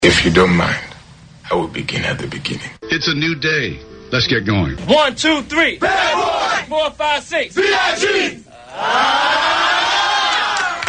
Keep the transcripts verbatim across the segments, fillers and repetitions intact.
If you don't mind, I will begin at the beginning. It's a new day. Let's get going. One, two, three. Bad boy. Four, five, six. B I G. Ah!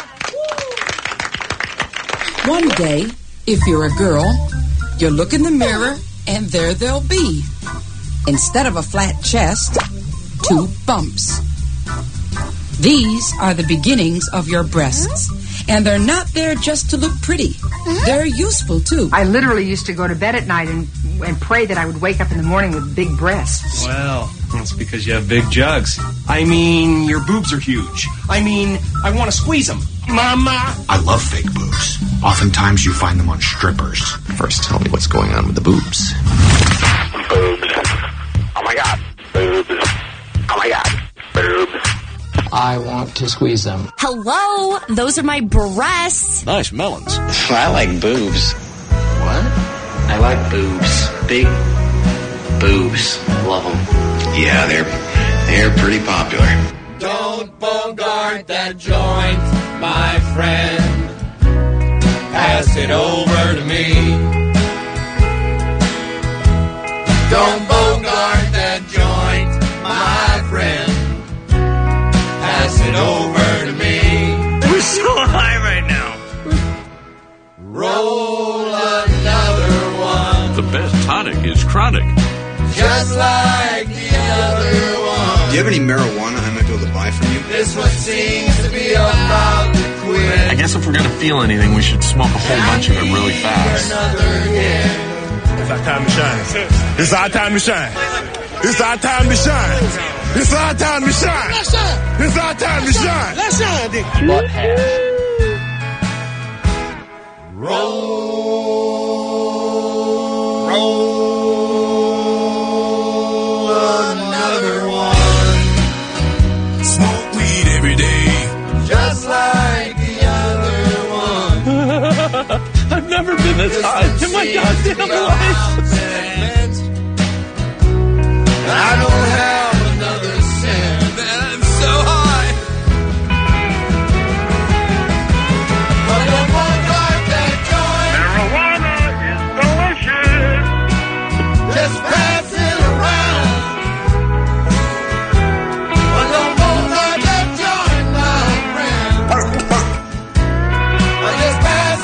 One day, if you're a girl, you look in the mirror and there they'll be. Instead of a flat chest, two bumps. These are the beginnings of your breasts. And they're not there just to look pretty. They're useful, too. I literally used to go to bed at night and, and pray that I would wake up in the morning with big breasts. Well, that's because you have big jugs. I mean, your boobs are huge. I mean, I want to squeeze them. Mama! I love fake boobs. Oftentimes you find them on strippers. First, tell me what's going on with the boobs. Boobs. Oh, my God. Boobs. Oh, my God. Boobs. I want to squeeze them. Hello? Those are my breasts. Nice melons. I like boobs. What? I like boobs. Big boobs. Love them. Yeah, they're they're pretty popular. Don't bogart that joint, my friend. Pass it over to me. Don't bogart that joint, my friend. Pass it over to me. We're so high right now. Roll another one. The best tonic is chronic. Just like the other one. Do you have any marijuana I might be able to buy from you? This one seems to be about to quit. I guess if we're going to feel anything, we should smoke a whole bunch of it really fast. It's our time to shine. It's our time to shine. It's our time to shine. It's our time to shine. Let's shine. It's our time to shine. Let's shine, Dick. Butt hash. Roll. Roll another one. Smoke weed every day. Just like the other one. I've never been this high in my goddamn life. I don't have another cent. I'm so high. But I won't like that joint. Marijuana is delicious. Just pass it around. But I won't like that joint, my friend. I just pass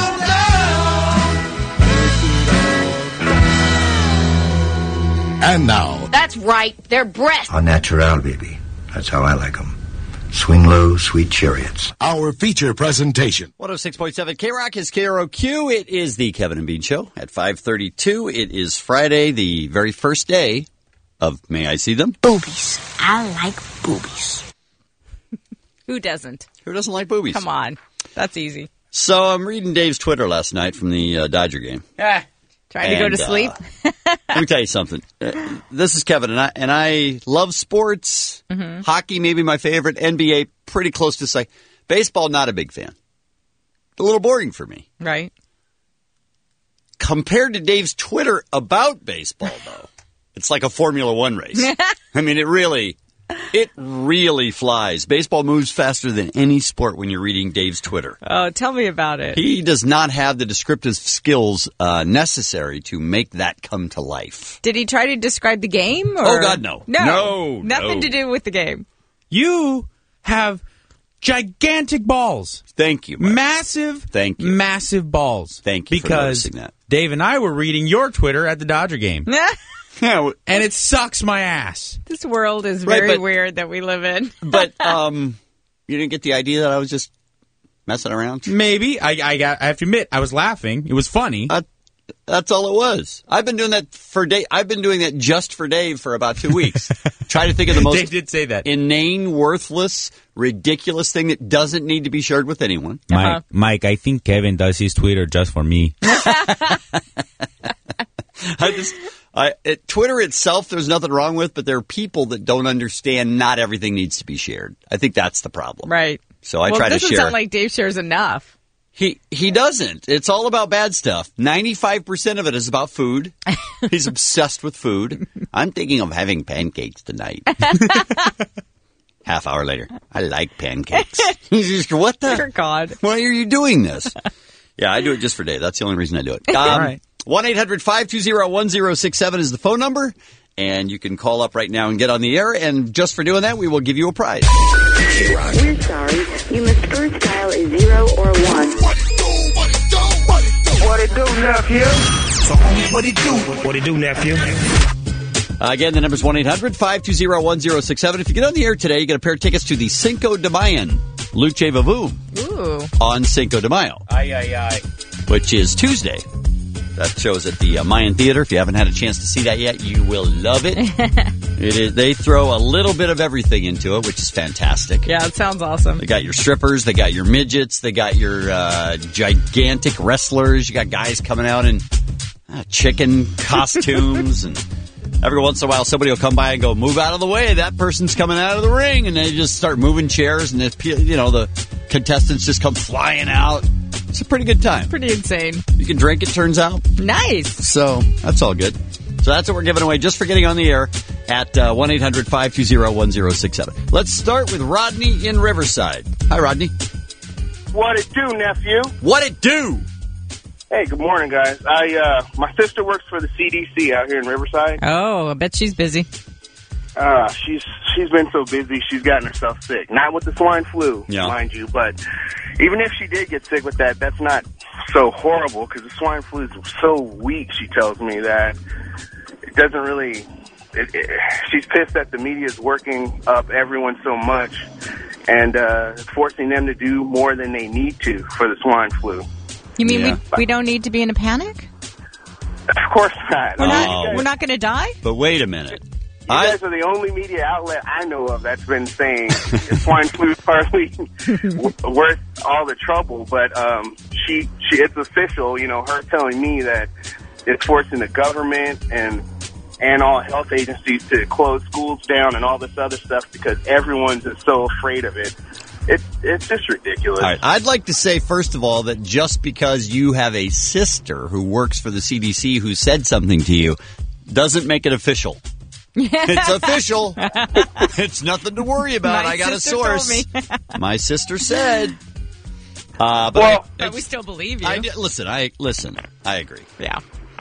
it on down. And now, That's right. They're breasts. Au natural, baby. That's how I like them. Swing low, sweet chariots. our feature presentation. one oh six point seven K-Rock is K R O Q. It is the Kevin and Bean Show at five thirty-two. It is Friday, the very first day of May I See Them? Boobies. I like boobies. Who doesn't? Who doesn't like boobies? Come on. That's easy. So I'm reading Dave's Twitter last night from the uh, Dodger game. Ah, trying and, to go to sleep? Uh, let me tell you something. Uh, this is Kevin, and I and I love sports. Mm-hmm. Hockey, maybe my favorite. N B A, pretty close to say. Baseball, not a big fan. A little boring for me. Right. Compared to Dave's Twitter about baseball, though, it's like a Formula One race. I mean, it really, it really flies. Baseball moves faster than any sport when you're reading Dave's Twitter. Oh, tell me about it. He does not have the descriptive skills uh, necessary to make that come to life. Did he try to describe the game? Or? Oh, God, no. No. No, Nothing no. to do with the game. You have gigantic balls. Thank you, Mark. Massive, Thank you. massive balls. Thank you for because noticing that. Dave and I were reading your Twitter at the Dodger game. Yeah, and it sucks my ass. This world is Right, very but- weird that we live in. But um, you didn't get the idea that I was just messing around? Maybe. I, I, got, I have to admit, I was laughing. It was funny. Uh, that's all it was. I've been doing that for Dave. I've been doing that just for Dave for about two weeks. Try to think of the most Dave did say that. inane, worthless, ridiculous thing that doesn't need to be shared with anyone. Mike, Uh-huh. Mike, I think Kevin does his Twitter just for me. I just, I, it, Twitter itself, there's nothing wrong with, but there are people that don't understand not everything needs to be shared. I think that's the problem. Right. So I well, try it to doesn't share. sound like Dave shares enough. He he doesn't. It's all about bad stuff. ninety-five percent of it is about food. He's obsessed with food. I'm thinking of having pancakes tonight. Half hour later, I like pancakes. He's just, what the? Dear God. Why are you doing this? Yeah, I do it just for Dave. That's the only reason I do it. Um, All right. one eight hundred five two zero one zero six seven is the phone number, and you can call up right now and get on the air, and just for doing that, we will give you a prize. We're sorry. You must first dial a zero or a one. What it do, nephew? So, what it do? What it do, nephew? Uh, again, the number is one eight hundred five two zero one zero six seven. If you get on the air today, you get a pair of tickets to the Cinco de Mayo Luce Vavoom Ooh. on Cinco de Mayo, Aye, aye, aye. which is Tuesday. That shows at the uh, Mayan Theater. If you haven't had a chance to see that yet, you will love it. It is. They throw a little bit of everything into it, which is fantastic. Yeah, it sounds awesome. They got your strippers, they got your midgets, they got your uh, gigantic wrestlers. You got guys coming out in uh, chicken costumes, and every once in a while somebody will come by and go, "Move out of the way, that person's coming out of the ring," and they just start moving chairs, and it, you know the contestants just come flying out. It's a pretty good time. Pretty insane. You can drink, it turns out. Nice. So that's all good. So that's what we're giving away just for getting on the air at uh, one eight hundred five two zero one zero six seven. Let's start with Rodney in Riverside. Hi, Rodney. What it do, nephew? What it do? Hey, good morning, guys. I uh, my sister works for the C D C out here in Riverside. Oh, I bet she's busy. Uh, she's she's been so busy, she's gotten herself sick. Not with the swine flu, yeah. mind you, but even if she did get sick with that, that's not so horrible because the swine flu is so weak, she tells me, that it doesn't really... It, it, she's pissed that the media is working up everyone so much and uh, forcing them to do more than they need to for the swine flu. You mean Yeah. we, we don't need to be in a panic? Of course not. We're Oh. not, we're not going to die? But wait a minute. You guys are the only media outlet I know of that's been saying swine flu is hardly w- worth all the trouble. But um, she, she, it's official. You know, her telling me that it's forcing the government and and all health agencies to close schools down and all this other stuff because everyone's just so afraid of it. It's it's just ridiculous. All right. I'd like to say, first of all, that just because you have a sister who works for the C D C who said something to you doesn't make it official. It's official. It's nothing to worry about. My I got a sister told source. me. My sister said. Uh, but Well, I, But we still believe you. I, listen, I listen. I agree. Yeah.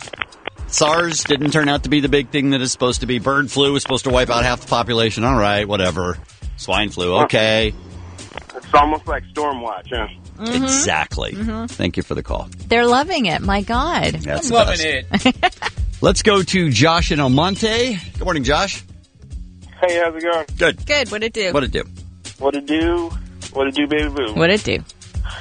SARS didn't turn out to be the big thing that it's supposed to be. Bird flu was supposed to wipe out half the population. All right, whatever. Swine flu, okay. It's almost like Stormwatch, huh? Mm-hmm. Exactly. Mm-hmm. Thank you for the call. They're loving it. My God. That's I'm the loving best. it. Let's go to Josh in El Monte. Good morning, Josh. Hey, how's it going? Good. Good. What'd it do? What'd it do? What it do? What it do, baby boo? What'd it do?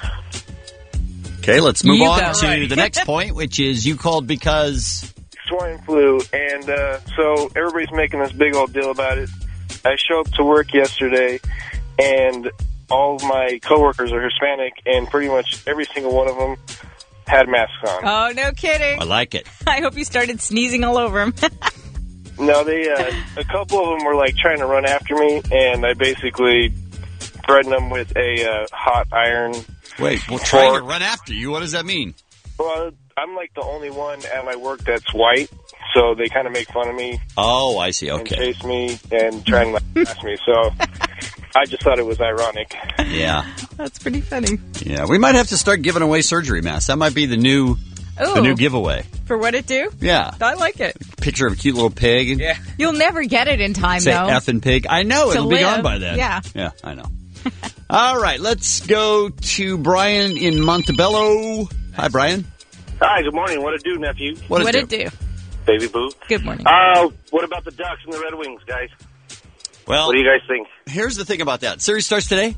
Okay, let's move You on go. to Right. the next point, which is you called because... Swine flu, and uh, so everybody's making this big old deal about it. I show up to work yesterday, and all of my coworkers are Hispanic, and pretty much every single one of them had masks on. Oh, no kidding. I like it. I hope you started sneezing all over him. No, they uh, a couple of them were like trying to run after me, and I basically threatened them with a uh, hot iron. Wait, well, trying to run after you? What does that mean? Well, I'm like the only one at my work that's white, so they kind of make fun of me. Oh, I see. And Okay. chase me and try and laugh me. So I just thought it was ironic. Yeah. That's pretty funny. Yeah, we might have to start giving away surgery masks. That might be the new Ooh. the new giveaway. For what it do? Yeah. I like it. Picture of a cute little pig. Yeah. You'll never get it in time, Say though. effing pig. I know. To It'll be live. gone by then. Yeah. Yeah, I know. All right, let's go to Brian in Montebello. Hi, Brian. Hi, good morning. What it do, nephew? What What'd it it do? Baby boo. Good morning. Uh, what about the Ducks and the Red Wings, guys? Well, What do you guys think? here's the thing about that. Series starts today?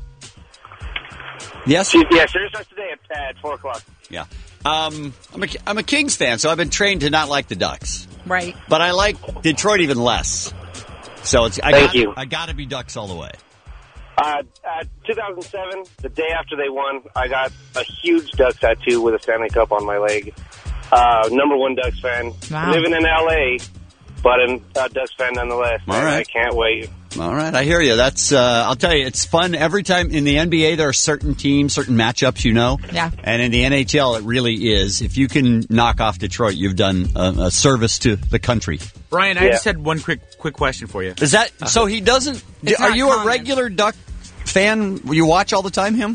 Yes? Yeah, series starts today at, at four o'clock. Yeah. Um, I'm a, I'm a Kings fan, so I've been trained to not like the Ducks. Right. But I like Detroit even less. So it's I Thank got, you. I got to be Ducks all the way. Uh, uh, two thousand seven, the day after they won, I got a huge Ducks tattoo with a Stanley Cup on my leg. Uh, number one Ducks fan. Wow. Living in L A, but a uh, Ducks fan nonetheless. All And right. I can't wait. All right, I hear you. That's uh, I'll tell you, it's fun every time in the N B A. There are certain teams, certain matchups, you know. Yeah. And in the N H L, it really is. If you can knock off Detroit, you've done a, a service to the country. Brian, I Yeah. just had one quick quick question for you. Is that so? He doesn't. It's are not you a common. regular Duck fan? You watch all the time, him?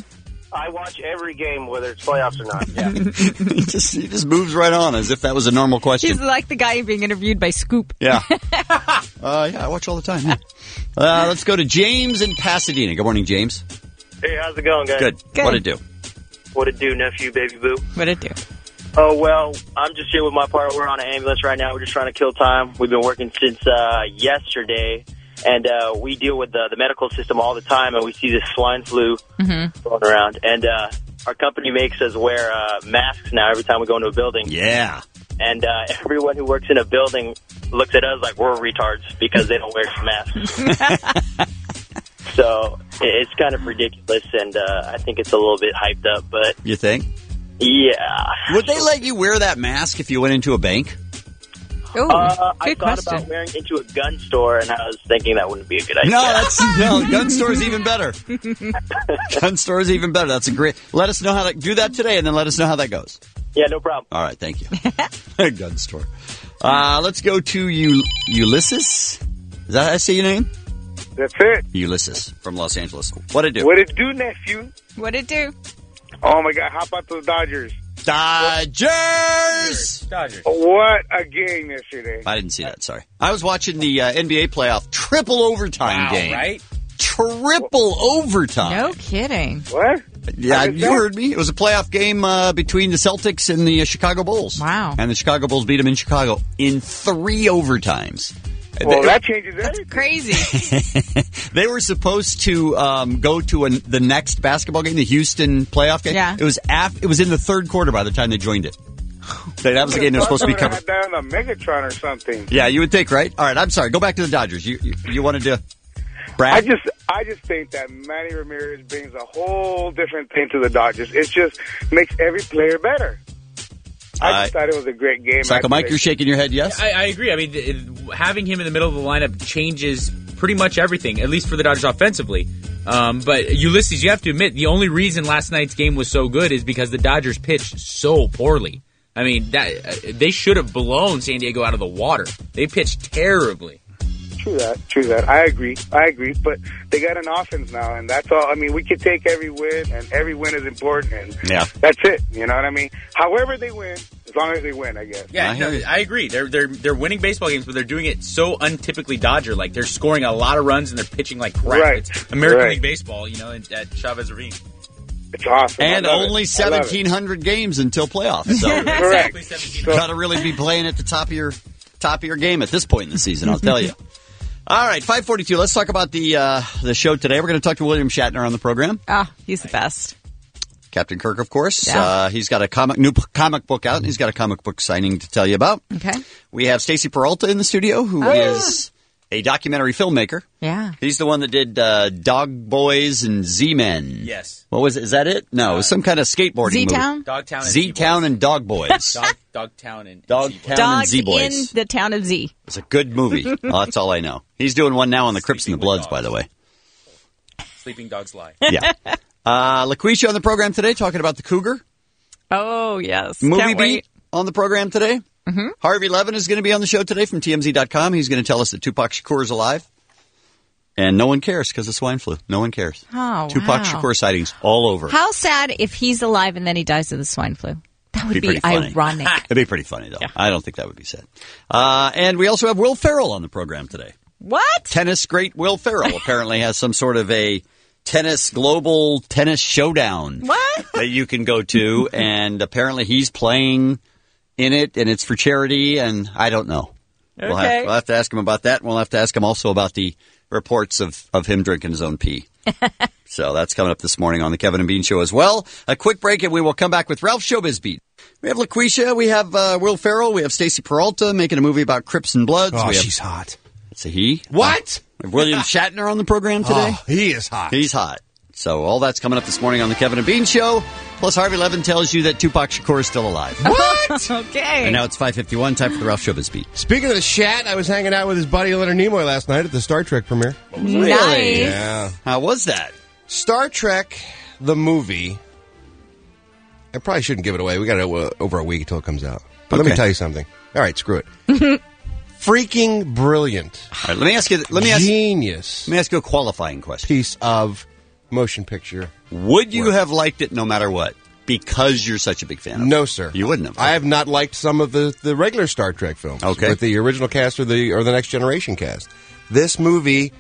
I watch every game, whether it's playoffs or not. Yeah. he, just, he just moves right on as if that was a normal question. He's like the guy being interviewed by Scoop. Yeah. uh, yeah, I watch all the time. Yeah. Uh, let's go to James in Pasadena. Good morning, James. Hey, how's it going, guys? Good. Good. What'd it do? What'd it do, nephew, baby boo? What'd it do? Oh, well, I'm just here with my partner. We're on an ambulance right now. We're just trying to kill time. We've been working since uh, yesterday, and uh, we deal with the, the medical system all the time, and we see this swine flu mm-hmm. going around. And uh, our company makes us wear uh, masks now every time we go into a building. Yeah. And uh, everyone who works in a building looks at us like we're retards because they don't wear masks. So it's kind of ridiculous, and uh, I think it's a little bit hyped up. But you think? Yeah. Would they let you wear that mask if you went into a bank? Oh, uh, I good thought question. about wearing into a gun store, and I was thinking that wouldn't be a good idea. No, that's no. Gun store's even better. Gun store's even better. That's a great. Let us know how to do that today, and then let us know how that goes. Yeah, no problem. All right, thank you. Gun store. Uh, let's go to U- Ulysses. Is that how I say your name? That's it. Ulysses from Los Angeles. What'd it do? What it do, nephew? What'd it do? Oh, my God. How about those Dodgers? Dodgers! Dodgers. What a game yesterday. I didn't see that, sorry. I was watching the uh, N B A playoff triple overtime wow, game. Right? Triple overtime. No kidding. What? Yeah, you heard me. It was a playoff game uh, between the Celtics and the uh, Chicago Bulls. Wow. And the Chicago Bulls beat them in Chicago in three overtimes. Well, that changes everything. That's crazy. They were supposed to um, go to an, the next basketball game, the Houston playoff game. Yeah. It was af- It was in the third quarter by the time they joined it. That was the game they were supposed to be covering. Down on the Megatron or something. Yeah, you would think, right? All right, I'm sorry. Go back to the Dodgers. You you, you wanted to brag? I just I just think that Manny Ramirez brings a whole different thing to the Dodgers. It just makes every player better. I just uh, thought it was a great game. Psycho Mike, you're shaking your head, yes? I, I agree. I mean, it, having him in the middle of the lineup changes pretty much everything, at least for the Dodgers offensively. Um, but, Ulysses, you have to admit, the only reason last night's game was so good is because the Dodgers pitched so poorly. I mean, that uh, they should have blown San Diego out of the water. They pitched terribly. True that, true that. I agree, I agree. But they got an offense now, and that's all. I mean, we could take every win, and every win is important, and yeah. that's it. You know what I mean? However they win, as long as they win, I guess. Yeah, I, no, I agree. They're they're they're winning baseball games, but they're doing it so untypically Dodger-like. They're scoring a lot of runs, and they're pitching like crap. Right. It's American right. League Baseball, you know, at Chavez Ravine. It's awesome. And only seventeen hundred games until playoffs. So exactly. You got to really be playing at the top of your top of your game at this point in the season, I'll tell you. All right, five forty-two. Let's talk about the uh, the show today. We're going to talk to William Shatner on the program. Oh, he's the best. Captain Kirk, of course. Yeah. Uh, he's got a comic new p- comic book out, and he's got a comic book signing to tell you about. Okay. We have Stacy Peralta in the studio, who oh. is a documentary filmmaker. Yeah. He's the one that did uh, Dog Boys and Z-Men. Yes. What was it? Is that it? No, it was some kind of skateboarding Z-Town? movie. Dogtown and Z-Town and Dog Boys. Dog, Dogtown and Dogtown Dog and Z-Boys. in the town of Z. It's a good movie. Well, that's all I know. He's doing one now on the Crips and the Bloods, by the way. Sleeping Dogs Lie. Yeah. Uh, LaQuisha on the program today talking about the Cougar. Oh, yes. Movie Can't Beat wait. on the program today. Mm-hmm. Harvey Levin is going to be on the show today from T M Z dot com. He's going to tell us that Tupac Shakur is alive. And no one cares because of swine flu. No one cares. Oh, Tupac wow. Shakur sightings all over. How sad if he's alive and then he dies of the swine flu. That would Be be, pretty funny. ironic. It'd be pretty funny, though. Yeah. I don't think that would be sad. Uh, and we also have Will Ferrell on the program today. What? Tennis great Will Ferrell apparently has some sort of a tennis global tennis showdown What? that you can go to, and apparently he's playing in it, and it's for charity, and I don't know. Okay. We'll have, we'll have to ask him about that, and we'll have to ask him also about the reports of, of him drinking his own pee. So that's coming up this morning on the Kevin and Bean Show as well. A quick break, and we will come back with Ralph Showbiz Beat. We have LaQuisha, we have uh, Will Ferrell, we have Stacy Peralta making a movie about Crips and Bloods. Oh, we have, she's hot. It's a he. What? We have William Shatner on the program today. Oh, he is hot. He's hot. So all that's coming up this morning on the Kevin and Bean Show. Plus, Harvey Levin tells you that Tupac Shakur is still alive. What? Okay. And now it's five fifty-one, time for the Ralph Showbiz Beat. Speaking of the Shat, I was hanging out with his buddy Leonard Nimoy last night at the Star Trek premiere. Really? Nice. Yeah. How was that? Star Trek, the movie. I probably shouldn't give it away. We got uh, over a week until it comes out. But let Okay. me tell you something. All right, screw it. Freaking brilliant. All right, let me ask you. Let me ask. Genius. Let me ask you a qualifying question. Piece of motion picture. Would you work. have liked it no matter what? Because you're such a big fan of it? No, sir. You wouldn't have. I have not liked some of the, the regular Star Trek films. Okay. With the original cast or the or the Next Generation cast. This movie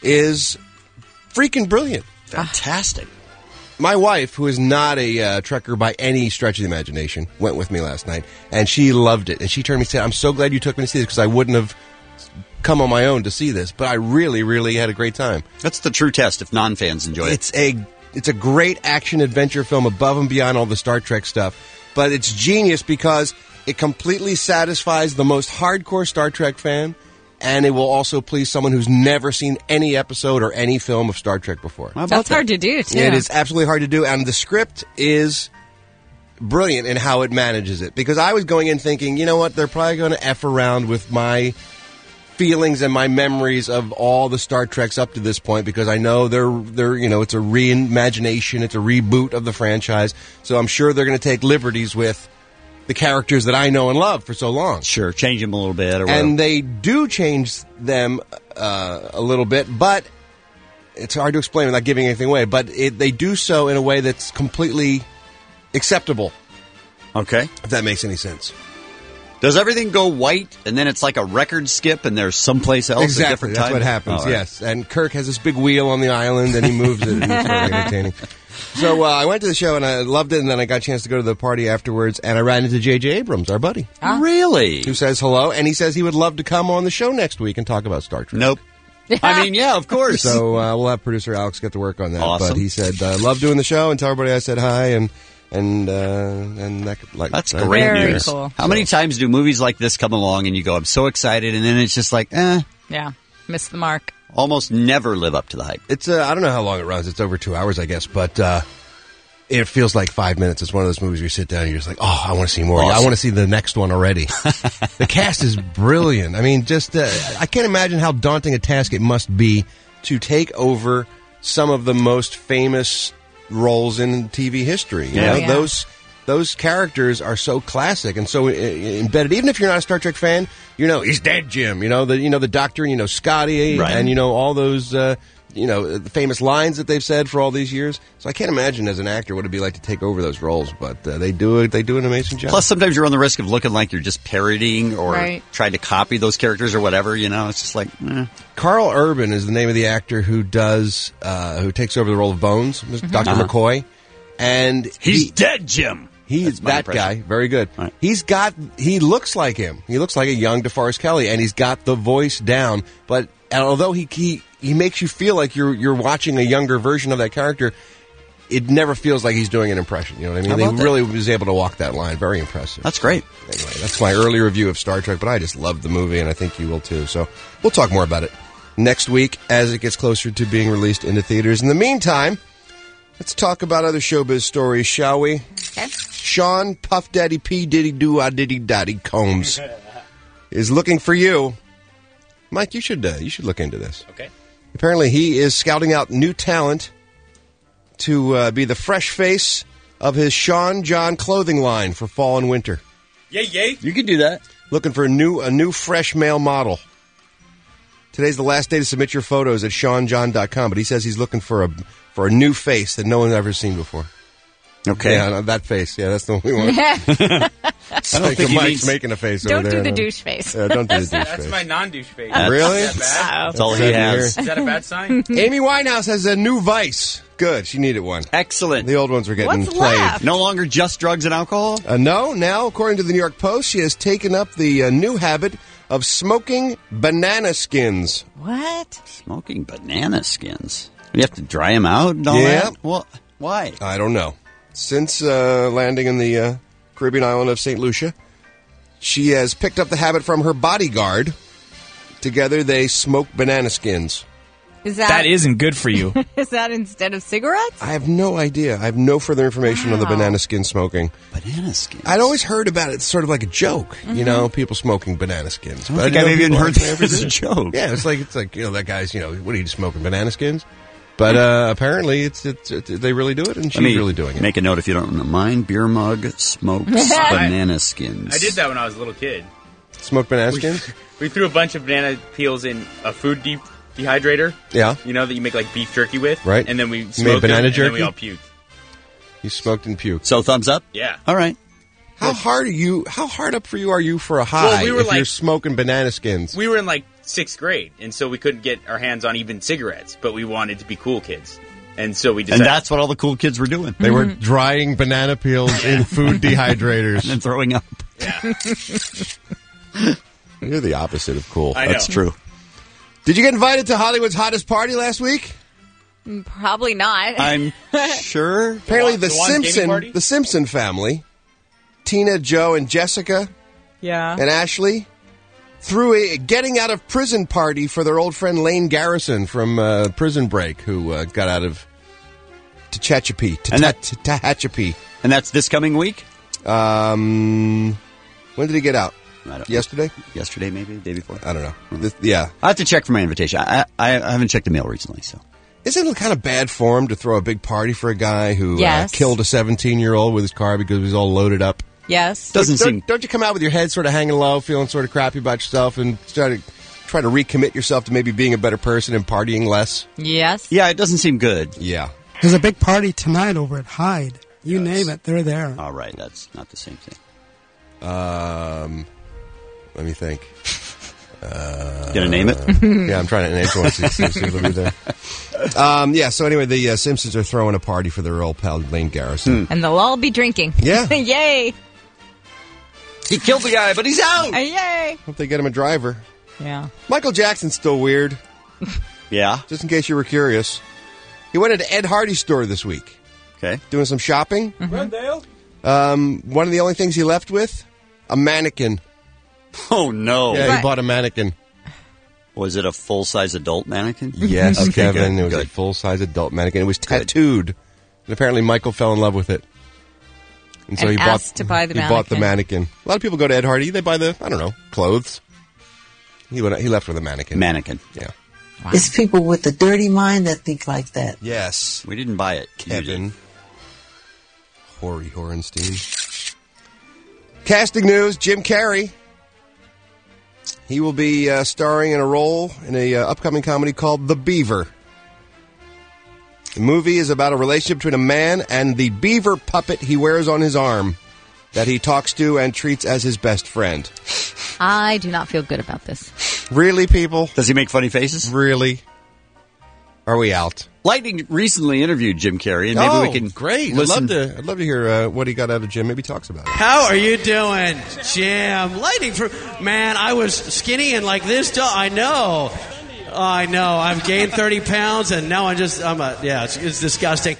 is freaking brilliant. Fantastic. My wife, who is not a uh, Trekker by any stretch of the imagination, went with me last night, and she loved it. And she turned to me and said, I'm so glad you took me to see this because I wouldn't have come on my own to see this. But I really, really had a great time. That's the true test if non-fans enjoy it. It's a, it's a great action-adventure film above and beyond all the Star Trek stuff. But it's genius because it completely satisfies the most hardcore Star Trek fan, and it will also please someone who's never seen any episode or any film of Star Trek before. That's that? hard to do, too. Yeah, it is absolutely hard to do, and the script is brilliant in how it manages it. Because I was going in thinking, you know what, they're probably going to F around with my feelings and my memories of all the Star Treks up to this point, because I know they're, they're you know, it's a reimagination, it's a reboot of the franchise, so I'm sure they're going to take liberties with the characters that I know and love for so long. Sure, change them a little bit. Or whatever. And they do change them uh, a little bit, but it's hard to explain without giving anything away. But it, they do so in a way that's completely acceptable. Okay. If that makes any sense. Does everything go white, and then it's like a record skip, and there's someplace else exactly, at a different that's time? what happens, oh, right. yes. And Kirk has this big wheel on the island, and he moves it, and it's very entertaining. So uh, I went to the show, and I loved it, and then I got a chance to go to the party afterwards, and I ran into J J Abrams, our buddy. Ah. Really? Who says hello, and he says he would love to come on the show next week and talk about Star Trek. Nope. I mean, yeah, of course. So uh, we'll have producer Alex get to work on that. Awesome. But he said, uh, love doing the show, and tell everybody I said hi, and and uh, and that, like That's uh, great Very news. cool. How many times do movies like this come along, and you go, I'm so excited, and then it's just like, eh. Yeah, missed the mark. Almost never live up to the hype. It's uh, I don't know how long it runs. It's over two hours, I guess, but uh, it feels like five minutes. It's one of those movies where you sit down and you're just like, oh, I want to see more. Awesome. I want to see the next one already. The cast is brilliant. I mean, just uh, I can't imagine how daunting a task it must be to take over some of the most famous roles in T V history. You Yeah. know, Oh, yeah. those those characters are so classic and so uh, embedded. Even if you're not a Star Trek fan, you know he's dead, Jim. You know the you know the Doctor, and you know Scotty, Right. and you know all those uh, you know the famous lines that they've said for all these years. So I can't imagine as an actor what it'd be like to take over those roles, but uh, they do it. They do an amazing job. Plus, sometimes you run the risk of looking like you're just parodying or Right. trying to copy those characters or whatever. You know, it's just like, eh. Carl Urban is the name of the actor who does uh, who takes over the role of Bones, Doctor Uh-huh. McCoy, and he's he, dead, Jim. He's That's my that impression. guy. Very good. Right. He's got. He looks like him. He looks like a young DeForest Kelley, and he's got the voice down. But and although he he he makes you feel like you're you're watching a younger version of that character, it never feels like he's doing an impression. You know what I mean? How They about that? really was able to walk that line. Very impressive. That's great. Anyway, that's my early review of Star Trek, but I just loved the movie, and I think you will too. So we'll talk more about it next week as it gets closer to being released into theaters. In the meantime, let's talk about other showbiz stories, shall we? Okay. Sean Puff Daddy P Diddy Doo Ah Diddy Daddy Combs is looking for you. Mike, you should uh, you should look into this. Okay. Apparently, he is scouting out new talent to uh, be the fresh face of his Sean John clothing line for fall and winter. Yay, yay. You could do that. Looking for a new a new fresh male model. Today's the last day to submit your photos at sean john dot com, but he says he's looking for a for a new face that no one's ever seen before. Okay. Yeah, that face. Yeah, that's the one we want. It's I don't like think he Mike's means- making a face Don't over there. do the no. douche face. Yeah, don't do the douche That's face. my non-douche face. Really? Is that bad? That's all he That's has. Is that a bad sign? Amy Winehouse has a new vice. Good. She needed one. Excellent. The old ones were getting What's played. left? No longer just drugs and alcohol? Uh, no, now, according to the New York Post, she has taken up the uh, new habit of smoking banana skins. What? Smoking banana skins. You have to dry them out and all Yeah. that? Well, why? I don't know. Since uh, landing in the uh, Caribbean island of Saint Lucia, she has picked up the habit from her bodyguard. Together, they smoke banana skins. Is that That isn't good for you. is that instead of cigarettes? I have no idea. I have no further information on the Wow. banana skin smoking. Banana skins. I'd always heard about it. It's sort of like a joke, you know, people smoking banana skins. I don't But think know I've even people heard actually that ever as a did. joke. Yeah, it's like it's like you know that guy's you know what are you smoking banana skins? But uh, apparently it's, it's it's they really do it, and she's Let me really doing it. Make a note if you don't mind. Beer mug smokes banana skins. I did that when I was a little kid. Smoke banana We, skins. we threw a bunch of banana peels in a food deep dehydrator. Yeah. You know, that you make like beef jerky with. Right. And then we made smoked banana them, and jerky? then we all puked. You smoked and puked. So thumbs up? Yeah. All right. How hard are you? How hard up for you are you for a high? Well, we were if like- you're smoking banana skins. We were in like sixth grade, and so we couldn't get our hands on even cigarettes, but we wanted to be cool kids. And so we And decided. that's what all the cool kids were doing. They were drying banana peels in food dehydrators and throwing up. You're the opposite of cool. I know. That's true. Did you get invited to Hollywood's hottest party last week? Probably not. I'm sure. Apparently, the, The Juan gaming Simpson, party? the Simpson family, Tina, Joe, and Jessica, yeah. and Ashley, threw a getting out of prison party for their old friend Lane Garrison from uh, Prison Break, who uh, got out of Tehachapi. And that- Tehachapi. And that's this coming week? Um, when did he get out? I don't Yesterday? Yesterday, maybe? The day before? I don't know. This, yeah. I have to check for my invitation. I, I, I haven't checked the mail recently, so. Isn't it kind of bad form to throw a big party for a guy who Yes. uh, killed a seventeen-year-old with his car because he was all loaded up? Yes. Doesn't don't, seem. Don't you come out with your head sort of hanging low, feeling sort of crappy about yourself, and try to try to recommit yourself to maybe being a better person and partying less? Yes. Yeah, it doesn't seem good. Yeah. There's a big party tonight over at Hyde. You name it, they're there. All right, that's not the same thing. Um, let me think. Uh, Gonna name it? Yeah, I'm trying to name it. See, see, see if it'll be there. Um, yeah, so anyway, the uh, Simpsons are throwing a party for their old pal Lane Garrison. And they'll all be drinking. Yeah. Yay. He killed the guy, but he's out! Uh, yay. Hope they get him a driver. Yeah. Michael Jackson's still weird, Yeah? just in case you were curious. He went into Ed Hardy's store this week, Okay. doing some shopping. Glendale? Um, one of the only things he left with, a mannequin. Oh, no. Yeah, he Right. bought a mannequin. Was it a full-size adult mannequin? Yes, Okay, Kevin. good, It was a good. full-size adult mannequin. It was tattooed. And apparently Michael fell in love with it. And so And he bought asked to buy the he bought the mannequin. mannequin. A lot of people go to Ed Hardy. They buy the, I don't know, clothes. He went. He left with a mannequin. Mannequin. Yeah. Wow. It's people with the dirty mind that think like that. Yes. We didn't buy it. You Kevin. did. Horry Horenstein. Casting news, Jim Carrey. He will be uh, starring in a role in a uh, upcoming comedy called The Beaver. The movie is about a relationship between a man and the beaver puppet he wears on his arm that he talks to and treats as his best friend. I do not feel good about this. Really, people? Does he make funny faces? Really? Are we out? Lightning recently interviewed Jim Carrey, and maybe oh, we can great. I'd listen. love to. I'd love to hear uh, what he got out of Jim. Maybe he talks about it. How are you doing, Jim? Lightning for man, I was skinny and like this. Tall. I know, I know. I've gained thirty pounds, and now I'm just. I'm a yeah. It's, it's disgusting.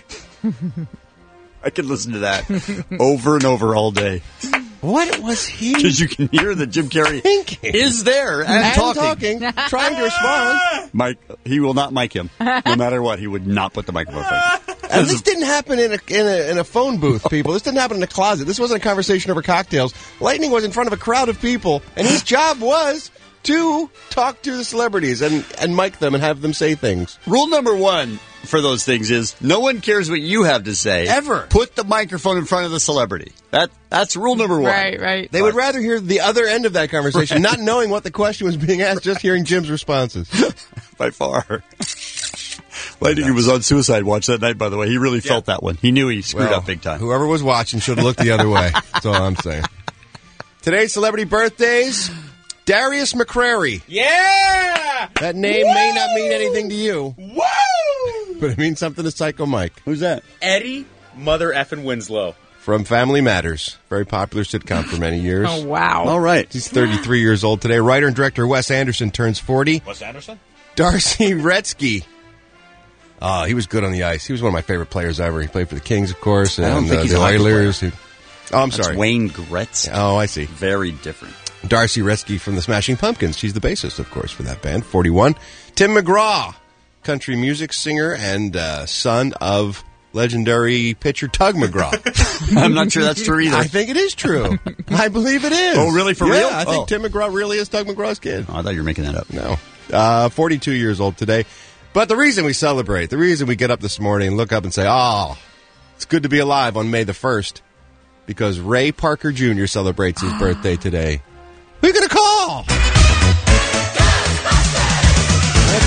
I could listen to that over and over all day. What was he? Because you can hear that Jim Carrey thinking? is there and, And talking. talking, trying to respond. Mike, he will not mic him. No matter what, he would not put the microphone in. And this didn't happen in a, in a in a phone booth, people. This didn't happen in a closet. This wasn't a conversation over cocktails. Lightning was in front of a crowd of people, and his job was to talk to the celebrities and, and mic them and have them say things. Rule number one for those things is no one cares what you have to say. Ever. Put the microphone in front of the celebrity. That That's rule number one. Right, right. They would rather hear the other end of that conversation, Right. not knowing what the question was being asked, just hearing Jim's responses. By far. Lightning was on Suicide Watch that night, by the way. He really felt that one. He knew he screwed Well, up big time. Whoever was watching should have looked the other way. That's all I'm saying. Today's celebrity birthdays, Darius McCrary. Yeah! That name Woo! may not mean anything to you, Woo! but it means something to Psycho Mike. Who's that? Eddie Mother Effin Winslow. From Family Matters. Very popular sitcom for many years. Oh, wow. All right. He's thirty-three years old today. Writer and director Wes Anderson turns forty. Wes Anderson? Darcy Retzky. Oh, he was good on the ice. He was one of my favorite players ever. He played for the Kings, of course, and I don't think uh, he's the a hockey Oilers. He- Oh, I'm That's sorry. Wayne Gretzky. Oh, I see. Very different. Darcy Retzky from the Smashing Pumpkins. She's the bassist, of course, for that band. forty-one. Tim McGraw, country music singer and uh, son of legendary pitcher Tug McGraw. I'm not sure that's true either. I think it is true. I believe it is. Oh, really? For yeah, real? I think Oh. Tim McGraw really is Tug McGraw's kid. Oh, I thought you were making that up. No. Uh, forty-two years old today. But the reason we celebrate, the reason we get up this morning and look up and say, oh, it's good to be alive on May the first, because Ray Parker Junior celebrates his birthday today. Who are you going to call? That's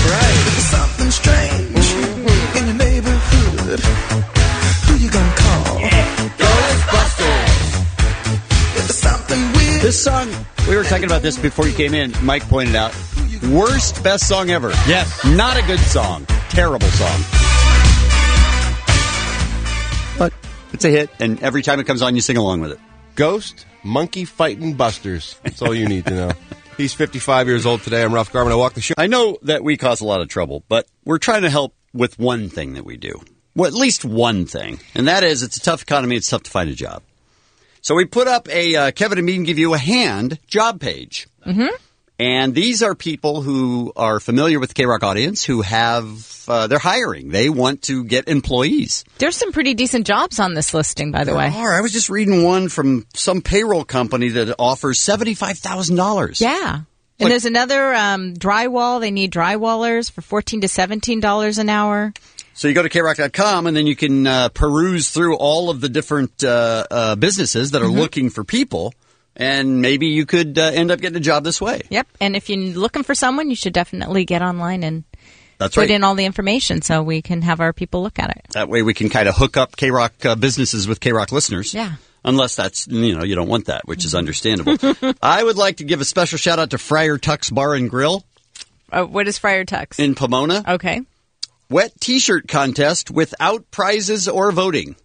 right. There's something strange in your neighborhood. Who you gonna call? Ghostbusters. There's something weird. This song, we were talking about this before you came in. Mike pointed out, worst, best song ever. Yes. Not a good song. Terrible song. But it's a hit, and every time it comes on, you sing along with it. Ghost, monkey fighting busters. That's all you need to know. He's fifty-five years old today. I'm Ralph Garman. I walk the show. I know that we cause a lot of trouble, but we're trying to help with one thing that we do. Well, at least one thing. And that is, it's a tough economy. It's tough to find a job. So we put up a uh, Kevin and Bean Give You a Hand job page. Mm-hmm. And these are people who are familiar with the K-Rock audience who have, uh, they're hiring. They want to get employees. There's some pretty decent jobs on this listing, by the There way. are. I was just reading one from some payroll company that offers seventy-five thousand dollars. Yeah. And Like- there's another um, drywall. They need drywallers for fourteen to seventeen dollars an hour. So you go to K rock dot com and then you can uh, peruse through all of the different uh, uh, businesses that are Mm-hmm. looking for people. And maybe you could uh, end up getting a job this way. Yep. And if you're looking for someone, you should definitely get online and That's put right. in all the information so we can have our people look at it. That way we can kind of hook up K-Rock uh, businesses with K-Rock listeners. Yeah. Unless that's, you know, you don't want that, which is understandable. I would like to give a special shout out to Friar Tuck's Bar and Grill Uh, what is Friar Tuck's? in Pomona. Okay. Wet T-shirt contest without prizes or voting.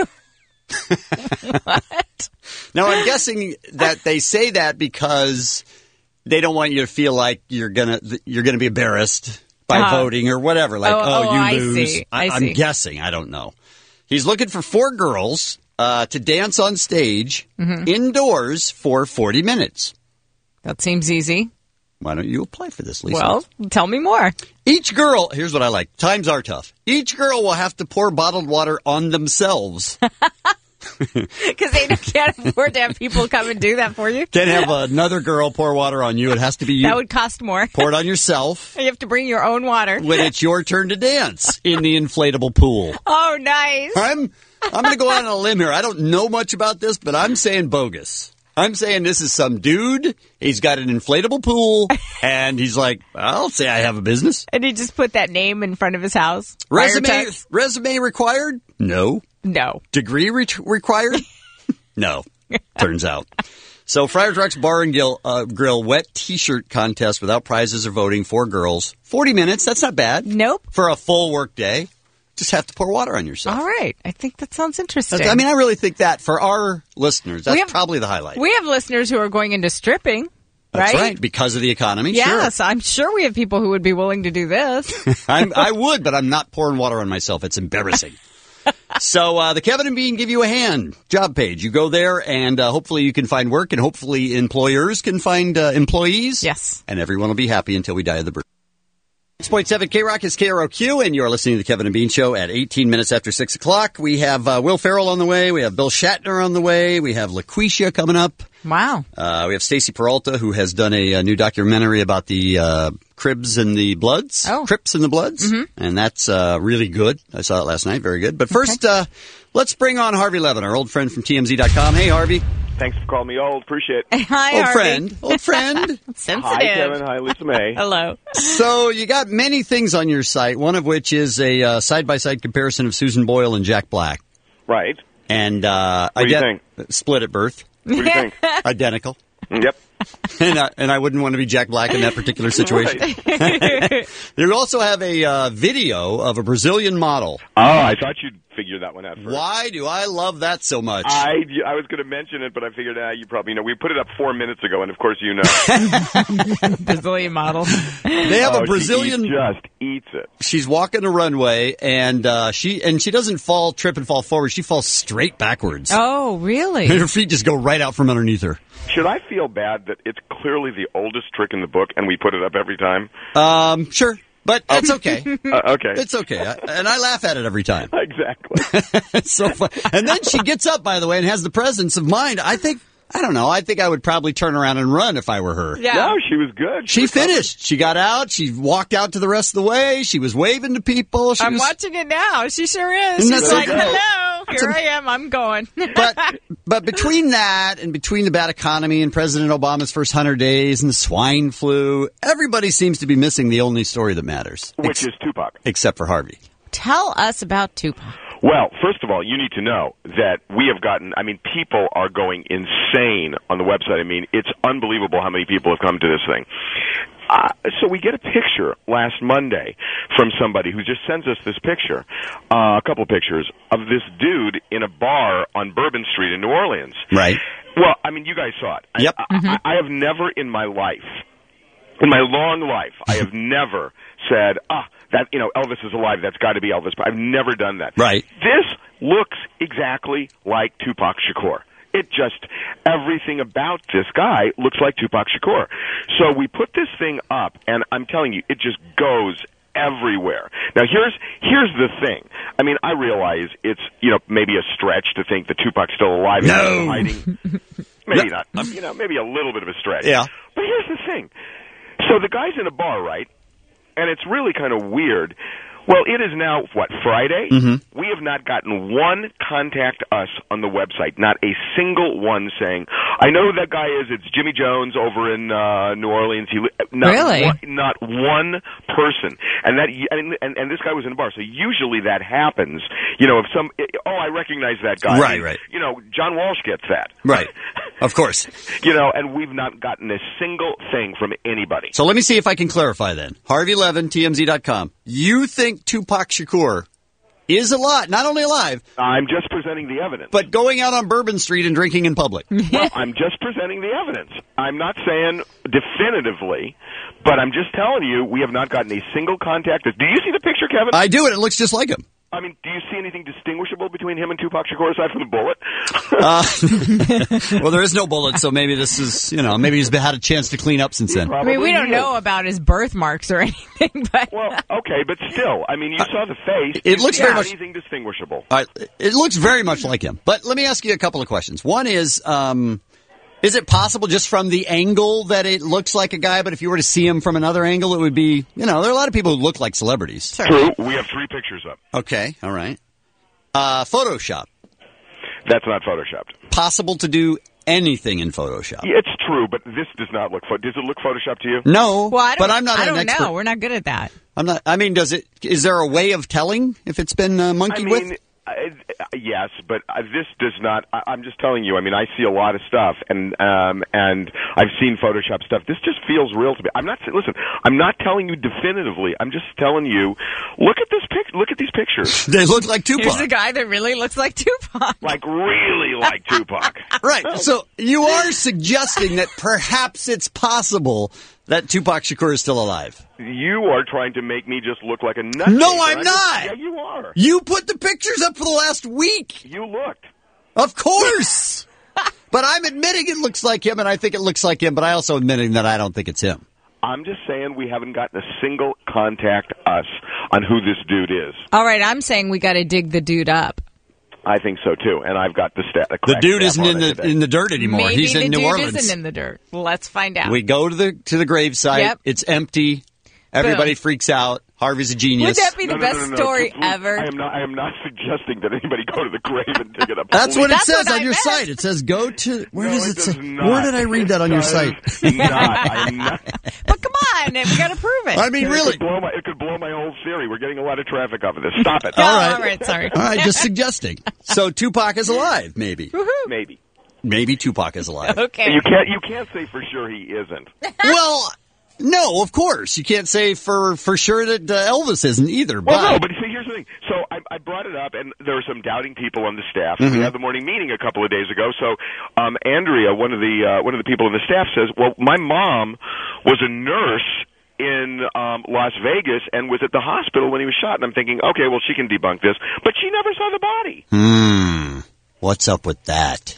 What? Now, I'm guessing that they say that because they don't want you to feel like you're gonna you're gonna be embarrassed by Uh-huh. voting or whatever. Like, Oh, oh, oh, you I lose. see. I I'm see. guessing. I don't know. He's looking for four girls uh, to dance on stage Mhm. indoors for forty minutes. That seems easy. Why don't you apply for this, Lisa? Well, tell me more. Each girl, here's what I like. Times are tough. Each girl will have to pour bottled water on themselves. Because they can't afford to have people come and do that for you. Can't have another girl pour water on you. It has to be you. That would cost more. Pour it on yourself You have to bring your own water. when it's your turn to dance in the inflatable pool. Oh, nice. I'm I'm going to go out on a limb here. I don't know much about this, but I'm saying bogus. I'm saying this is some dude. He's got an inflatable pool, and he's like, I'll say I have a business. And he just put that name in front of his house. Friar Resume Tuck's? resume required? No. No. Degree re- required? No. Turns out. So Friar Tuck's Bar and Grill, uh, Grill Wet T-shirt contest without prizes or voting. Four girls. forty minutes. That's not bad. Nope. For a full work day. Just have to pour water on yourself. All right. I think that sounds interesting. I mean, I really think that for our listeners, that's We have- probably the highlight. we have listeners who are going into stripping, That's right? right. Because of the economy. Yes, I'm sure we have people who would be willing to do this. Sure. I'm, I would, but I'm not pouring water on myself. It's embarrassing. So uh, the Kevin and Bean Give You a Hand job page. You go there, and uh, hopefully you can find work, and hopefully employers can find uh, employees. Yes. And everyone will be happy until we die of the bird. six point seven K-Rock is K R O Q, and you're listening to the Kevin and Bean Show at eighteen minutes after six o'clock. We have uh, Will Ferrell on the way. We have Bill Shatner on the way. We have LaQuisha coming up. Wow. Uh, we have Stacey Peralta, who has done a, a new documentary about the uh, Cribs and the Bloods. Oh. Crips and the Bloods. Mhm. And that's uh, really good. I saw it last night. Very good. But first, uh, let's bring on Harvey Levin, our old friend from T M Z dot com. Hey, Harvey. Thanks for calling me old. Appreciate it. Hi, Old Harvey. friend. Old friend. Sensitive. Hi, Kevin. Hi, Lisa May. Hello. So you got many things on your site, one of which is a uh, side-by-side comparison of Susan Boyle and Jack Black. Right. And uh, What I do you get think? split at birth. What do you think? Identical. Yep. and, I, and I wouldn't want to be Jack Black in that particular situation. You also have a uh, video of a Brazilian model. Oh, I thought you'd figure that one out first. Why do I love that so much? I, I was going to mention it, but I figured ah, you probably know. We put it up four minutes ago, and of course you know. Brazilian model. They have Oh, a Brazilian. She eats, just eats it. She's walking the runway, and uh, she and she doesn't fall, trip, and fall forward. She falls straight backwards. Oh, really? Her feet just go right out from underneath her. Should I feel bad that it's clearly the oldest trick in the book, and we put it up every time? Um, sure, but it's okay. Uh, okay. It's okay, I, and I laugh at it every time. Exactly. It's so fun. And then she gets up, by the way, and has the presence of mind. I think, I don't know, I think I would probably turn around and run if I were her. Yeah. No, she was good. She was finished. She got out. She walked out to the rest of the way. She was waving to people. She I'm was, watching it now. She sure is. Isn't She's that so like, good? hello. Here I am. I'm going. But but between that and between the bad economy and President Obama's first hundred days and the swine flu, everybody seems to be missing the only story that matters. Which is Tupac. Except for Harvey. Tell us about Tupac. Well, first of all, you need to know that we have gotten, I mean, people are going insane on the website. I mean, it's unbelievable how many people have come to this thing. Uh, so we get a picture last Monday from somebody who just sends us this picture, uh, a couple of pictures, of this dude in a bar on Bourbon Street in New Orleans. Right. Well, I mean, you guys saw it. Yep. I, I, I have never in my life, in my long life, I have never said, ah, that, you know, Elvis is alive, that's got to be Elvis. I've never done that. Right. This looks exactly like Tupac Shakur. It just, everything about this guy looks like Tupac Shakur. So we put this thing up, and I'm telling you, it just goes everywhere. Now, here's here's the thing. I mean, I realize it's, you know, maybe a stretch to think that Tupac's still alive No. and hiding. Maybe not. Um, you know, maybe a little bit of a stretch. Yeah. But here's the thing. So the guy's in a bar, right? And it's really kind of weird. Well, it is now, what, Friday? Mm-hmm. We have not gotten one contact us on the website, not a single one saying, I know who that guy is, it's Jimmy Jones over in uh, New Orleans. He, not Really? One, not one person. And that, and, and, and this guy was in a bar, so usually that happens. You know, if some, oh, I recognize that guy. Right, right. You know, John Walsh gets that. Right. Of course. You know, and we've not gotten a single thing from anybody. So let me see if I can clarify then. Harvey Levin, T M Z dot com. You think Tupac Shakur is alive, not only alive, I'm just presenting the evidence. but going out on Bourbon Street and drinking in public. Well, I'm just presenting the evidence. I'm not saying definitively, but I'm just telling you we have not gotten a single contact. Do you see the picture, Kevin? I do, and it looks just like him. I mean, do you see anything distinguishable between him and Tupac Shakur aside from the bullet? Uh, well, there is no bullet, so maybe this is, you know, maybe he's had a chance to clean up since then. I mean, we don't is. know about his birthmarks or anything, but Well, okay, but still, I mean, you saw the face. It You looks see very much- anything distinguishable. All right, it looks very much like him. But let me ask you a couple of questions. One is, um, is it possible just from the angle that it looks like a guy, but if you were to see him from another angle, it would be, you know, there are a lot of people who look like celebrities. True. We have three pictures up. Okay, all right. Uh, Photoshop. That's not photoshopped. Possible to do anything in Photoshop. Yeah, it's true, but this does not look. Pho- does it look photoshopped to you? No, well, I don't, but I'm not I an don't expert. know. We're not good at that. I'm not. I mean, does it? Is there a way of telling if it's been uh, monkeyed I mean, with? uh, yes, but uh, this does not. I, I'm just telling you. I mean, I see a lot of stuff, and um, and I've seen Photoshop stuff. This just feels real to me. I'm not. Listen, I'm not telling you definitively. I'm just telling you. Look at this pic. Look at these pictures. They look like Tupac. Here's a guy that really looks like Tupac. Like really like Tupac. Right. So you are suggesting that perhaps it's possible that Tupac Shakur is still alive. You are trying to make me just look like a nutcase. No, I'm and I not. just- yeah, you are. You put the pictures up for the last week. You looked. Of course. But I'm admitting it looks like him, and I think it looks like him, but I also admitting that I don't think it's him. I'm just saying we haven't gotten a single contact us on who this dude is. All right, I'm saying we got to dig the dude up. I think so too, and I've got the stat. The, The crack dude stat isn't on in it the today. in the dirt anymore. Maybe He's the in New dude Orleans. isn't in the dirt. Let's find out. We go to the to the gravesite. Yep. It's empty. Everybody freaks out. Harvey's a genius. Would that be the No, no, best no, no, no. story Please, ever? I am not. I am not suggesting that anybody go to the grave and dig it up. That's what it That's says what on I your meant. site. It says go to. Where No, does it it, does say? not. Where did I read that on your site? Not. I am not. But come on, we got to prove it. I mean, It really. could, blow my, it could blow my whole theory. We're getting a lot of traffic off of this. Stop it. Oh, All right. all right, sorry. All right, just suggesting. So Tupac is alive, maybe. Maybe. Maybe Tupac is alive. Okay. You can't. You can't say for sure he isn't. Well, no, of course. You can't say for, for sure that uh, Elvis isn't either. Well, but no, but see, here's the thing. So I, I brought it up, and there were some doubting people on the staff. Mhm. We had the morning meeting a couple of days ago. So um, Andrea, one of the uh, one of the people in the staff, says, "Well, my mom was a nurse in um, Las Vegas and was at the hospital when he was shot." And I'm thinking, okay, well, she can debunk this, but she never saw the body. Hmm. What's up with that?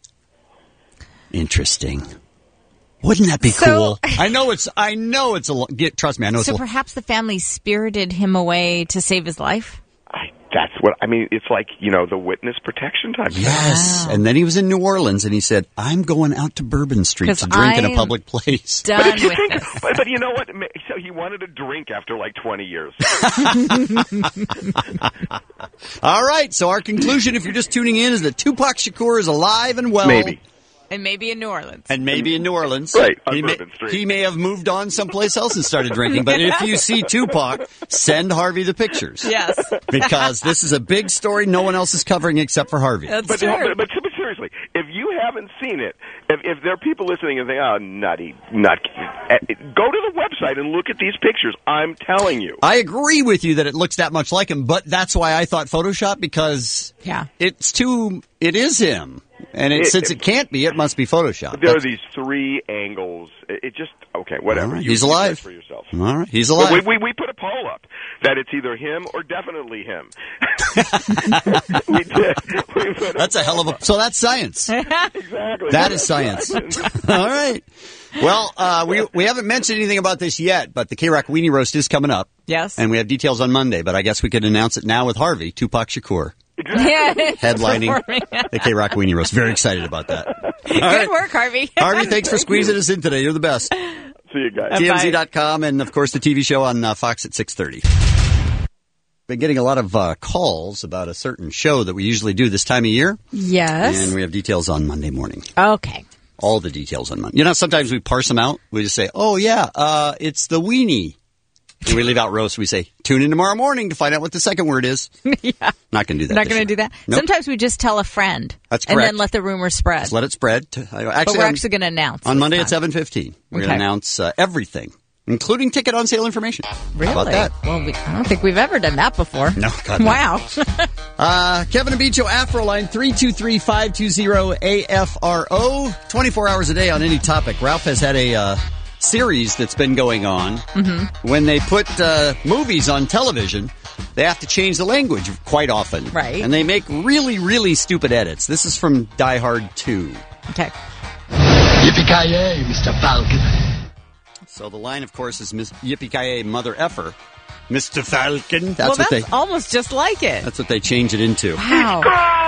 Interesting. Wouldn't that be So- cool? I know it's. I know it's a. lo- Get, trust me, I know it's. So a, lo- perhaps the family spirited him away to save his life? I, that's what I mean. It's like, you know, the witness protection type. Yes. Wow. And then he was in New Orleans, and he said, "I'm going out to Bourbon Street to drink I'm in a public place." Done but if you with think, this. But, but you know what? So he wanted to drink after like twenty years. All right. So our conclusion, if you're just tuning in, is that Tupac Shakur is alive and well. Maybe. And maybe in New Orleans. And maybe in New Orleans. Right, on he, may, Bourbon Street. he may have moved on someplace else and started drinking. But if you see Tupac, send Harvey the pictures. Yes. Because this is a big story no one else is covering except for Harvey. That's but, true. But, but, but seriously, if you haven't seen it, if, if there are people listening and think, oh, nutty, nut, go to the website and look at these pictures. I'm telling you. I agree with you that it looks that much like him, but that's why I thought Photoshop, because yeah. it's too, it is him. And it, it, since it can't be, it must be Photoshop. There That's, are these three angles. It, it just, okay, whatever. Right, you, he's you alive. for yourself. All right, he's alive. We, we, we put a poll up that it's either him or definitely him. we did. We put that's a, a hell of a, so that's science. Exactly. That is science. All right. Well, uh, we we haven't mentioned anything about this yet, but the K-Rock Weenie Roast is coming up. Yes. And we have details on Monday, but I guess we could announce it now with Harvey, Tupac Shakur. Exactly. Yeah. Headlining the K-Rock Weenie Roast. Very excited about that. All Good right. work, Harvey. Harvey, thanks for squeezing us in today. You're the best. See you guys. T M Z dot com and, of course, the T V show on uh, Fox at six thirty. Been getting a lot of uh, calls about a certain show that we usually do this time of year. Yes. And we have details on Monday morning. Okay. All the details on Monday. You know, sometimes we parse them out. We just say, oh, yeah, uh, it's the weenie. And we leave out roast. We say, tune in tomorrow morning to find out what the second word is. Yeah. Not going to do that. Not going to do that. Nope. Sometimes we just tell a friend. That's and correct. then let the rumor spread. Just let it spread. To, uh, actually, but we're on, actually going to announce. On Monday time. at seven fifteen. We're okay. going to announce uh, everything, including ticket on sale information. Really? How about that? Well, we, I don't think we've ever done that before. No, God, no. Wow. uh, Kevin and Beach Afro Line, three two three, five two zero, A F R O. twenty-four hours a day on any topic. Ralph has had a uh, series that's been going on. Mm-hmm. When they put uh, movies on television, they have to change the language quite often. Right. And they make really, really stupid edits. This is from Die Hard two. Okay. Yippee-ki-yay, Mister Falcon. So the line, of course, is Miss Yippee-ki-yay, mother effer, Mister Falcon. That's well, what that's they. almost just like it. That's what they change it into. Wow.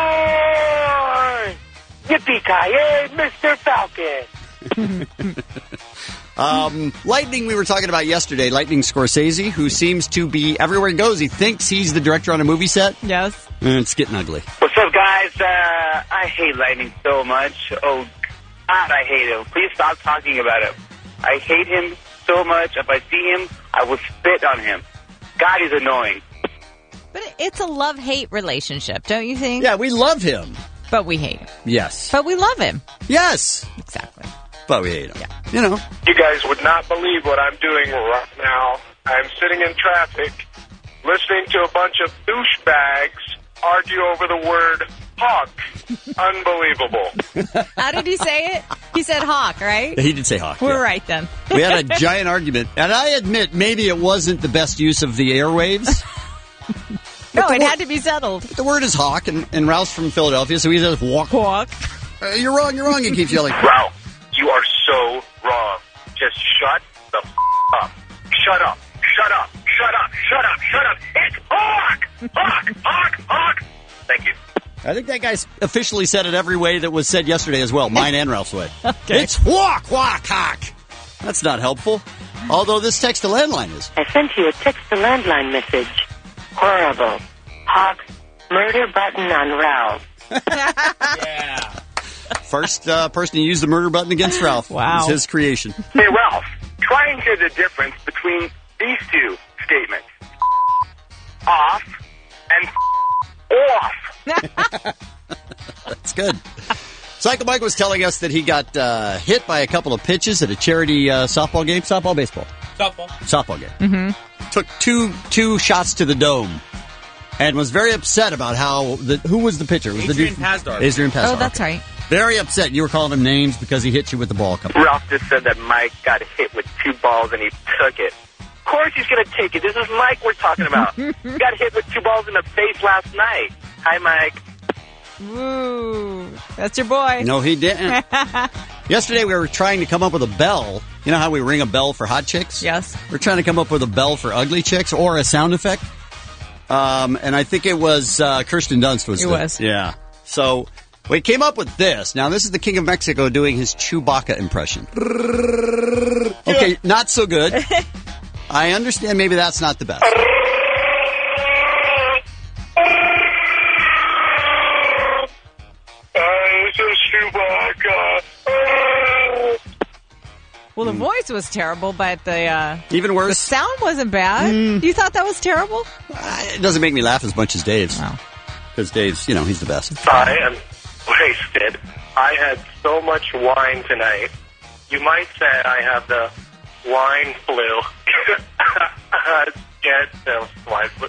Yippee-ki-yay, Mister Falcon. um, Lightning, we were talking about yesterday. Lightning Scorsese, who seems to be everywhere he goes. He thinks he's the director on a movie set. Yes. And it's getting ugly. What's up, guys? Uh, I hate Lightning so much. Oh, God, I hate him. Please stop talking about him. I hate him so much. If I see him, I will spit on him. God, he's annoying. But it's a love-hate relationship, don't you think? Yeah, we love him. But we hate him. Yes. But we love him. Yes. Exactly. But we hate him. Yeah. You know. You guys would not believe what I'm doing right now. I'm sitting in traffic, listening to a bunch of douchebags argue over the word hawk. Unbelievable. How did he say it? He said hawk, right? He did say hawk. We're yeah. right then. We had a giant argument. And I admit, maybe it wasn't the best use of the airwaves. No, it word, had to be settled. The word is hawk, and, and Ralph's from Philadelphia, so he says walk. Walk. Uh, you're wrong, you're wrong, he keeps yelling. Ralph, you are so wrong. Just shut the f*** up. Shut up. Shut up. Shut up. Shut up. Shut up. It's hawk. Hawk. Hawk. Hawk. Thank you. I think that guy officially said it every way that was said yesterday as well, mine and Ralph's way. Okay. It's walk, walk, hawk. That's not helpful. Although this text to landline is. I sent you a text to landline message. Horrible. Hawk, murder button on Ralph. Yeah. First uh, person to use the murder button against Ralph. Wow. It's his creation. Hey, Ralph, try and hear the difference between these two statements. Off and off. That's good. Psycho Mike was telling us that he got uh, hit by a couple of pitches at a charity uh, softball game. Softball, baseball? Softball. Softball game. Mm-hmm. Took two two shots to the dome and was very upset about how the who was the pitcher? It was Adrian the dude, Pazdar. Adrian Pazdar. Oh, that's right. Very upset. You were calling him names because he hit you with the ball a couple. Ralph just said that Mike got hit with two balls and he took it. Of course he's going to take it. This is Mike we're talking about. He got hit with two balls in the face last night. Hi, Mike. Woo. That's your boy. No, he didn't. Yesterday we were trying to come up with a bell. You know how we ring a bell for hot chicks? Yes. We're trying to come up with a bell for ugly chicks or a sound effect. Um, and I think it was uh, Kirsten Dunst was It the, was. Yeah. So we came up with this. Now, this is the King of Mexico doing his Chewbacca impression. Okay, not so good. I understand maybe that's not the best. Well, the voice was terrible, but the uh, Even worse. the sound wasn't bad. Mm. You thought that was terrible? It doesn't make me laugh as much as Dave's. Because Dave's, you know, he's the best. I am wasted. I had so much wine tonight. You might say I have the wine flu. Get the wine flu.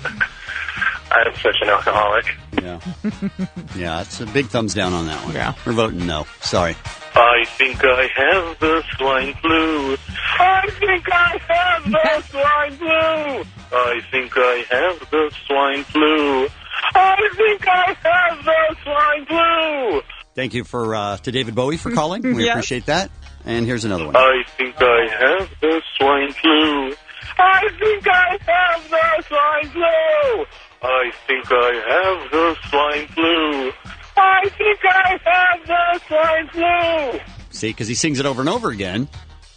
I'm such an alcoholic. Yeah. Yeah, it's a big thumbs down on that one. Yeah. We're voting no. Sorry. I think I have the swine flu. I think I have the swine flu. I think I have the swine flu. I think I have the swine flu. Thank you for uh, to David Bowie for calling. We Yes. appreciate that. And here's another one. I think I have the swine flu. I think I have the swine flu. I think I have the swine flu. I think I have the swine flu. See, because he sings it over and over again,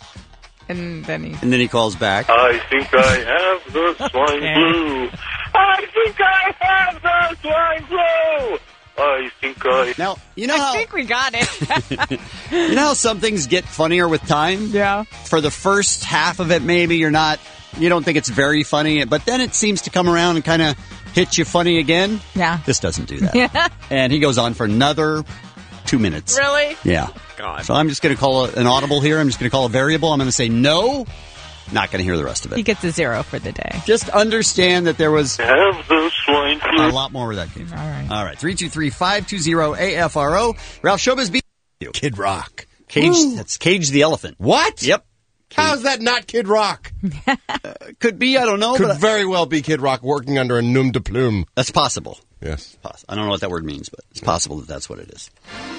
And then he... and then he calls back. I think I have the swine flu. I think I have the swine flu. I think I... Now, you know I how... think we got it. You know how some things get funnier with time? Yeah. For the first half of it, maybe you're not, you don't think it's very funny, but then it seems to come around and kind of hit you funny again. Yeah. This doesn't do that. Yeah. And he goes on for another two minutes. Really? Yeah. God. So I'm just going to call it an audible here. I'm just going to call a variable. I'm going to say no. Not going to hear the rest of He it. gets a zero for the day. Just understand that there was have the swine flu. a lot more where that came from. All right. All right. three two three, five two zero, A F R O. Ralph Showbiz beat you. Kid Rock. Cage, Woo. that's Cage the Elephant. What? Yep. How's that not Kid Rock? Could be, I don't know. Could but very well be Kid Rock working under a nom de plume. That's possible. Yes. Poss- I don't know what that word means, but it's possible that that's what it is.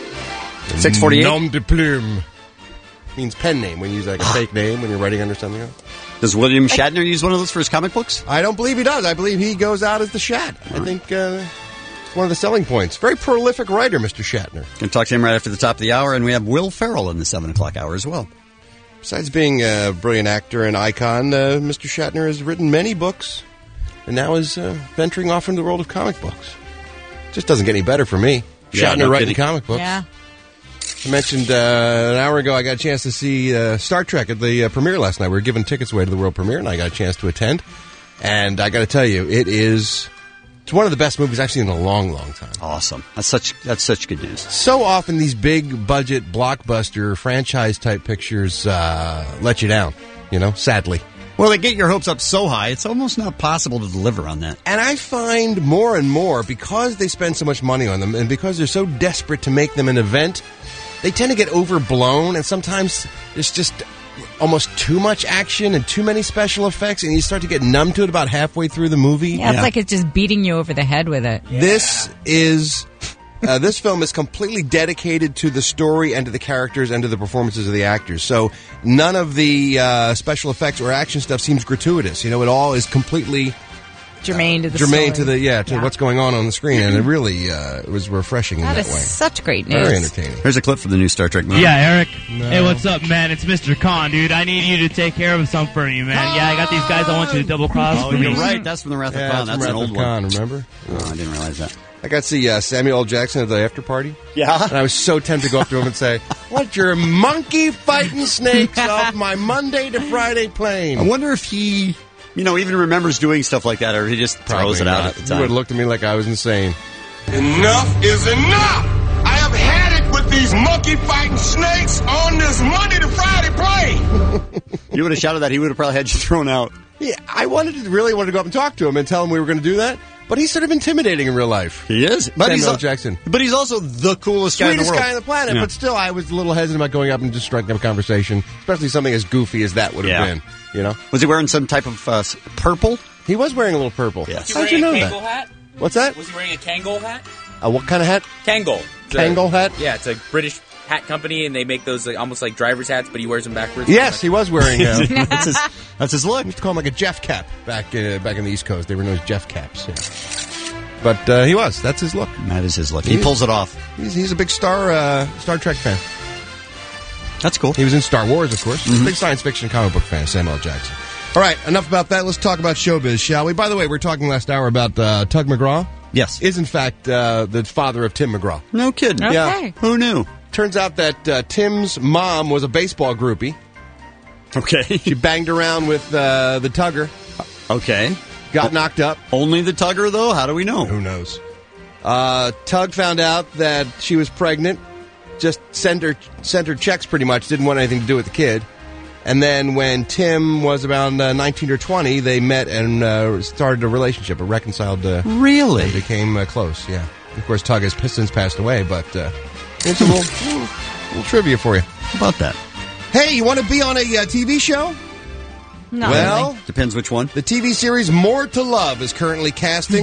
six forty-eight. Nom de plume. Means pen name when you use like a fake name when you're writing under something else. Does William Shatner use one of those for his comic books? I don't believe he does. I believe he goes out as the Shat. I think uh, it's one of the selling points. Very prolific writer, Mister Shatner. Going to talk to him right after the top of the hour, and we have Will Ferrell in the seven o'clock hour as well. Besides being a brilliant actor and icon, uh, Mister Shatner has written many books and now is uh, venturing off into the world of comic books. Just doesn't get any better for me. Yeah, Shatner no writing kidding. comic books. Yeah. I mentioned uh, an hour ago I got a chance to see uh, Star Trek at the uh, premiere last night. We were giving tickets away to the world premiere, and I got a chance to attend. And I got to tell you, it is it's one of the best movies I've seen in a long, long time. Awesome. That's such that's such good news. So often these big budget blockbuster franchise type pictures uh, let you down, you know, sadly. Well, they get your hopes up so high, it's almost not possible to deliver on that. And I find more and more, because they spend so much money on them and because they're so desperate to make them an event, they tend to get overblown, and sometimes there's just almost too much action and too many special effects, and you start to get numb to it about halfway through the movie. Yeah, it's like it's just beating you over the head with it. This is... Uh, this film is completely dedicated to the story and to the characters and to the performances of the actors. So none of the uh, special effects or action stuff seems gratuitous. You know, it all is completely... Germane to the germane story. to the yeah to Yeah. what's going on on the screen, and it really uh, it was refreshing That in is that way. such great news. Very entertaining. Here's a clip from the new Star Trek movie. Yeah, Eric. No. Hey, what's up, man? It's Mister Khan, dude. I need you to take care of something for me, man. Yeah, I got these guys. I want you to double cross Oh, for you're me. right. That's from the Wrath of Yeah, Khan. that's That's from an Wrath old of one. Khan, remember? Oh, I didn't realize that. I got to see uh, Samuel L. Jackson at the after party. Yeah. And I was so tempted to go up to him and say, "What, your monkey fighting snakes off my Monday to Friday plane?" I wonder if he, you know, even remembers doing stuff like that, or he just throws Probably it out not. at the He time. would have looked at me like I was insane. Enough is enough! I have had it with these monkey fighting snakes on this Monday to Friday plane! You would have shouted that, he would have probably had you thrown out. Yeah, I wanted to really wanted to go up and talk to him and tell him we were going to do that, but he's sort of intimidating in real life. He is. But Samuel he's L. al- Jackson. But he's also the coolest guy in the Sweetest world. guy on the planet, Yeah. but still, I was a little hesitant about going up and just striking up a conversation, especially something as goofy as that would have Yeah. been. You know, Was he wearing some type of uh, s- purple? he was wearing a little purple. Yes. How'd you know wearing a that? Kangol hat? What's that? Was he wearing a Kangol hat? Uh, what kind of hat? Kangol. It's a- Kangol hat? Yeah, it's a British hat company, and they make those like almost like driver's hats, but he wears them backwards. Yes, he was wearing. Uh, that's, his, that's his look. We used to call him like a Jeff cap back uh, back in the East Coast. They were known as Jeff caps. Yeah. But uh, he was. That's his look. That is his look. He, he pulls it off. He's, he's a big Star uh, Star Trek fan. That's cool. He was in Star Wars, of course. Mm-hmm. Big science fiction comic book fan, Samuel L. Jackson. All right, enough about that. Let's talk about showbiz, shall we? By the way, we were talking last hour about uh, Tug McGraw. Yes. Is, in fact, uh, the father of Tim McGraw. No kidding. Okay. Yeah. Who knew? Turns out that uh, Tim's mom was a baseball groupie. Okay. She banged around with uh, the Tugger. Okay. Got knocked up. Only the Tugger, though? How do we know? Who knows? Uh, Tug found out that she was pregnant. Just sent her, sent her checks pretty much. Didn't want anything to do with the kid. And then when Tim was around uh, nineteen or twenty, they met and uh, started a relationship, a reconciled... Uh, really? They became uh, close, yeah. Of course, Tug has since passed away, but uh, it's a little, little, little trivia for you. How about that? Hey, you want to be on a uh, T V show? No. Well, depends which one. The T V series More to Love is currently casting.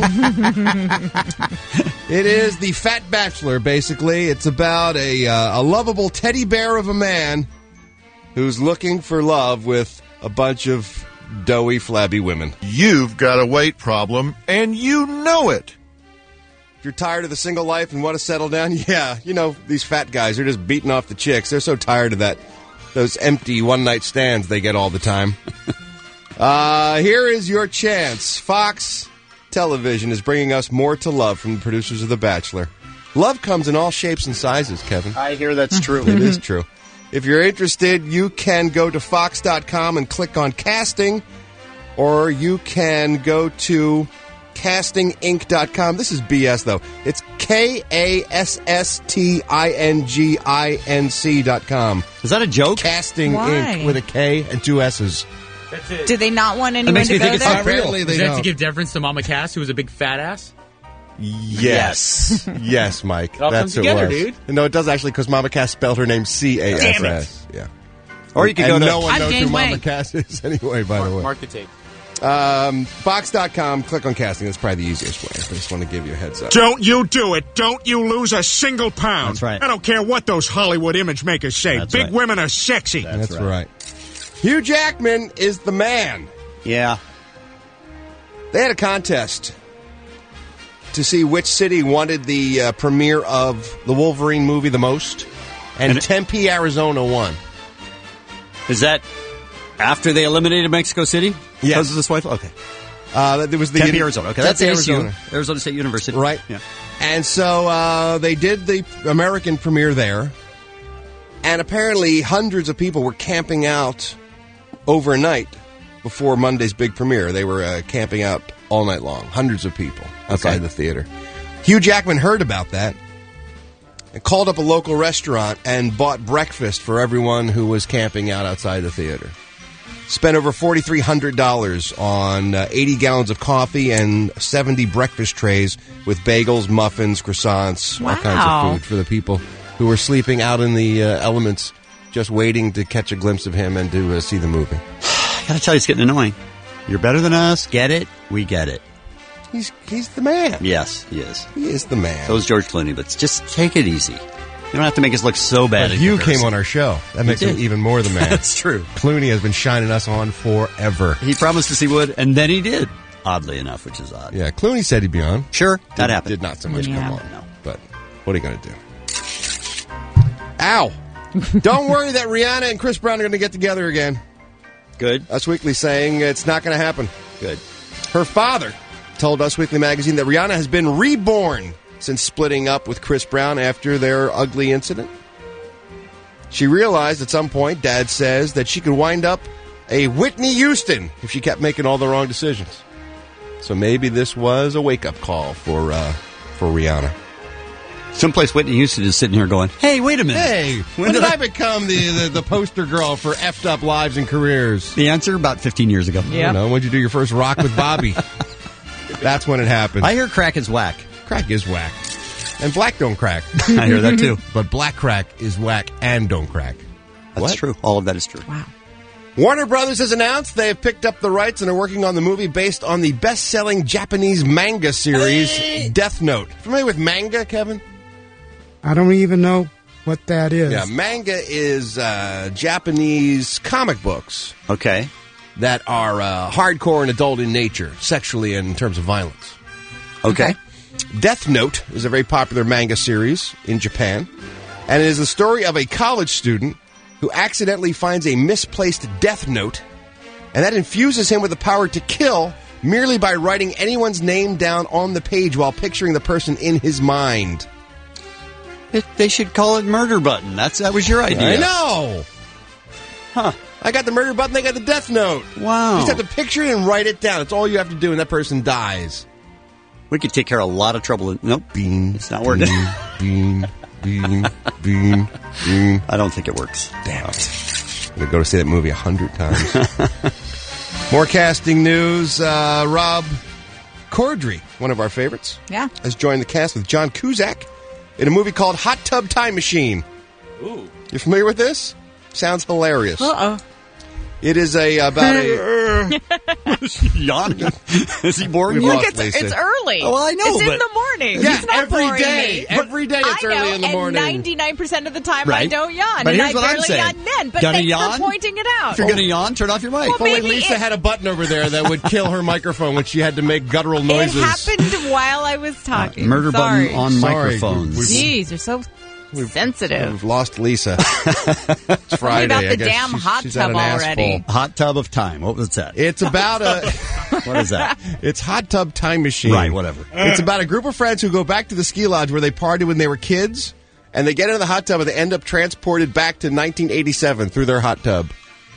It is The Fat Bachelor, basically. It's about a, uh, a lovable teddy bear of a man who's looking for love with a bunch of doughy, flabby women. You've got a weight problem, and you know it. If you're tired of the single life and want to settle down, yeah, you know, these fat guys are just beating off the chicks. They're so tired of that, those empty one-night stands they get all the time. uh, here is your chance. Fox Television is bringing us More to Love from the producers of The Bachelor. Love comes in all shapes and sizes, Kevin. I hear that's true. It is true. If you're interested, you can go to fox dot com and click on casting, or you can go to casting inc dot com. This is B S, though. It's K A S S T I N G I N C dot com. Is that a joke? Casting Why? Incorporated with a K and two S's. That's it. Do they not want anyone makes to me go think it's there? not real. Apparently they Is that don't. to give deference to Mama Cass, who was a big fat ass? Yes. Yes, Mike. It all That's comes together, it was. dude. No, it does actually, because Mama Cass spelled her name C A S S. Damn it. Yeah. Or you could and go to... no one I'm knows Jane who Mama Wang. Cass is anyway, by the way. Mark the tape. Um, fox dot com, click on casting. That's probably the easiest way. I just want to give you a heads up. Don't you do it. Don't you lose a single pound. That's right. I don't care what those Hollywood image makers say. That's Big right. women are sexy. That's, right. Hugh Jackman is the man. Yeah. They had a contest to see which city wanted the uh, premiere of the Wolverine movie the most, and, And it- Tempe, Arizona won. Is that after they eliminated Mexico City? Yes. Because of the swine flu? Okay. Uh, there was the Tempe, uni- Arizona. Okay, Tempe, that's A S U. Arizona. Arizona State University. Right. Yeah. And so uh, they did the American premiere there, and apparently hundreds of people were camping out overnight before Monday's big premiere. They were uh, camping out all night long, hundreds of people outside Okay. the theater. Hugh Jackman heard about that and called up a local restaurant and bought breakfast for everyone who was camping out outside the theater. Spent over four thousand three hundred dollars on uh, eighty gallons of coffee and seventy breakfast trays with bagels, muffins, croissants, all kinds Wow. of food for the people who were sleeping out in the uh, elements, just waiting to catch a glimpse of him and to uh, see the movie. I gotta tell you, it's getting annoying. You're better than us. Get it? We get it. He's he's the man. Yes, he is. He is the man. So is George Clooney, but just take it easy. You don't have to make us look so bad. But in Hugh comparison. came on our show. That He makes him did. even more the man. That's true. Clooney has been shining us on forever. He promised us he would, and then he did. Oddly enough, which is odd. Yeah, Clooney said he'd be on. Sure, that Did- happened. Did not so much Yeah. come on. But what are you going to do? Ow! Don't worry that Rihanna and Chris Brown are going to get together again. Good. Us Weekly saying it's not going to happen. Good. Her father told Us Weekly magazine that Rihanna has been reborn since splitting up with Chris Brown after their ugly incident. She realized at some point, Dad says, that she could wind up a Whitney Houston if she kept making all the wrong decisions. So maybe this was a wake-up call for uh, for Rihanna. Someplace Whitney Houston is sitting here going, hey, wait a minute. Hey, when, did I become the, the, the poster girl for effed up lives and careers? The answer, about fifteen years ago. I don't know. When'd you do your first rock with Bobby? That's when it happened. I hear crack is whack. Crack is whack. And black don't crack. I hear that too. But black crack is whack and don't crack. That's What? true. All of that is true. Wow. Warner Brothers has announced they have picked up the rights and are working on the movie based on the best-selling Japanese manga series, Death Note. Familiar with manga, Kevin? I don't even know what that is. Yeah, manga is uh, Japanese comic books. Okay. That are uh, hardcore and adult in nature, sexually and in terms of violence. Okay. Death Note is a very popular manga series in Japan, and it is the story of a college student who accidentally finds a misplaced death note, and that infuses him with the power to kill merely by writing anyone's name down on the page while picturing the person in his mind. It, they should call it Murder Button. That's That was your idea. I know! Huh. I got the murder button, they got the death note. Wow. You just have to picture it and write it down. That's all you have to do, and that person dies. We could take care of a lot of trouble. Nope. Bean. It's not working. Bean, bean, bean, bean. I don't think it works. Damn it. I'm going to go to see that movie a hundred times. More casting news. Uh, Rob Corddry, one of our favorites, Yeah. has joined the cast with John Cusack in a movie called Hot Tub Time Machine. Ooh. You familiar with this? Sounds hilarious. Uh-oh. It is a about a yawning. Is he boring you? Look, it's, it's early. Oh, well, I know, It's in but- the morning. Yeah, It's not every boring day. me. Every day it's I know, early in the morning. And ninety-nine percent of the time I Right. don't yawn. But and here's I what I'm barely saying. yawn then. But Gonna thanks yawn? for pointing it out. If you're going to yawn, turn off your mic. Well, Oh, wait, maybe Lisa it- had a button over there that would kill her microphone when she had to make guttural noises. It happened while I was talking. Murder Sorry. Button on Sorry. microphones. Jeez, you're so sensitive. We've lost Lisa. It's Friday. about the I guess damn she's, hot she's tub had an ass already. full. Hot Tub of Time. What was that? It's about a. What is that? It's Hot Tub Time Machine. Right, whatever. It's about a group of friends who go back to the ski lodge where they partied when they were kids, and they get into the hot tub and they end up transported back to nineteen eighty-seven through their hot tub.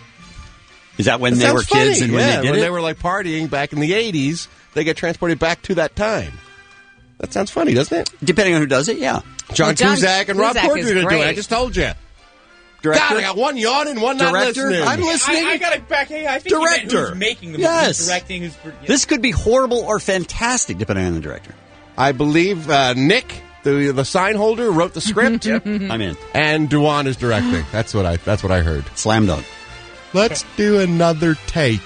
Is that when That they sounds were kids funny. and when Yeah, they did when it? they were like partying back in the eighties, they get transported back to that time. That sounds funny, doesn't it? Depending on who does it, yeah. John, Well, John Cusack and Rob Cusack Corddry is are doing it. great. I just told you. Director? God, I got one yawning, one not Director? listening. I'm listening. I, I got it back. Hey, I think you meant Director. who's making the Yes. who's directing, who's pro- This could be horrible or fantastic, depending on the director. I believe uh, Nick, the the sign holder, wrote the script, I'm in. and Duan is directing. That's what I. That's what I heard. Slam dunk. Let's do another take.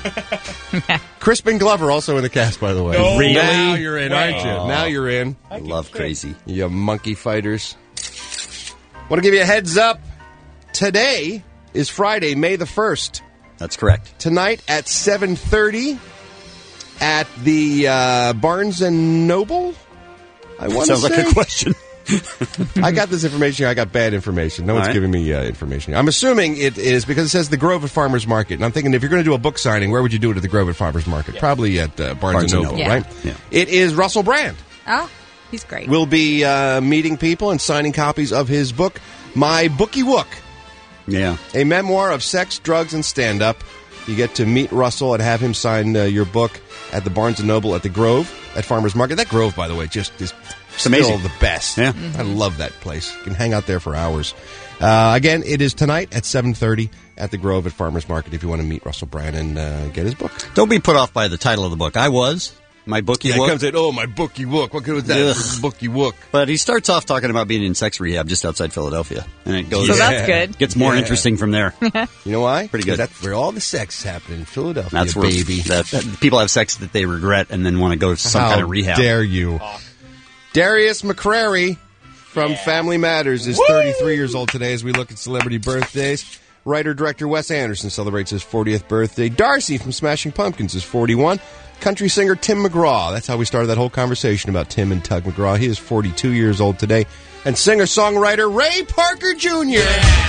Crispin Glover also in the cast, by the way. No. Really? Now you're in, aren't you? Wow. Now you're in. I love crazy. You monkey fighters. Want to give you a heads up. Today is Friday, May the first. That's correct. Tonight at seven thirty at the uh, Barnes and Noble. I want to Sounds say. like a question. I got this information here. I got bad information. No All one's right. giving me uh, information. I'm assuming it is because it says the Grove at Farmers Market. And I'm thinking if you're going to do a book signing, where would you do it at the Grove at Farmers Market? Probably at uh, Barnes, Barnes and and Noble, Noble. right? Yeah. It is Russell Brand. Oh, he's great. We'll be uh, meeting people and signing copies of his book, My Bookie Wook, Yeah. a memoir of sex, drugs, and stand-up. You get to meet Russell and have him sign uh, your book at the Barnes and Noble at the Grove at Farmers Market. That Grove, by the way, just is still amazing. the best. Yeah. I love that place. You can hang out there for hours. Uh, again, it is tonight at seven thirty at the Grove at Farmers Market if you want to meet Russell Brand and uh, get his book. Don't be put off by the title of the book. I was. My bookie Yeah, he wook. comes in, oh, my Bookie Wook. What good was that? Ugh. Bookie Wook. But he starts off talking about being in sex rehab just outside Philadelphia. And it goes. So that's good. Gets more Yeah. interesting from there. You know why? Pretty good. 'Cause that's where all the sex is happening in Philadelphia, That's where baby. That, that- people have sex that they regret and then want to go to some How kind of rehab. dare you? Darius McCrary from Family Matters is thirty-three years old today as we look at celebrity birthdays. Writer-director Wes Anderson celebrates his fortieth birthday. Darcy from Smashing Pumpkins is forty-one. Country singer Tim McGraw. That's how we started that whole conversation about Tim and Tug McGraw. He is forty-two years old today. And singer-songwriter Ray Parker Junior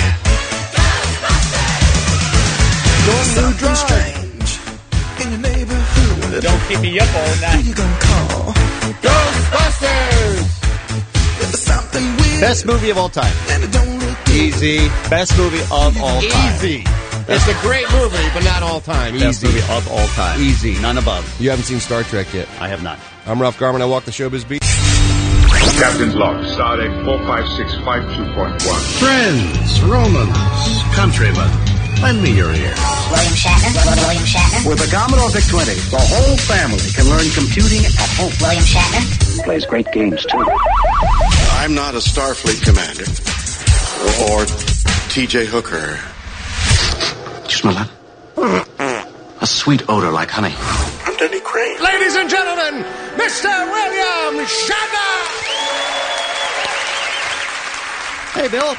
Going through drive. Strange in your neighborhood. Don't keep me up all night. Who you gonna call? Ghostbusters! There's something weird. Best movie of all time. And it don't look good. Easy. Best movie of all time. Easy. It's a great movie, but not all time. Best Easy. movie of all time. Easy. None above. You haven't seen Star Trek yet. I have not. I'm Ralph Garman. I walk the showbiz beat. Captain's log, Stardate four five six five two point one. Friends, Romans, countrymen, lend me your ear. William Shatner. William Shatner. With the Commodore VIC twenty, the whole family can learn computing at home. William Shatner. He plays great games, too. I'm not a Starfleet commander or T J Hooker. You smell that? A sweet odor like honey. I'm Denny Crane. Ladies and gentlemen, Mister William Shatner! Hey, Bill.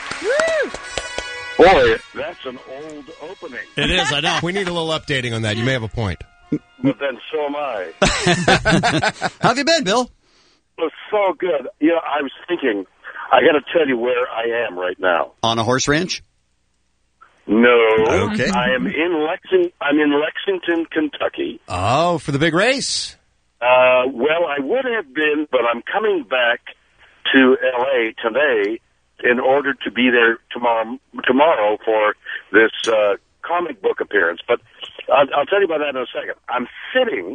Boy, that's an old opening. It is, I know. We need a little updating on that. You may have a point. But then so am I. How have you been, Bill? It was so good. You know, I was thinking, I got to tell you where I am right now. On a horse ranch? No. Okay. I am in Lexington. I'm in Lexington, Kentucky. Oh, for the big race. Uh, well, I would have been, but I'm coming back to L A today in order to be there tomorrow tomorrow for this uh, comic book appearance. But I'll, I'll tell you about that in a second. I'm sitting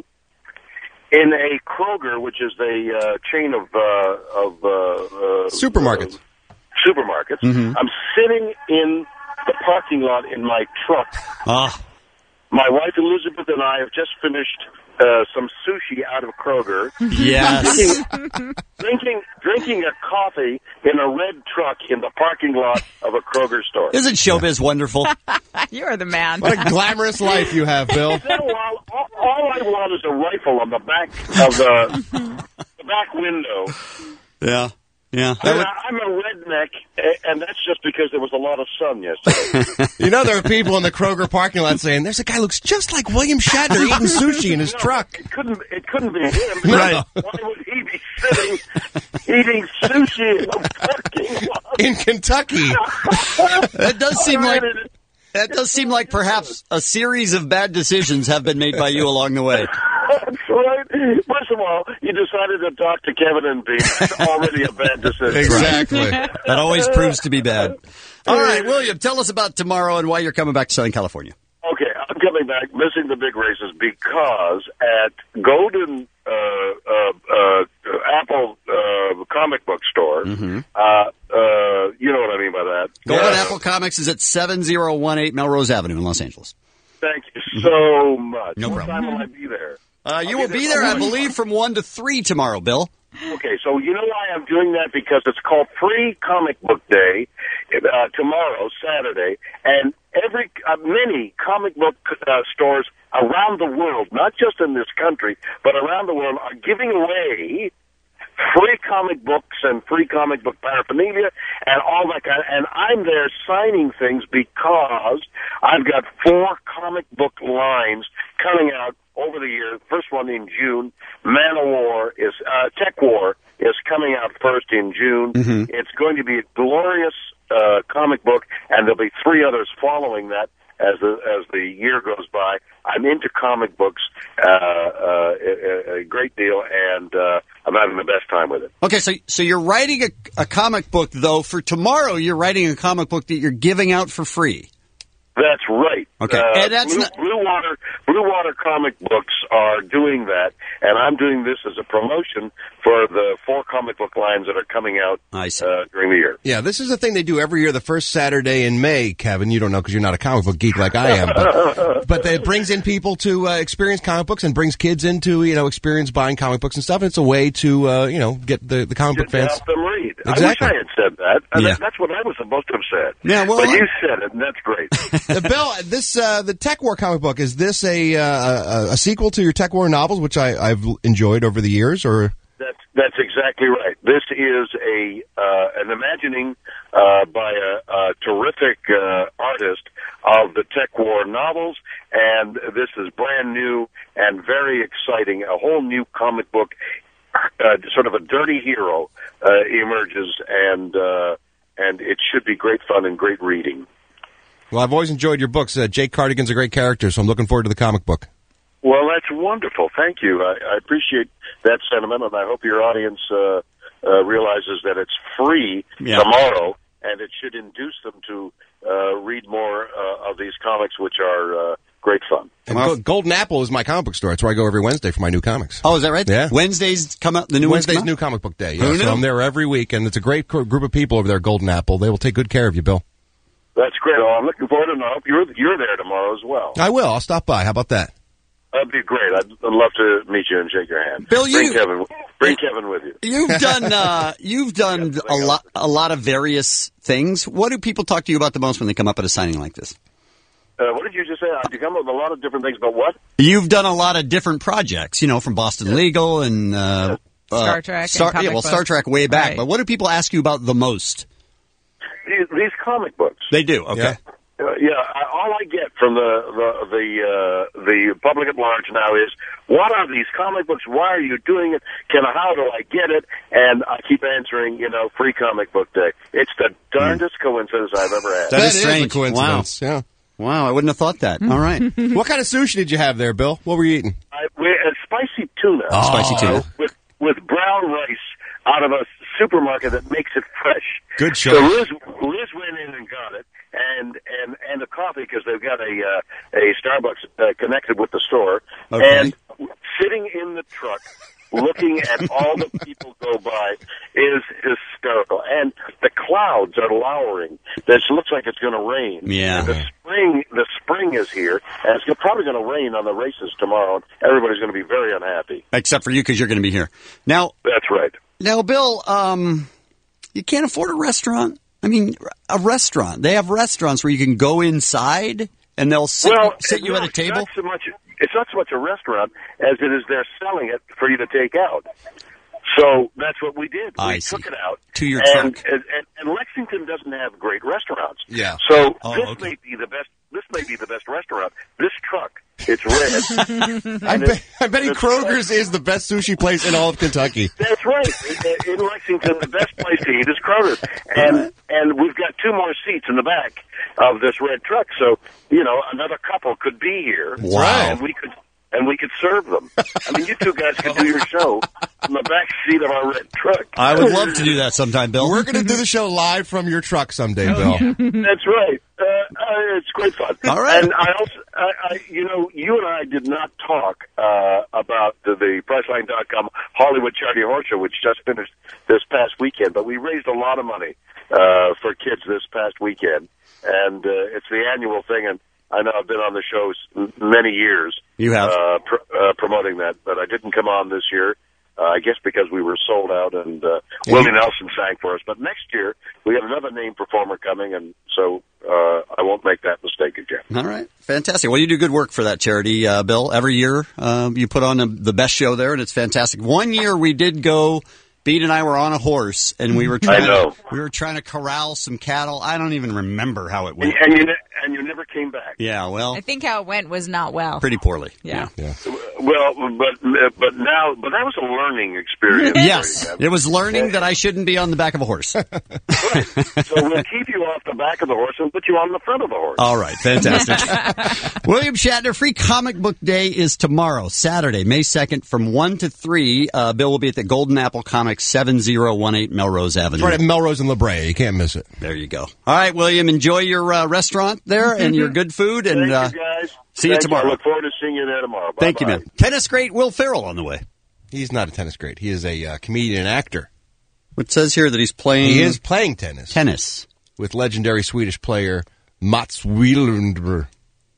in a Kroger, which is a uh, chain of uh, of uh, uh, supermarkets. Uh, supermarkets. Mm-hmm. I'm sitting in the parking lot in my truck. Ah. My wife Elizabeth and I have just finished uh, some sushi out of Kroger. Yes. Drinking, drinking, drinking a coffee in a red truck in the parking lot of a Kroger store. Isn't showbiz wonderful? You're the man. What a glamorous life you have, Bill. You know, all, all, all I want is a rifle on the back of the, the back window. Yeah. Yeah. And I, I'm a redneck, and that's just because there was a lot of sun yesterday. You know, there are people in the Kroger parking lot saying, there's a guy who looks just like William Shatner eating sushi in his No, truck. It couldn't, it couldn't be him. Right. Why would he be sitting eating sushi in the parking lot? In Kentucky. That does seem like that does seem like perhaps a series of bad decisions have been made by you along the way. That's right. First of all, you decided to talk to Kevin and Pete. That's already a bad decision. Exactly. That always proves to be bad. All right, William, tell us about tomorrow and why you're coming back to Southern California. Okay, I'm coming back missing the big races because at Golden uh, uh, uh, Apple uh, comic book store, Mm-hmm. uh, uh, you know what I mean by that. Golden Uh, Apple Comics is at seven oh one eight Melrose Avenue in Los Angeles. Thank you so much. No what problem. time will I be there? Uh, you I'll will be there, I from- believe, from one to three tomorrow, Bill. Okay, so you know why I'm doing that? Because it's called Free Comic Book Day uh, tomorrow, Saturday, and every uh, many comic book uh, stores around the world, not just in this country, but around the world, are giving away free comic books and free comic book paraphernalia and all that kind of, and I'm there signing things because I've got four comic book lines coming out over the year. First one in June. Man of War is, uh, Tech War is coming out first in June. Mm-hmm. It's going to be a glorious, uh, comic book, and there'll be three others following that as the, as the year goes by. I'm into comic books, uh, uh, a, a great deal, and, uh, I'm having the best time with it. Okay, so so you're writing a, a comic book, though. For tomorrow, you're writing a comic book that you're giving out for free. That's right. Okay, Uh, and that's Blue, not- Blue Water. Blue Water Comic Books are doing that, and I'm doing this as a promotion for the four comic book lines that are coming out I see. Uh, during the year. Yeah, this is a thing they do every year, the first Saturday in May, Kevin. You don't know because you're not a comic book geek like I am. But, but it brings in people to uh, experience comic books and brings kids into, you know, experience buying comic books and stuff. And it's a way to, uh, you know, get the, the comic book Just to fans. help them read. Exactly. I wish I had said that. And Yeah. that- That's what I was supposed to have said. Yeah, well, but I- you said it, and that's great. Uh, Bill, this uh, the Tech War comic book, is this a, uh, a a sequel to your Tech War novels, which I, I've enjoyed over the years, or? That's that's exactly right. This is a uh, an imagining uh, by a, a terrific uh, artist of the Tech War novels, and this is brand new and very exciting. A whole new comic book, uh, sort of a dirty hero uh, emerges, and uh, and it should be great fun and great reading. Well, I've always enjoyed your books. Uh, Jake Cardigan's a great character, so I'm looking forward to the comic book. Well, that's wonderful. Thank you. I, I appreciate that sentiment, and I hope your audience uh, uh, realizes that it's free Yeah. tomorrow, and it should induce them to uh, read more uh, of these comics, which are uh, great fun. And Go- Golden Apple is my comic book store. That's where I go every Wednesday for my new comics. Oh, is that right? Yeah. Wednesdays come out. The new ones Wednesday's come out? new comic book day. Who Yeah, so knew? I'm there every week, and it's a great co- group of people over there at Golden Apple. They will take good care of you, Bill. That's great. Well, I'm looking forward to it, and I hope you're, you're there tomorrow as well. I will. I'll stop by. How about that? That'd be great. I'd, I'd love to meet you and shake your hand. Bill, bring you- Kevin, bring Kevin with you. You've done uh, you've done a lot a lot of various things. What do people talk to you about the most when they come up at a signing like this? Uh, what did you just say? I've come up with a lot of different things, but what? You've done a lot of different projects, you know, from Boston Legal and uh, Star uh, Trek and Star, comic yeah, well, book. Star Trek way back. Right. But what do people ask you about the most? these, these comic books. They do. Okay. Yeah. Uh, yeah, I, all I get from the the the, uh, the public at large now is, what are these comic books? Why are you doing it? Can how do I get it? And I keep answering, you know, free comic book day. It's the darndest mm. coincidence I've ever had. That, that is strange. Is a coincidence. Wow. Yeah. Wow, I wouldn't have thought that. All right. What kind of sushi did you have there, Bill? What were you eating? I, we had spicy tuna. Oh. Spicy tuna. With with brown rice out of a supermarket that makes it fresh. Good choice. So Liz, Liz went in and got it. And and and a coffee, because they've got a uh, a Starbucks uh, connected with the store. Okay. And sitting in the truck, looking at all the people go by, is hysterical. And the clouds are lowering. It looks like it's going to rain. Yeah. And the spring, the spring is here, and it's probably going to rain on the races tomorrow. And everybody's going to be very unhappy, except for you, because you're going to be here. Now, that's right. Now, Bill, um, you can't afford a restaurant. I mean, a restaurant. They have restaurants where you can go inside and they'll sit, well, sit you no, at a table? It's not, so much, it's not so much a restaurant as it is they're selling it for you to take out. So that's what we did. We I took see. it out. To your and, truck. And, and, and Lexington doesn't have great restaurants. Yeah. So Oh, this okay. may be the best. This may be the best restaurant. This truck, it's red. I, bet, I bet you Kroger's is the best sushi place in all of Kentucky. That's right. In, in Lexington, the best place to eat is Kroger's. And and we've got two more seats in the back of this red truck, so, you know, another couple could be here. Wow. And we could and we could serve them. I mean, you two guys could do your show in the back seat of our red truck. I would love to do that sometime, Bill. We're going to do the show live from your truck someday, Bill. That's right. Uh, uh, it's great fun. All right. And I also, I, I, you know, you and I did not talk uh, about the, the Priceline dot com Hollywood Charity Horse Show, which just finished this past weekend. But we raised a lot of money uh, for kids this past weekend, and uh, it's the annual thing. And I know I've been on the show s- many years. You have. Uh, pr- uh, promoting that, but I didn't come on this year. Uh, I guess because we were sold out, and uh, Willie Nelson sang for us. But next year, we have another named performer coming, and so uh, I won't make that mistake again. All right. Fantastic. Well, you do good work for that charity, uh, Bill. Every year uh, you put on a, the best show there, and it's fantastic. One year we did go, Bede and I were on a horse, and we were trying, I know. we were trying to corral some cattle. I don't even remember how it went. And, and, you, ne- and you never came back. Yeah, well, I think how it went was not well. pretty poorly. Yeah. yeah. Well, but but now, but that was a learning experience. Yes, for you, it was learning that I shouldn't be on the back of a horse. Right. So we'll keep you off the back of the horse and put you on the front of the horse. All right, fantastic. William Shatner, Free Comic Book Day is tomorrow, Saturday, May second, from one to three. Uh, Bill will be at the Golden Apple Comics, seven oh one eight Melrose Avenue. Right at Melrose and La Brea. You can't miss it. There you go. All right, William, enjoy your uh, restaurant there and your good food. And Thank uh, you, guys. see Thank you tomorrow. I look forward to seeing you there tomorrow. Bye-bye. Thank you, man. Tennis great Will Ferrell on the way. He's not a tennis great. He is a uh, comedian and actor. It says here that he's playing... He is playing tennis. Tennis. With legendary Swedish player Mats Wilander.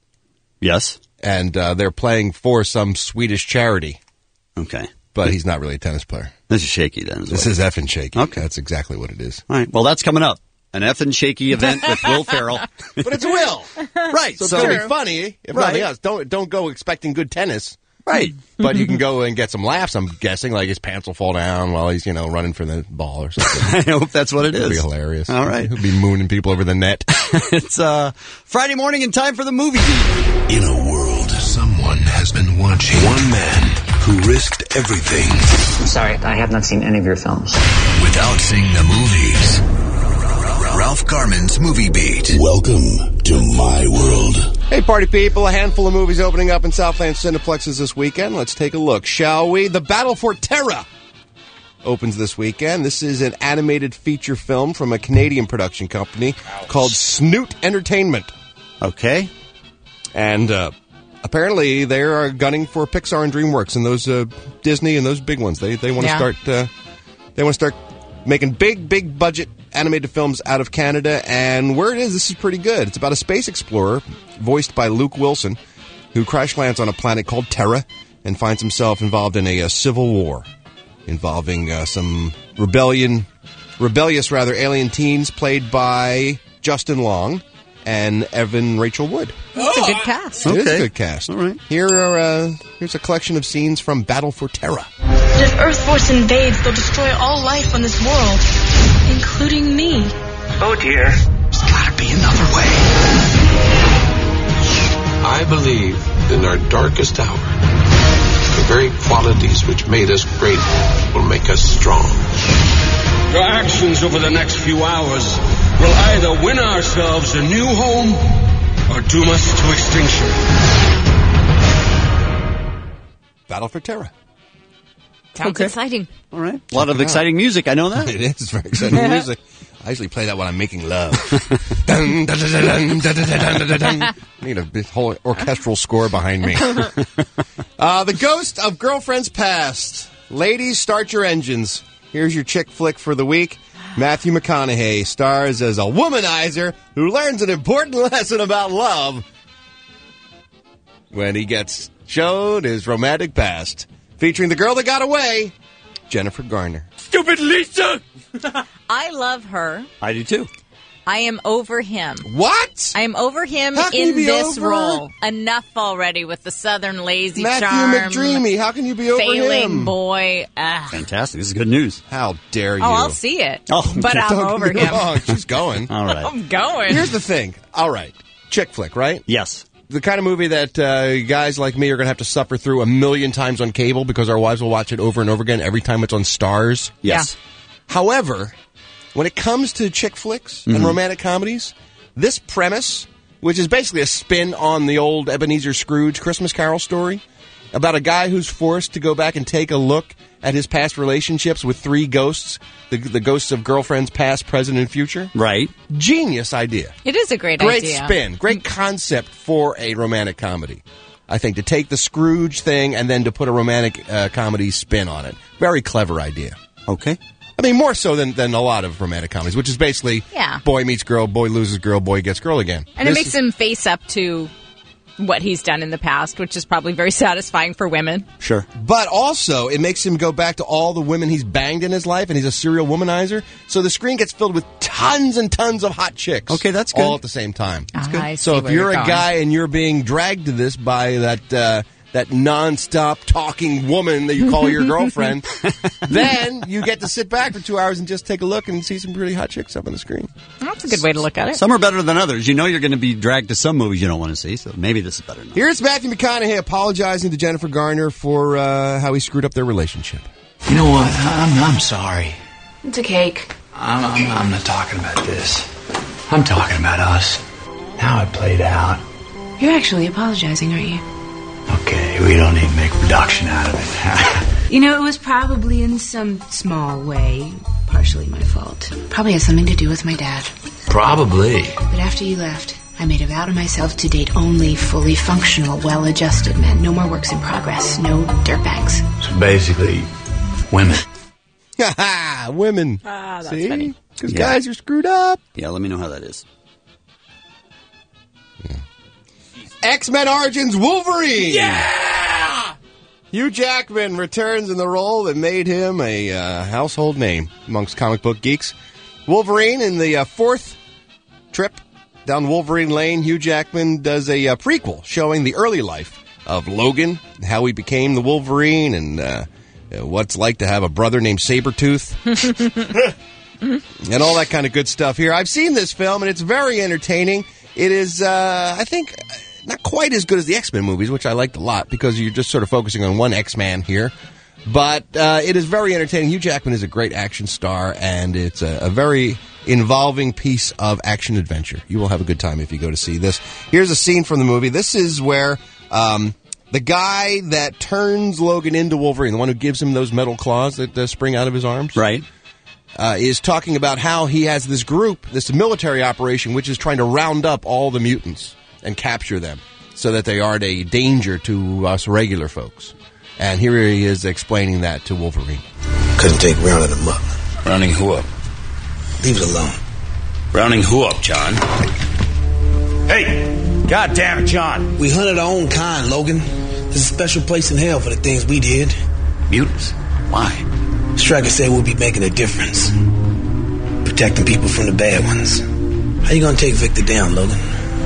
Yes. And uh, they're playing for some Swedish charity. Okay. But he's not really a tennis player. This is shaky then. This is effing shaky. Okay. That's exactly what it is. All right. Well, that's coming up. An effing shaky event with Will Ferrell. But it's Will. Right. So it's so, going to be funny, if Right. nothing else. Don't, don't go expecting good tennis. Right. But you can go and get some laughs, I'm guessing, like his pants will fall down while he's, you know, running for the ball or something. I hope that's what it It'll is. be hilarious. All right. He'll be mooning people over the net. It's uh, Friday morning and time for the movie beat. In a world, someone has been watching. One man who risked everything. Sorry, I have not seen any of your films. Without seeing the movies. Ralph Garman's Movie Beat. Welcome to my world. Hey, party people. A handful of movies opening up in Southland Cineplexes this weekend. Let's take a look, shall we? The Battle for Terra opens this weekend. This is an animated feature film from a Canadian production company called Snoot Entertainment. Okay. And uh, apparently they are gunning for Pixar and DreamWorks and those uh, Disney and those big ones. They they want to Yeah. start uh, they want to start making big big budget animated films out of Canada. And where it is, this is pretty good. It's about a space explorer voiced by Luke Wilson who crash lands on a planet called Terra and finds himself involved in a, a civil war involving uh, some rebellion, rebellious rather alien teens played by Justin Long and Evan Rachel Wood. It's a good cast. It is Okay. a good cast. All right. Here are uh, here's a collection of scenes from Battle for Terra. If Earth Force invades, they'll destroy all life on this world, including me. Oh, dear. There's gotta be another way. I believe in our darkest hour, the very qualities which made us great will make us strong. Your actions over the next few hours will either win ourselves a new home or doom us to extinction. Battle for Terra. Sounds Okay. exciting. All right. A lot of exciting music. I know that. It is very exciting music. I usually play that when I'm making love. Dun, dun, dun, dun, dun, dun, dun, dun, dun. I need a big whole orchestral score behind me. Uh, the Ghost of Girlfriends Past. Ladies, start your engines. Here's your chick flick for the week. Matthew McConaughey stars as a womanizer who learns an important lesson about love when he gets showed his romantic past. Featuring the girl that got away, Jennifer Garner. Stupid Lisa! I love her. I do too. I am over him. What? I am over him How can you in be this over? role. Enough already with the Southern lazy Matthew charm. McDreamy, how can you be over failing him? boy. Ugh. Fantastic. This is good news. How dare you? Oh, I'll see it. Oh, but I'm Don't over get me him. wrong, she's going. All right. I'm going. Here's the thing. All right. Chick flick, right? Yes. The kind of movie that uh, guys like me are going to have to suffer through a million times on cable because our wives will watch it over and over again every time it's on Stars. Yes. However, when it comes to chick flicks and Mhm. romantic comedies, this premise, which is basically a spin on the old Ebenezer Scrooge Christmas Carol story about a guy who's forced to go back and take a look at his past relationships with three ghosts, the, the ghosts of girlfriends past, present, and future. Right. Genius idea. It is a great, Great idea. spin. Great concept for a romantic comedy. I think to take the Scrooge thing and then to put a romantic uh, comedy spin on it. Very clever idea. Okay. I mean, more so than, than a lot of romantic comedies, which is basically Yeah. boy meets girl, boy loses girl, boy gets girl again. And it This makes him face up to what he's done in the past, which is probably very satisfying for women. Sure. But also, it makes him go back to all the women he's banged in his life, and he's a serial womanizer. So the screen gets filled with tons and tons of hot chicks. Okay, that's good. All at the same time. That's good. I So see if where you're you're a going. guy and you're being dragged to this by that uh, that nonstop talking woman that you call your girlfriend, then you get to sit back for two hours and just take a look and see some pretty hot chicks up on the screen. That's a good way to look at it. Some are better than others. You know you're going to be dragged to some movies you don't want to see, so maybe this is better. Than Here's Matthew McConaughey apologizing to Jennifer Garner for uh, how he screwed up their relationship. You know what? I'm, I'm sorry. It's a cake. I'm, I'm, I'm not talking about this. I'm talking about us. How it played out. You're actually apologizing, aren't you? Okay, we don't need to make a production out of it. You know, it was probably in some small way partially my fault. Probably has something to do with my dad. Probably. But after you left, I made a vow to myself to date only fully functional, well-adjusted men. No more works in progress. No dirtbags. So basically, women. Ha ha! Women. Ah, that's See? funny. Because Yeah. guys are screwed up. Yeah, let me know how that is. X-Men Origins Wolverine! Yeah! Hugh Jackman returns in the role that made him a uh, household name amongst comic book geeks. Wolverine in the uh, fourth trip down Wolverine Lane, Hugh Jackman does a uh, prequel showing the early life of Logan, how he became the Wolverine, and uh, uh, what it's like to have a brother named Sabretooth. And all that kind of good stuff here. I've seen this film, and it's very entertaining. It is, uh, I think, not quite as good as the X-Men movies, which I liked a lot, because you're just sort of focusing on one X-Man here. But uh, it is very entertaining. Hugh Jackman is a great action star, and it's a, a very involving piece of action-adventure. You will have a good time if you go to see this. Here's a scene from the movie. This is where um, the guy that turns Logan into Wolverine, the one who gives him those metal claws that uh, spring out of his arms, right, uh, is talking about how he has this group, this military operation, which is trying to round up all the mutants and capture them so that they aren't a danger to us regular folks. And here he is explaining that to Wolverine. Couldn't take rounding them up. Rounding who up? Leave it alone. Rounding who up, John? Hey! God damn it, John! We hunted our own kind, Logan. There's a special place in hell for the things we did. Mutants? Why? Stryker said we'll be making a difference. Protecting people from the bad ones. How you gonna take Victor down, Logan?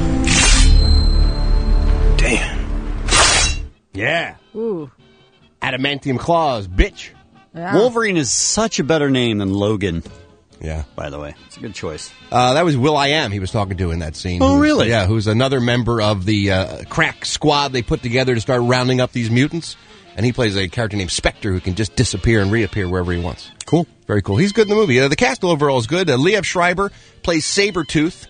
Damn. Yeah. Ooh. Adamantium claws, bitch. Yeah. Wolverine is such a better name than Logan. Yeah. By the way, it's a good choice. Uh, that was Will.i.am he was talking to in that scene. Oh, Who's- really? Yeah, who's another member of the uh, crack squad they put together to start rounding up these mutants. And he plays a character named Spectre who can just disappear and reappear wherever he wants. Cool. Very cool. He's good in the movie. Uh, the cast overall is good. Uh, Liev Schreiber plays Sabretooth.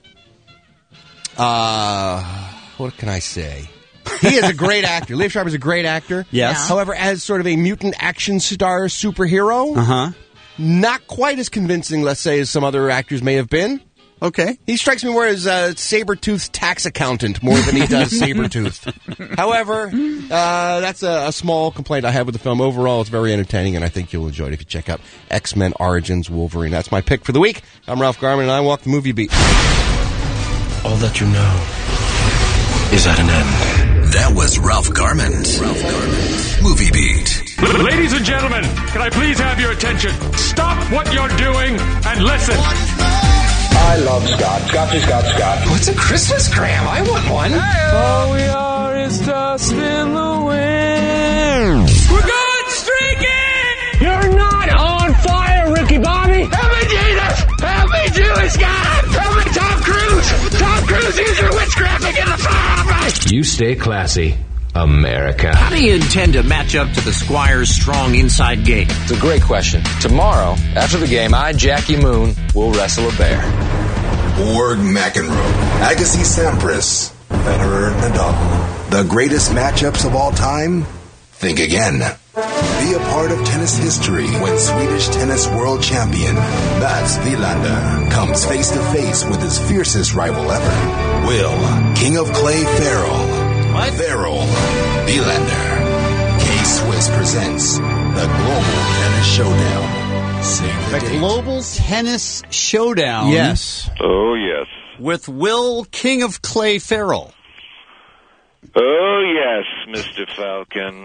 Uh, what can I say? He is a great actor. Liev Schreiber's a great actor. Yes. Yeah. However, as sort of a mutant action star superhero, Uh-huh. not quite as convincing, let's say, as some other actors may have been. Okay. He strikes me more as uh, Sabretooth's tax accountant more than he does Sabretooth. However, uh, that's a, a small complaint I have with the film. Overall, it's very entertaining, and I think you'll enjoy it if you check out X-Men Origins Wolverine. That's my pick for the week. I'm Ralph Garman, and I walk the movie beat. All that you know is at an end. That was Ralph Garman's Ralph Garman's Movie Beat. Ladies and gentlemen, can I please have your attention? Stop what you're doing and listen. I love Scott. Scotchy Scott Scott. What's a Christmas cram? I want one. All we are is dust in the wind. We're going streaking! You're not on fire, Ricky Bobby. Help me, Jesus. Help me, Jewish God. Help me, Tom Cruise. Tom Cruise, use your witchcraft to get the fire off me. You stay classy, America. How do you intend to match up to the Squire's strong inside game? It's a great question. Tomorrow, after the game, I, Jackie Moon, will wrestle a bear. Borg McEnroe, Agassi Sampras, Federer Nadal. The greatest matchups of all time? Think again. Be a part of tennis history when Swedish tennis world champion Mats Wilander comes face to face with his fiercest rival ever, Will, King of Clay Farrell. What? Farrell, Wilander. K-Swiss presents the Global Tennis Showdown. Save the The date. Global Tennis Showdown. Yes. Oh, yes. With Will, King of Clay Farrell. Oh, yes, Mister Falcon.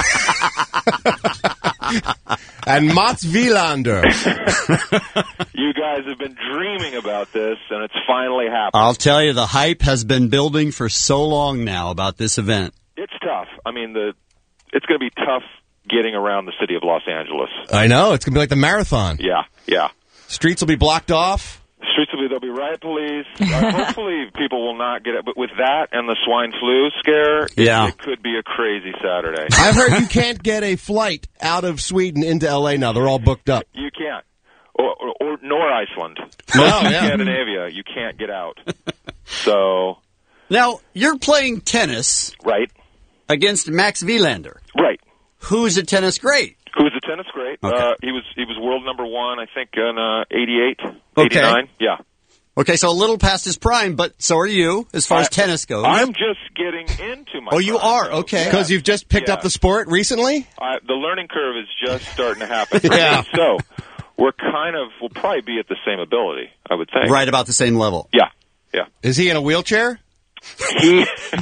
And Mats Wilander. You guys have been dreaming about this, and it's finally happened. I'll tell you, the hype has been building for so long now about this event. It's tough. I mean, the it's going to be tough getting around the city of Los Angeles. I know. It's going to be like the marathon. Yeah, yeah. Streets will be blocked off. Streets will be, there'll be riot police. Uh, hopefully people will not get it. But with that and the swine flu scare, Yeah. it, it could be a crazy Saturday. I've heard you can't get a flight out of Sweden into L A now. They're all booked up. You can't. Or, or, or nor Iceland. No, yeah. Scandinavia, you can't get out. So, Now, you're playing tennis right, against Max Wilander. right. Who's a tennis great? Who's a tennis great? Okay. Uh, he was he was world number one, I think, in uh, eighty-eight, Okay. eighty-nine. Yeah. Okay, so a little past his prime, but so are you, as far as I- tennis goes. I'm just getting into my. Oh, you prime, are? though. Okay. Because you've just picked Yeah. up the sport recently? I, the learning curve is just starting to happen. for Yeah. me. So we're kind of we'll probably be at the same ability, I would think. Right about the same level. Yeah. Yeah. Is he in a wheelchair? He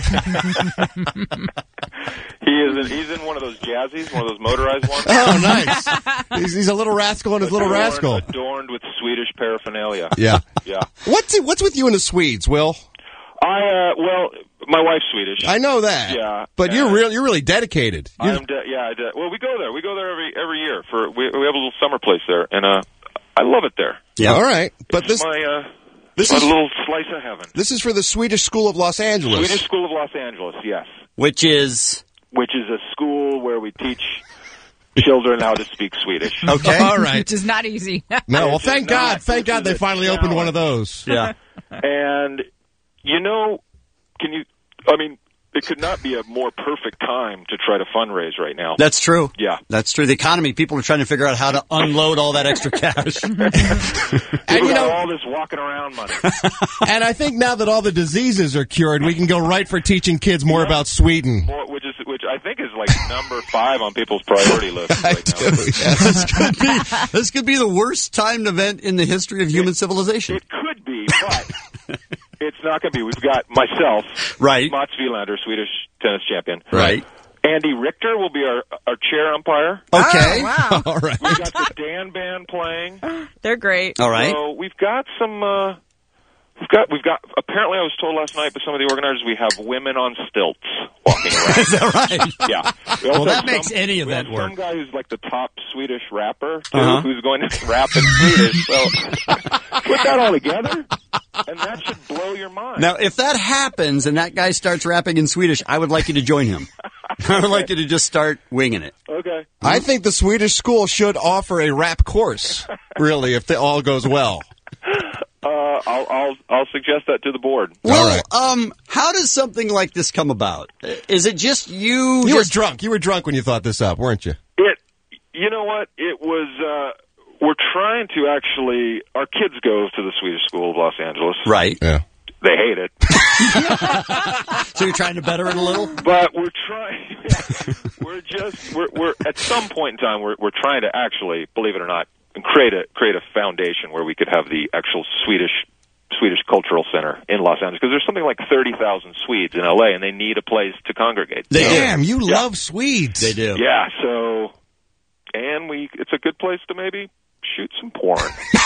he is in, he's in one of those jazzies, one of those motorized ones. Oh, nice. he's, he's a little rascal in his little Adorned- rascal. adorned with Swedish paraphernalia. Yeah. Yeah. What's it, what's with you and the Swedes, Will? I uh well, my wife's Swedish. I know that. Yeah. But you're and real. You're really dedicated. You're- I'm de- yeah. I de- well, we go there. We go there every every year for we we have a little summer place there, and uh, I love it there. Yeah. All right. But It's this my uh, this my is little slice of heaven. this is for the Swedish School of Los Angeles. Swedish School of Los Angeles, yes, Which is which is a school where we teach children how to speak Swedish. okay. All right. Which is not easy. No. Well, It's thank not- God. Thank this God is they a finally opened one of those. Yeah. And you know, can you? I mean, it could not be a more perfect time to try to fundraise right now. That's true. Yeah. That's true. The economy, people are trying to figure out how to unload all that extra cash. And People you got know, all this walking around money. and I think now that all the diseases are cured, we can go right for teaching kids more about Sweden. More, which is which I think is like number five on people's priority list right now. this, could be, this could be the worst timed event in the history of human civilization. It could be, but it's not going to be. We've got myself, Right. Mats Wilander, Swedish tennis champion. Right. Andy Richter will be our our chair umpire. Okay. Oh, wow. All right. We've got the Dan Band playing. They're great. All right. So we've got some uh, We've got, we've got, apparently I was told last night by some of the organizers we have women on stilts walking around. Is that right? Yeah. We Well, also that have makes some, any we event have work. Some guy who's like the top Swedish rapper, too, Uh-huh. who's going to rap in Swedish. So put that all together, and that should blow your mind. Now, if that happens and that guy starts rapping in Swedish, I would like you to join him. I would like you to just start winging it. Okay. I think the Swedish school should offer a rap course, really, if it all goes well. Uh, I'll, I'll, I'll suggest that to the board. Well, um, how does something like this come about? Is it just you? You just... were drunk. You were drunk when you thought this up, weren't you? It, you know what? It was, uh, we're trying to actually, our kids go to the Swedish School of Los Angeles. Right. Yeah. They hate it. So you're trying to better it a little? But we're trying, we're just, we're, we're, at some point in time, we're, we're trying to actually, believe it or not, create a, create a foundation where we could have the actual Swedish, Swedish Cultural Center in Los Angeles. Because there's something like thirty thousand Swedes in L A, and they need a place to congregate. They Damn, you yeah. love Swedes. They do. Yeah, so, and we, it's a good place to maybe shoot some porn.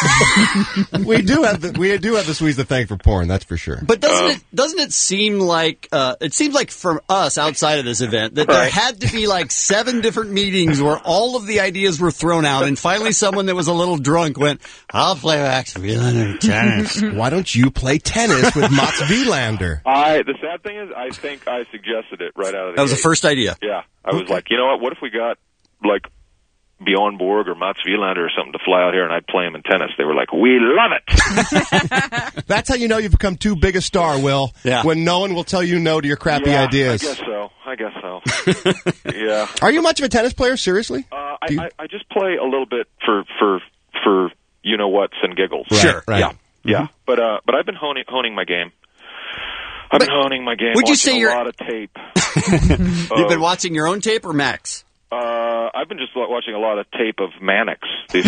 we do have the we do have the Swedes to thank for porn, that's for sure. But doesn't uh, it doesn't it seem like uh, it seems like for us outside of this event that there right. had to be like seven different meetings where all of the ideas were thrown out, and finally someone that was a little drunk went, "I'll play Max Wielander tennis." Why don't you play tennis with Mats Wielander? I the sad thing is, I think I suggested it right out of the That was gate. the first idea. Yeah, I was like, you know what? What if we got like Bjorn Borg or Mats Wielander or something to fly out here and I'd play him in tennis? They were like, we love it. That's how you know you've become too big a star, Will. Yeah. When no one will tell you no to your crappy yeah, ideas. I guess so. I guess so. Yeah. Are you much of a tennis player, seriously? Uh, I, you... I, I just play a little bit for, for, for you know whats and giggles. Right, sure. Right. Yeah. Yeah. Mm-hmm. But, uh, but I've been honing, honing my game. I've but been honing my game. Would you watching say a you're... lot of tape. You've been watching your own tape or Max? Uh, I've been just watching a lot of tape of Mannix. These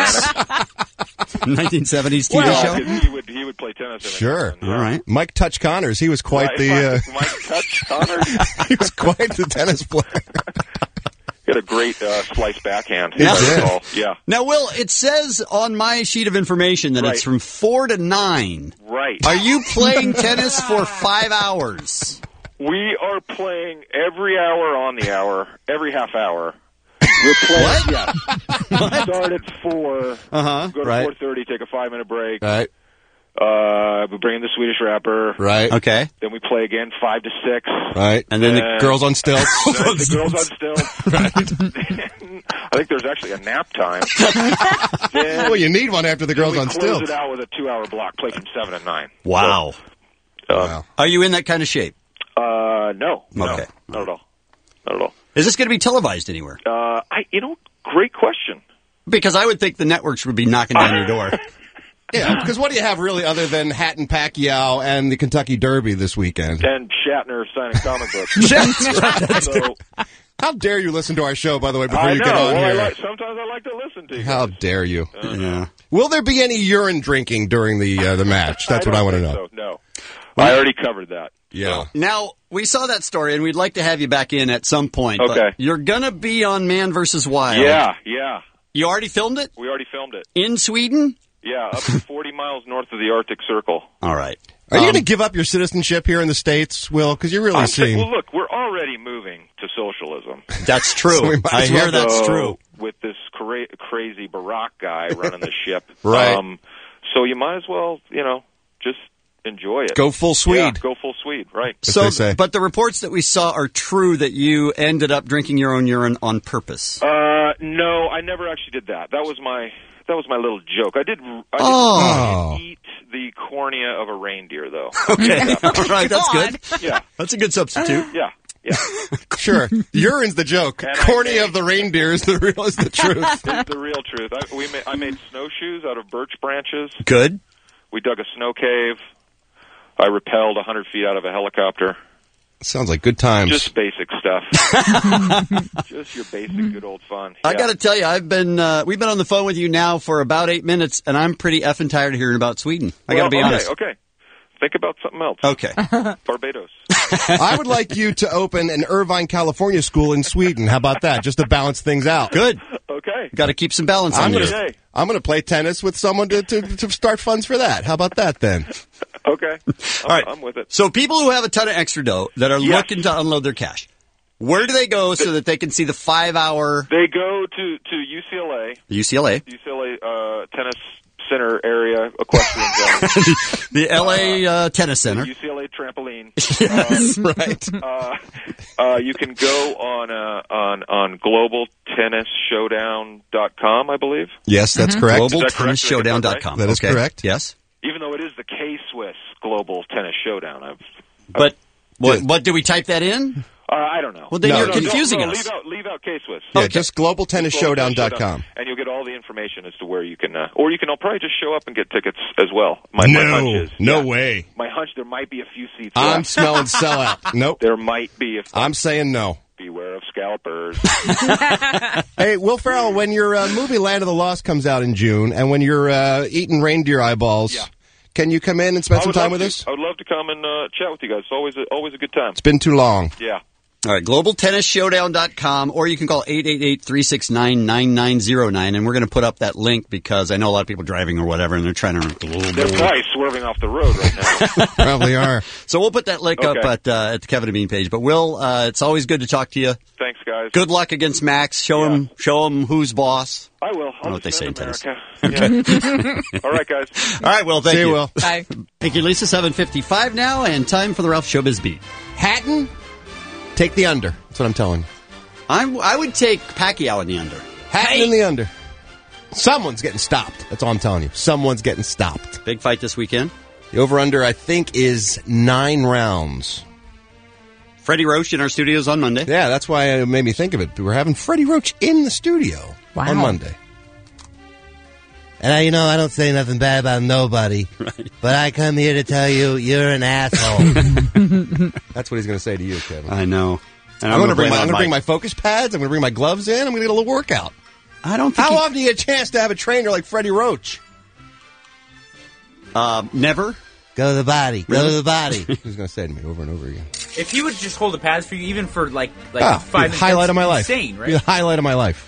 Mannix. nineteen seventies T V well, show? He would, he would play tennis. Sure. Yeah. All right. Mike Touch Connors, he was quite right, the... Uh, Mike, Mike Touch Connors. he was quite the tennis player. He had a great uh, slice backhand. Yeah. Yeah. yeah. Now, Will, it says on my sheet of information that right. it's from four to nine. Right. Are you playing tennis for five hours? We are playing every hour on the hour, every half hour. We're playing, what? Yeah. We start at four, uh-huh, go to right. four thirty, take a five-minute break. Right. Uh, we bring in the Swedish rapper. Right. Okay. Then we play again, five to six. Right. And then and the girls on stilts. Then the girls on stilts. Right. I think there's actually a nap time. Then, well, you need one after the girls we on close stilts. it out with a two-hour block, play from seven to nine. Wow. So, uh, wow. Are you in that kind of shape? Uh, no. No. Okay. Not at all. Not at all. Is this going to be televised anywhere? Uh, I, you know, great question. Because I would think the networks would be knocking down your door. Yeah, because what do you have really other than Hatton Pacquiao and the Kentucky Derby this weekend? And Shatner signing comic books. That's so, right. How dare you listen to our show, by the way, before I you know. get on well, here? I like, sometimes I like to listen to you. How guys. dare you? Uh, yeah. Will there be any urine drinking during the uh, the match? That's I what I want to think know. So, no. I already covered that. Yeah. Now, we saw that story, and we'd like to have you back in at some point. Okay. But you're going to be on Man versus Wild. Yeah, yeah. You already filmed it? We already filmed it. In Sweden? Yeah, up to forty miles north of the Arctic Circle. All right. Are um, you going to give up your citizenship here in the States, Will? Because you really I'm seem... saying, well, look, we're already moving to socialism. That's true. So we might I as well hear that's So, true. With this cra- crazy Barack guy running the ship. Right. Um, so you might as well, you know, just enjoy it. Go full Swede. Yeah, go full Swede, right. As So, they say. but the reports that we saw are true that you ended up drinking your own urine on purpose. Uh, no, I never actually did that. That was my that was my little joke. I did. I did, Oh. I did eat the cornea of a reindeer, though. Okay, Yeah. all right, that's good. Yeah, That's a good substitute. yeah, yeah. Sure. Urine's the joke. And I Cornea made- of the reindeer is the real is the truth. It's the real truth. I, we made, I made snowshoes out of birch branches. Good. We dug a snow cave. I rappelled one hundred feet out of a helicopter. Sounds like good times. Just basic stuff. Just your basic good old fun. I Yeah. got to tell you, I've been uh, we've been on the phone with you now for about eight minutes, and I'm pretty effing tired of hearing about Sweden. I got to Well, be okay, honest. Okay, think about something else. Okay. Barbados. I would like you to open an Irvine, California school in Sweden. How about that? Just to balance things out. Good. Okay. Got to keep some balance I'm on gonna, you. Okay. I'm going to play tennis with someone to, to, to start funds for that. How about that then? Okay. I'm, All right. I'm with it. So people who have a ton of extra dough that are Yes. looking to unload their cash, where do they go so that they can see the five-hour They go to, to U C L A. U C L A, U C L A uh, Tennis Center area, equestrian zone. the L A uh, Tennis Center? U C L A trampoline. Yes, Um, right. Uh, uh, you can go on uh, on on global tennis showdown dot com, I believe. Yes, that's correct. global Is that correct? tennis showdown dot com. That is Okay. correct. Yes. Even though it is the K-Swiss Global Tennis Showdown. I've, But what, what do we type that in? uh, I don't know. Well, then No, you're no, confusing no, no, us. Leave out, leave out K-Swiss. Yeah, just global tennis showdown dot com. Showdown, and you'll get all the information as to where you can, uh, or you can probably just show up and get tickets as well. My, my hunch No, is, no yeah, way. My hunch, there might be a few seats I'm left. smelling sellout. Nope. There might be. If I'm saying no. beware of scalpers. Hey, Will Ferrell, when your uh, movie Land of the Lost comes out in June, and when you're uh, eating reindeer eyeballs, Yeah. can you come in and spend I some would time love with to. us? I would love to come and uh, chat with you guys. It's always a, always a good time. It's been too long. Yeah. All right, global tennis showdown dot com, or you can call eight eight eight, three six nine, nine nine zero nine, and we're going to put up that link because I know a lot of people driving or whatever, and they're trying to... They're probably swerving off the road right now. Probably are. So we'll put that link Okay. up at uh, at the Kevin and Bean page. But Will, uh, it's always good to talk to you. Thanks, guys. Good luck against Max. Show him show him who's boss. I will. I'll I know what they say in defend tennis. America. Yeah. All right, guys. All right, Will, thank See you, you. Will. Bye. Thank you, Lisa. seven fifty-five now, and time for the Ralph Showbiz Beat. Hatton, take the under. That's what I'm telling you. I, I would take Pacquiao in the under. Hatton in the under. Someone's getting stopped. That's all I'm telling you. Someone's getting stopped. Big fight this weekend. The over-under, I think, is nine rounds. Freddie Roach in our studios on Monday. Yeah, that's why it made me think of it. We're having Freddie Roach in the studio Wow. on Monday. And, I, you know, I don't say nothing bad about nobody, Right. but I come here to tell you you're an asshole. That's what he's going to say to you, Kevin. I know. And I'm, going to bring, blame my, it I'm on going to bring my Mike. focus pads. I'm going to bring my gloves in. I'm going to get a little workout. I don't think How he- often do you get a chance to have a trainer like Freddie Roach? Uh, never. Go to the body. Go Really? to the body. He's going to say to me over and over again. If he would just hold the pads for you, even for like like Ah, five be the minutes, highlight that's of my life. insane, Be right? the highlight of my life.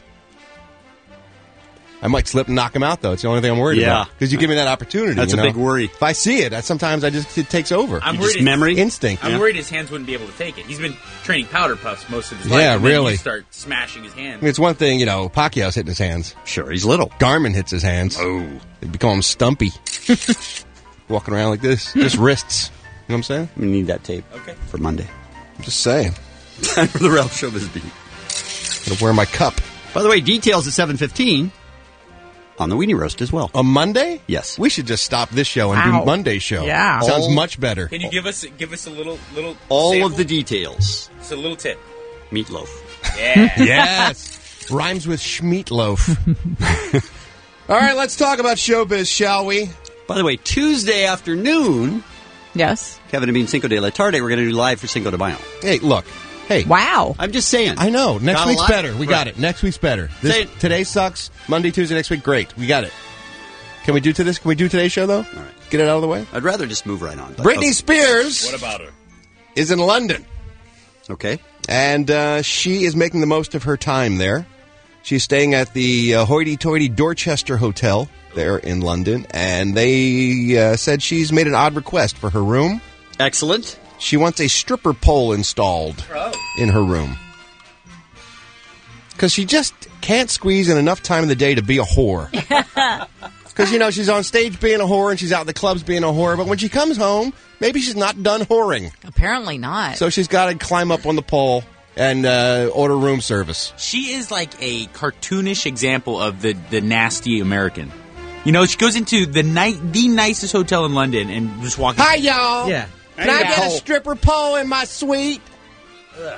I might slip and knock him out, though. It's the only thing I'm worried Yeah. about. Because you give me that opportunity. That's you a know? big worry. If I see it, I, sometimes I just it takes over. I'm You worried just his- memory? Instinct. I'm Yeah. worried his hands wouldn't be able to take it. He's been training powder puffs most of his life. Yeah, and then really. You start smashing his I hands. mean, it's one thing, you know, Pacquiao's hitting his hands. Sure, he's little. Garmin hits his hands. Oh. They become stumpy. Walking around like this. Just wrists. You know what I'm saying? We need that tape Okay. for Monday. I'm just saying. Time for the Ralph Showbiz Beat. Gonna wear my cup. By the way, details at seven fifteen on the Weenie Roast as well. On Monday? Yes. We should just stop this show and Wow. do Monday's show. Yeah. Sounds All- much better. Can you give us give us a little little All sample? of the details. Just a little tip. Meatloaf. Yeah. Yes. Rhymes with Schmeatloaf. All right, let's talk about showbiz, shall we? By the way, Tuesday afternoon, Yes. Kevin and Bean Cinco de la Tarde, we're going to do live for Cinco de Mayo. Hey, look. Hey. Wow. I'm just saying. I know. Next Got a week's lot? better. We got Right. it. Next week's better. This, Say- today sucks. Monday, Tuesday, next week, great. We got it. Can we do to this? Can we do today's show, though? All right. Get it out of the way? I'd rather just move right on. but- Britney Spears What about her? is in London, Okay. and uh, she is making the most of her time there. She's staying at the uh, hoity-toity Dorchester Hotel there in London, and they uh, said she's made an odd request for her room. Excellent. She wants a stripper pole installed Oh. in her room. Because she just can't squeeze in enough time in the day to be a whore. Because, you know, she's on stage being a whore and she's out in the clubs being a whore, but when she comes home, maybe she's not done whoring. Apparently not. So she's got to climb up on the pole and uh, order room service. She is like a cartoonish example of the, the nasty American. You know, she goes into the ni- the nicest hotel in London and just walks. Hi, y'all. Yeah. Can I get a stripper pole in my suite? Ugh.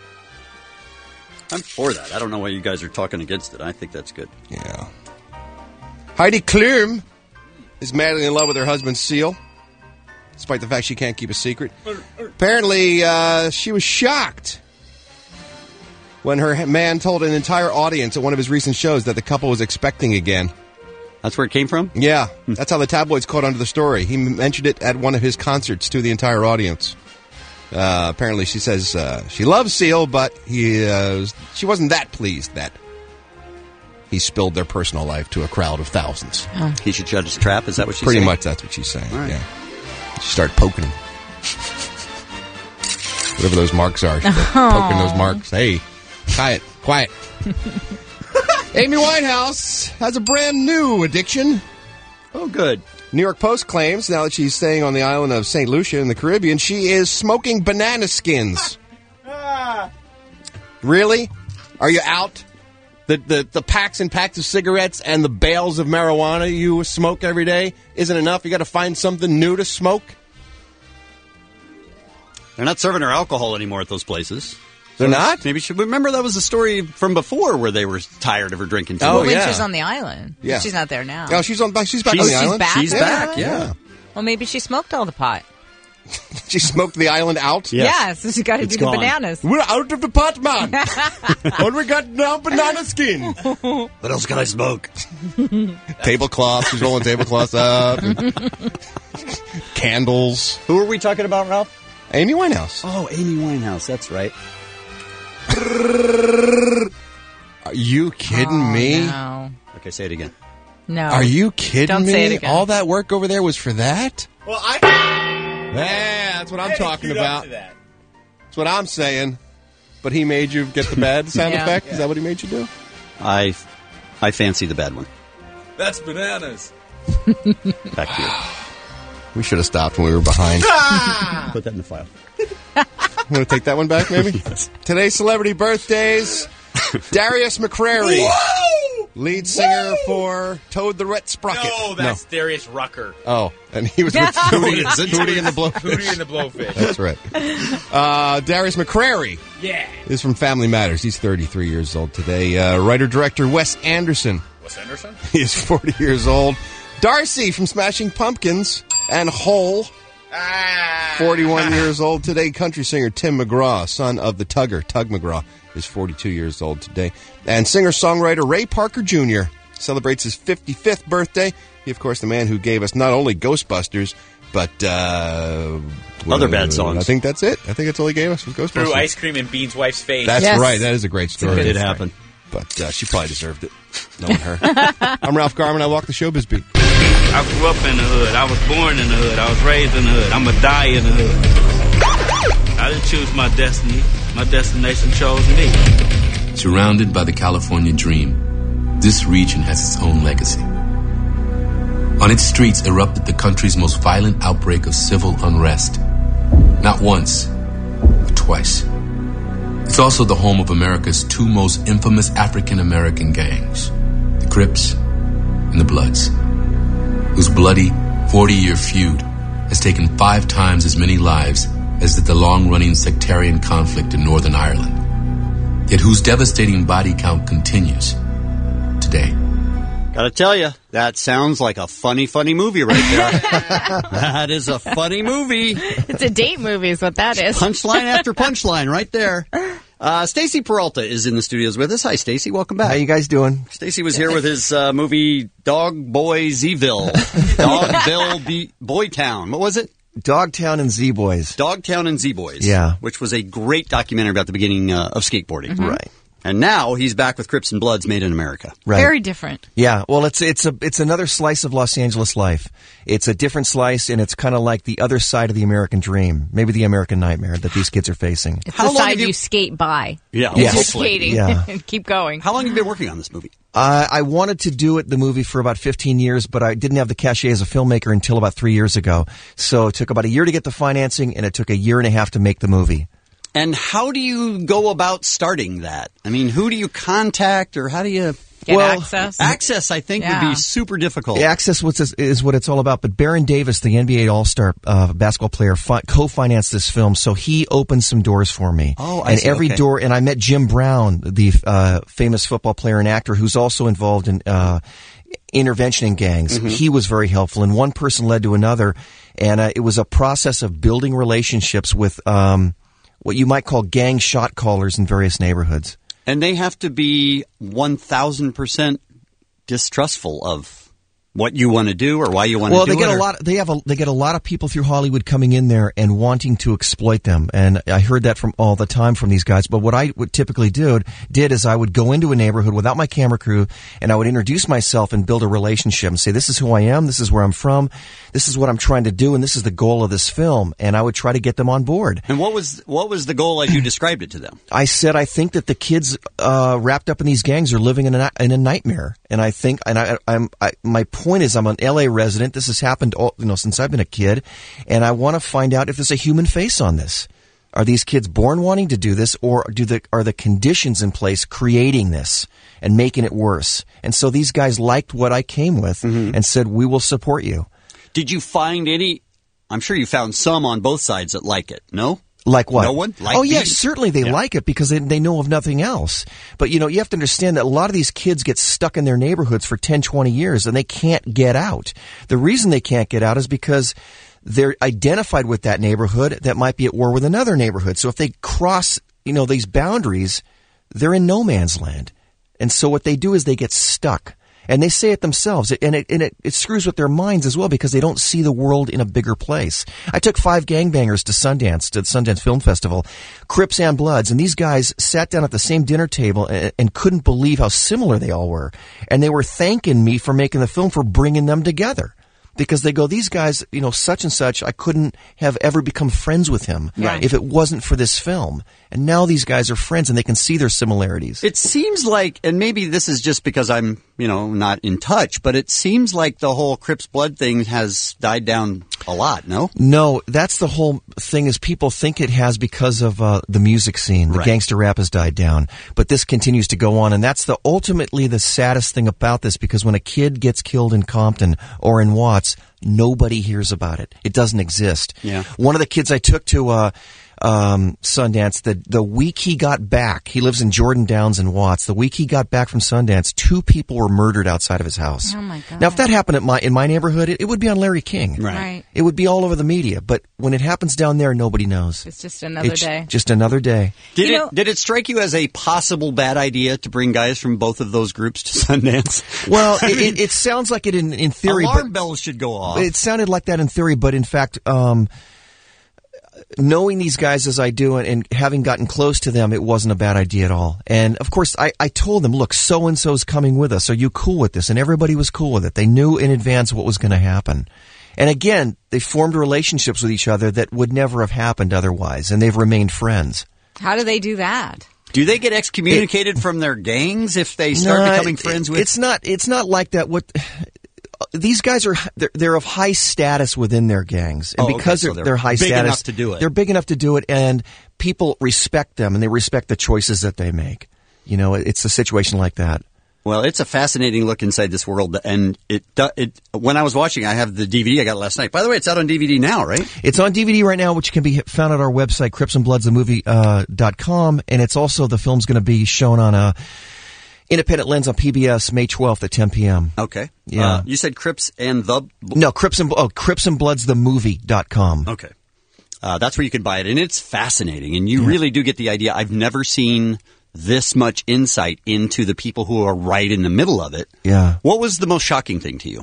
I'm for that. I don't know why you guys are talking against it. I think that's good. Yeah. Heidi Klum is madly in love with her husband, Seal, despite the fact she can't keep a secret. Apparently, uh, she was shocked when her man told an entire audience at one of his recent shows that the couple was expecting again. That's where it came from? Yeah. That's how the tabloids caught onto the story. He mentioned it at one of his concerts to the entire audience. Uh, apparently, she says uh, she loves Seal, but he uh, was, she wasn't that pleased that he spilled their personal life to a crowd of thousands. He should judge his trap. Is that what she's Pretty saying? much that's what she's saying, All right. yeah. She started poking him. Whatever those marks are. She started Oh. poking those marks. Hey, quiet, quiet. Amy Winehouse has a brand new addiction. Oh, good. New York Post claims now that she's staying on the island of Saint Lucia in the Caribbean, she is smoking banana skins. Really? Are you out? The, the the packs and packs of cigarettes and the bales of marijuana you smoke every day isn't enough? You got to find something new to smoke? They're not serving her alcohol anymore at those places. They're not? Maybe she. Remember that was a story from before where they were tired of her drinking too Oh, much. Well, when yeah. she's on the island. Yeah. She's not there now. Oh, she's on. She's back She's- on the she's island. back? She's Yeah. back, yeah. Well, maybe she smoked all the pot. She smoked the island out? Yes. Yeah, so she got to It's do gone. the bananas. We're out of the pot, man. What we got now? Banana skin. What else can I smoke? Tablecloth. She's rolling tablecloths up. Candles. Who are we talking about, Ralph? Amy Winehouse. Oh, Amy Winehouse. That's right. Are you kidding Oh, me? No. Okay, say it again. No. Are you kidding Don't me? say it again. All that work over there was for that? Well, I. Yeah, that's what I'm I talking queued up about. to that. That's what I'm saying. But he made you get the bad sound Yeah. effect? Is that what he made you do? I, I fancy the bad one. That's bananas. Back to you. We should have stopped when we were behind. Put that in the file. Want to take that one back, maybe? Yes. Today's celebrity birthdays. Darius McCrary. Whoa! Lead singer for Toad the Red Sprocket. No, that's Darius Rucker. Oh, and he was with Hootie, Hootie and Hootie and the Blowfish. Hootie and the Blowfish. That's right. Uh, Darius McCrary Yeah. is from Family Matters. He's thirty-three years old today. Uh, Writer-director Wes Anderson. Wes Anderson? He is forty years old. Darcy from Smashing Pumpkins and Hole. Ah. forty-one years old today. Country singer Tim McGraw, son of the Tugger, Tug McGraw, is forty-two years old today. And singer-songwriter Ray Parker Junior celebrates his fifty-fifth birthday. He, of course, the man who gave us not only Ghostbusters, but uh, Other bad songs. I think that's it. I think that's all he gave us was Ghostbusters. Threw ice cream in Bean's wife's face. That's Yes. right. That is a great story. It did happen. But uh, she probably deserved it, knowing her. I'm Ralph Garman. I walk the showbiz beat. I grew up in the hood. I was born in the hood. I was raised in the hood. I'm going to die in the hood. I didn't choose my destiny. My destination chose me. Surrounded by the California dream, this region has its own legacy. On its streets erupted the country's most violent outbreak of civil unrest. Not once, but twice. It's also the home of America's two most infamous African-American gangs, the Crips and the Bloods, whose bloody forty-year feud has taken five times as many lives as did the long-running sectarian conflict in Northern Ireland, yet whose devastating body count continues today. Gotta tell you, that sounds like a funny, funny movie right there. That is a funny movie. It's a date movie is what that is. Punchline after punchline right there. Uh, Stacy Peralta is in the studios with us. Hi, Stacy. Welcome back. How you guys doing? Stacy was here with his uh, movie Dog Boy Z-ville. Dogville B- Boytown. What was it? Dogtown and Z-Boys. Dogtown and Z-Boys. Yeah. Which was a great documentary about the beginning uh, of skateboarding. Mhm. Right. And now he's back with Crips and Bloods Made in America. Right. Very different. Yeah, well, it's it's a it's another slice of Los Angeles life. It's a different slice, and it's kind of like the other side of the American dream, maybe the American nightmare that these kids are facing. It's the side you... skate by. Yeah, Yes. You're hopefully. skating Yeah. and keep going. How long have you been working on this movie? Uh, I wanted to do it, the movie, for about fifteen years, but I didn't have the cachet as a filmmaker until about three years ago. So it took about a year to get the financing, and it took a year and a half to make the movie. And how do you go about starting that? I mean, who do you contact, or how do you get well, access? Access, I think, Yeah. would be super difficult. Access is, is what it's all about. But Baron Davis, the N B A All-Star uh, basketball player, fi- co-financed this film, so he opened some doors for me. Oh, I and see. every Okay. door, and I met Jim Brown, the uh, famous football player and actor, who's also involved in uh, intervention in gangs. Mm-hmm. He was very helpful, and one person led to another, and uh, it was a process of building relationships with um, what you might call gang shot callers in various neighborhoods. And they have to be one thousand percent distrustful of what you want to do or why you want well, to do they it? get or? a lot. They have a they get a lot of people through Hollywood coming in there and wanting to exploit them, and I heard that from all the time from these guys. But what I would typically do did is I would go into a neighborhood without my camera crew, and I would introduce myself and build a relationship and say, "This is who I am. This is where I'm from. This is what I'm trying to do, and this is the goal of this film." And I would try to get them on board. And what was what was the goal as you described it to them? I said, I think that the kids uh, wrapped up in these gangs are living in a in a nightmare, and I think, and I, I'm I, my point is, I'm an L A resident. This has happened, all, you know, since I've been a kid, and I want to find out if there's a human face on this. Are these kids born wanting to do this, or do the are the conditions in place creating this and making it worse? And so these guys liked what I came with mm-hmm. and said, "We will support you." Did you find any? I'm sure you found some on both sides that like it. No. Like what? No one? Like oh, yes, these? certainly they yeah. like it because they, they know of nothing else. But, you know, you have to understand that a lot of these kids get stuck in their neighborhoods for ten, twenty years and they can't get out. The reason they can't get out is because they're identified with that neighborhood that might be at war with another neighborhood. So if they cross, you know, these boundaries, they're in no man's land. And so what they do is they get stuck. And they say it themselves, and it, and it, it screws with their minds as well because they don't see the world in a bigger place. I took five gangbangers to Sundance, to the Sundance Film Festival, Crips and Bloods, and these guys sat down at the same dinner table and, and couldn't believe how similar they all were. And they were thanking me for making the film, for bringing them together. Because they go, these guys, you know, such and such, I couldn't have ever become friends with him right. if it wasn't for this film. And now these guys are friends and they can see their similarities. It seems like, and maybe this is just because I'm, you know, not in touch, but it seems like the whole Crips Blood thing has died down a lot, no? No, that's the whole thing is people think it has because of uh, the music scene. The right. gangster rap has died down. But this continues to go on. And that's the ultimately the saddest thing about this because when a kid gets killed in Compton or in Watts, nobody hears about it. It doesn't exist. Yeah. One of the kids I took to uh, um, Sundance, the the week he got back, he lives in Jordan Downs and Watts. The week he got back from Sundance, two people were murdered outside of his house. Oh my God. Now, if that happened at my in my neighborhood, it, it would be on Larry King. Right. Right. It would be all over the media. But when it happens down there, nobody knows. It's just another It's day. Just another day. Did You it know- did it strike you as a possible bad idea to bring guys from both of those groups to Sundance? Well, it, it, it sounds like it in, in theory. Alarm but bells should go off. It sounded like that in theory, but in fact, um, knowing these guys as I do and, and having gotten close to them, it wasn't a bad idea at all. And of course, I, I told them, look, so-and-so's coming with us. Are you cool with this? And everybody was cool with it. They knew in advance what was going to happen. And again, they formed relationships with each other that would never have happened otherwise. And they've remained friends. How do they do that? Do they get excommunicated it, from their gangs if they start no, becoming friends with? It's not. It's not like that. What these guys are, they're, they're of high status within their gangs, and oh, because okay. so they're, they're they're high big status, enough to do it. They're big enough to do it, and people respect them, and they respect the choices that they make. You know, it's a situation like that. Well, it's a fascinating look inside this world, and it it when I was watching, I have the D V D I got last night. By the way, it's out on D V D now, right? It's on D V D right now, which can be found at our website, crips and bloods the movie dot com, and it's also, the film's going to be shown on a Independent Lens on P B S May twelfth at ten p.m. Okay. Yeah. Uh, you said Crips and the... No, Crips and, oh, crips and bloods the movie dot com. Okay. Uh, that's where you can buy it, and it's fascinating, and you yeah. really do get the idea. I've never seen this much insight into the people who are right in the middle of it. Yeah. What was the most shocking thing to you?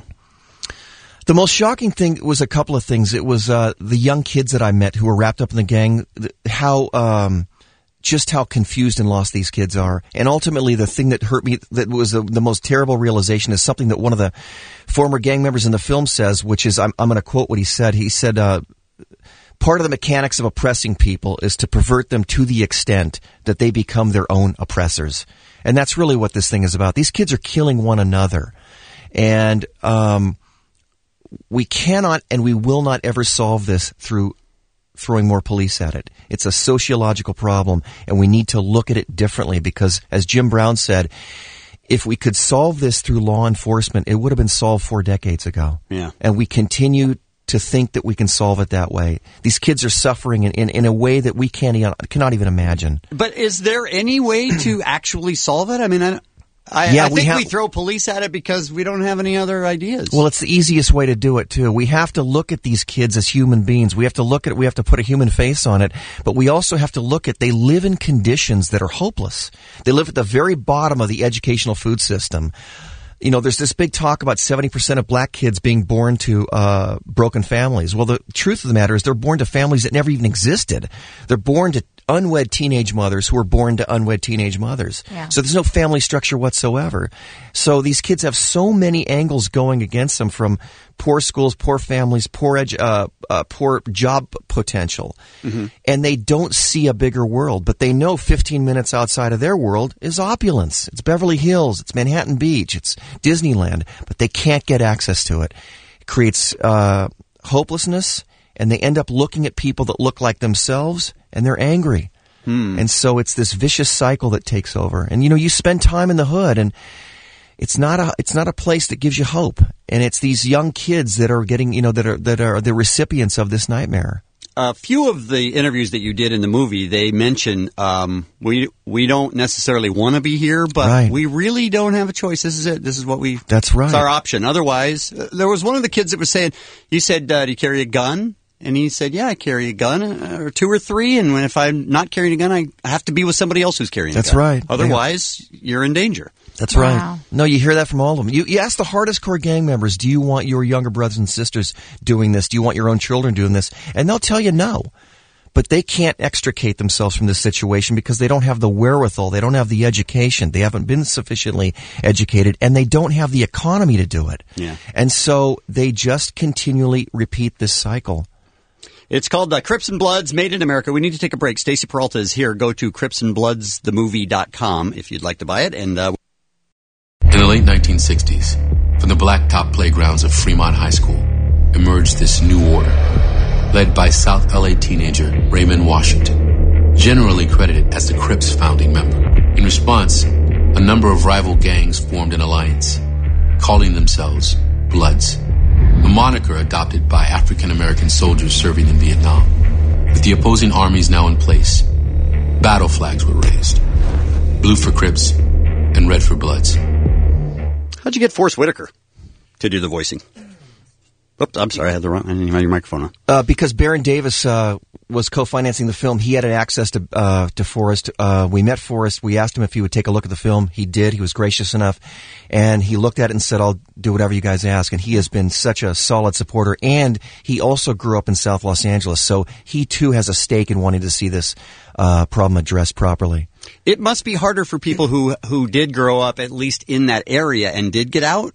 The most shocking thing was a couple of things. It was uh, the young kids that I met who were wrapped up in the gang, how um, just how confused and lost these kids are. And ultimately, the thing that hurt me, that was the, the most terrible realization, is something that one of the former gang members in the film says, which is, I'm, I'm going to quote what he said. He said, uh, part of the mechanics of oppressing people is to pervert them to the extent that they become their own oppressors. And that's really what this thing is about. These kids are killing one another. And um, we cannot and we will not ever solve this through throwing more police at it. It's a sociological problem, and we need to look at it differently because, as Jim Brown said, if we could solve this through law enforcement, it would have been solved four decades ago. Yeah. And we continue to think that we can solve it that way. These kids are suffering in, in, in a way that we can't cannot even imagine. But is there any way to actually solve it? I mean, I, I, yeah, I think we, have, we throw police at it because we don't have any other ideas. Well, it's the easiest way to do it, too. We have to look at these kids as human beings. We have to look at it. We have to put a human face on it. But we also have to look at, they live in conditions that are hopeless. They live at the very bottom of the educational food system. You know, there's this big talk about seventy percent of black kids being born to uh, broken families. Well, the truth of the matter is they're born to families that never even existed. They're born to unwed teenage mothers who were born to unwed teenage mothers. Yeah. So there's no family structure whatsoever. So these kids have so many angles going against them, from poor schools, poor families, poor edu- uh, uh, poor job potential. Mm-hmm. And they don't see a bigger world, but they know fifteen minutes outside of their world is opulence. It's Beverly Hills, it's Manhattan Beach, it's Disneyland, but they can't get access to it. It creates uh, hopelessness, and they end up looking at people that look like themselves, and they're angry. Hmm. And so it's this vicious cycle that takes over. And, you know, you spend time in the hood, and it's not a it's not a place that gives you hope. And it's these young kids that are getting, you know, that are that are the recipients of this nightmare. A few of the interviews that you did in the movie, they mention um, we we don't necessarily want to be here, but Right. we really don't have a choice. This is it. This is what we. That's right. It's our option. Otherwise, uh, there was one of the kids that was saying, "You said, uh, do you carry a gun?" And he said, "Yeah, I carry a gun, uh, or two or three. And if I'm not carrying a gun, I have to be with somebody else who's carrying That's a gun. right. Otherwise, you're in danger." That's Wow. right. No, you hear that from all of them. You, you ask the hardest core gang members, do you want your younger brothers and sisters doing this? Do you want your own children doing this? And they'll tell you no. But they can't extricate themselves from this situation because they don't have the wherewithal. They don't have the education. They haven't been sufficiently educated, and they don't have the economy to do it. Yeah. And so they just continually repeat this cycle. It's called uh, Crips and Bloods, Made in America. We need to take a break. Stacey Peralta is here. Go to crips and bloods the movie dot com if you'd like to buy it. And uh, In the late nineteen sixties, from the blacktop playgrounds of Fremont High School, emerged this new order, led by South L A teenager Raymond Washington, generally credited as the Crips' founding member. In response, a number of rival gangs formed an alliance, calling themselves Bloods, a moniker adopted by African-American soldiers serving in Vietnam. With the opposing armies now in place, battle flags were raised, blue for Crips and red for Bloods. how'd you get Forrest Whitaker to do the voicing? Oops, I'm sorry, I had the wrong. I didn't even have your microphone on. Uh, because Baron Davis uh, was co-financing the film, he had access to uh, to Forrest. Uh, we met Forrest. We asked him if he would take a look at the film. He did. He was gracious enough, and he looked at it and said, "I'll do whatever you guys ask." And he has been such a solid supporter. And he also grew up in South Los Angeles, so he too has a stake in wanting to see this uh, problem addressed properly. It must be harder for people who who did grow up at least in that area and did get out.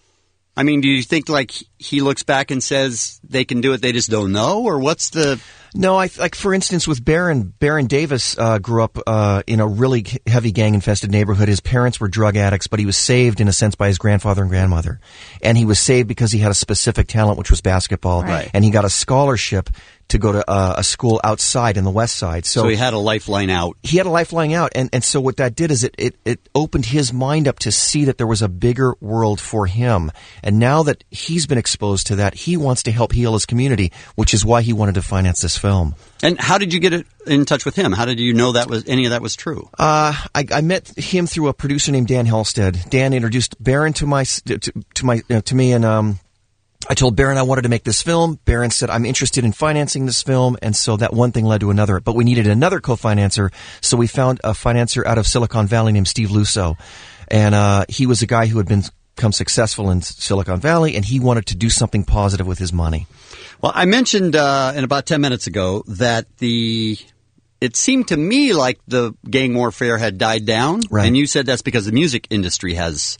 I mean, do you think like he looks back and says they can do it, they just don't know, or what's the? No, I like for instance with Baron Baron Davis uh, grew up uh, in a really heavy gang infested neighborhood. His parents were drug addicts, but he was saved in a sense by his grandfather and grandmother, and he was saved because he had a specific talent, which was basketball, Right. and he got a scholarship to go to uh, a school outside in the West Side. So, So he had a lifeline out. he had a lifeline out, and, and so what that did is it, it, it opened his mind up to see that there was a bigger world for him. And now that he's been exposed to that, he wants to help heal his community, which is why he wanted to finance this film. And how did you get it in touch with him? How did you know that was any of that was true? Uh, I, I met him through a producer named Dan Halstead. Dan introduced Baron to my to, to my uh, to me, and um, I told Baron I wanted to make this film. Baron said, I'm interested in financing this film. And so that one thing led to another. But we needed another co-financer. So we found a financier out of Silicon Valley named Steve Lusso. And uh, he was a guy who had been become successful in Silicon Valley, and he wanted to do something positive with his money. Well, I mentioned uh, in about ten minutes ago that the it seemed to me like the gang warfare had died down. Right. And you said that's because the music industry has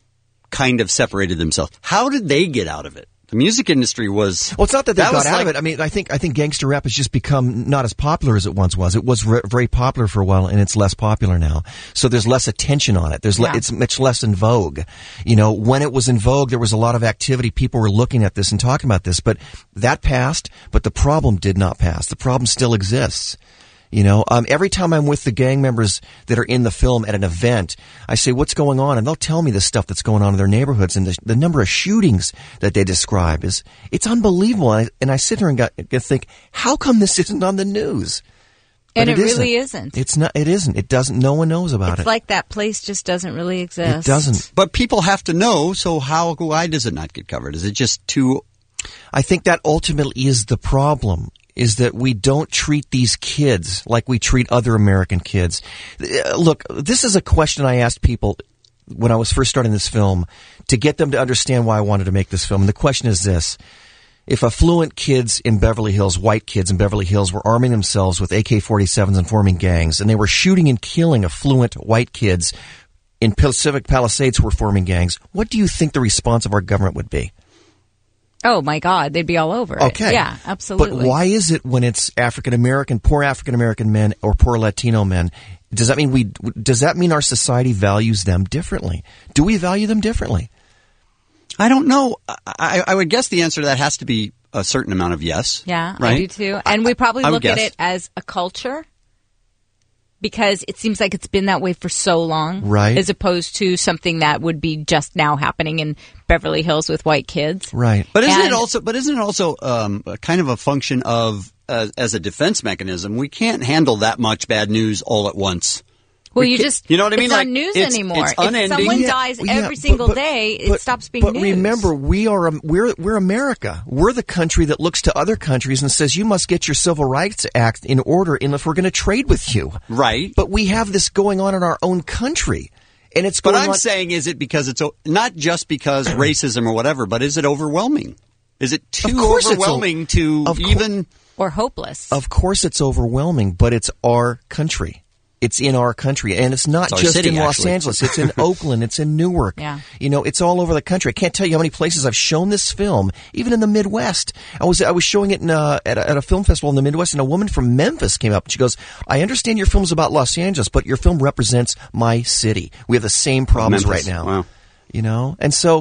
kind of separated themselves. How did they get out of it? The music industry was... Well, it's not that they that got was out like- of it. I mean, I think I think gangster rap has just become not as popular as it once was. It was re- very popular for a while, and it's less popular now. So there's less attention on it. There's le- Yeah. it's much less in vogue. You know, when it was in vogue, there was a lot of activity. People were looking at this and talking about this, but that passed. But the problem did not pass. The problem still exists. You know, um, every time I'm with the gang members that are in the film at an event, I say, what's going on? And they'll tell me the stuff that's going on in their neighborhoods, and the, the number of shootings that they describe is, it's unbelievable. And I, and I sit here and got, got think, how come this isn't on the news? And But it really isn't. It's not, it isn't. It doesn't, no one knows about It's it. like that place just doesn't really exist. It doesn't. But people have to know, so how, why does it not get covered? Is it just too... I think that ultimately is the problem, is that we don't treat these kids like we treat other American kids. Uh, Look, this is a question I asked people when I was first starting this film to get them to understand why I wanted to make this film. And the question is this. If affluent kids in Beverly Hills, white kids in Beverly Hills, were arming themselves with A K forty-sevens and forming gangs, and they were shooting and killing affluent white kids in Pacific Palisades who were forming gangs, what do you think the response of our government would be? Oh, my God. They'd be all over it. Okay. Yeah, absolutely. But why is it when it's African-American, poor African-American men or poor Latino men, does that mean we, does that mean our society values them differently? Do we value them differently? I don't know. I, I would guess the answer to that has to be a certain amount of yes. Yeah, right? I do too. And we probably I would look at guess. it as a culture because it seems like it's been that way for so long. Right. As opposed to something that would be just now happening in Beverly Hills with white kids. Right. But isn't And- it also? But isn't it also um, a kind of a function of uh, as a defense mechanism? We can't handle that much bad news all at once. Well, We you can't- just, you know what I mean? it's Like, not news it's- anymore. it's If unending. someone Yeah, dies yeah, every but- single but- day, it but- stops being But news. remember, we are um, we're we're America. We're the country that looks to other countries and says you must get your Civil Rights Act in order, in if we're going to trade with you. Right. But we have this going on in our own country, and it's But going I'm on. saying, is it because it's o- not just because racism or whatever, but is it overwhelming? Is it too Of course it's o- overwhelming to of cour- even? Or hopeless. Of course, it's overwhelming, but it's our country. It's in our country, and it's not It's our just city, in Los actually. Angeles. It's in Oakland. It's in Newark. Yeah. You know, it's all over the country. I can't tell you how many places I've shown this film, even in the Midwest. I was I was showing it in, uh, at, a, at a film festival in the Midwest, and a woman from Memphis came up, and she goes, "I understand your film's about Los Angeles, but your film represents my city. We have the same problems Memphis. right now." Wow. You know, and so.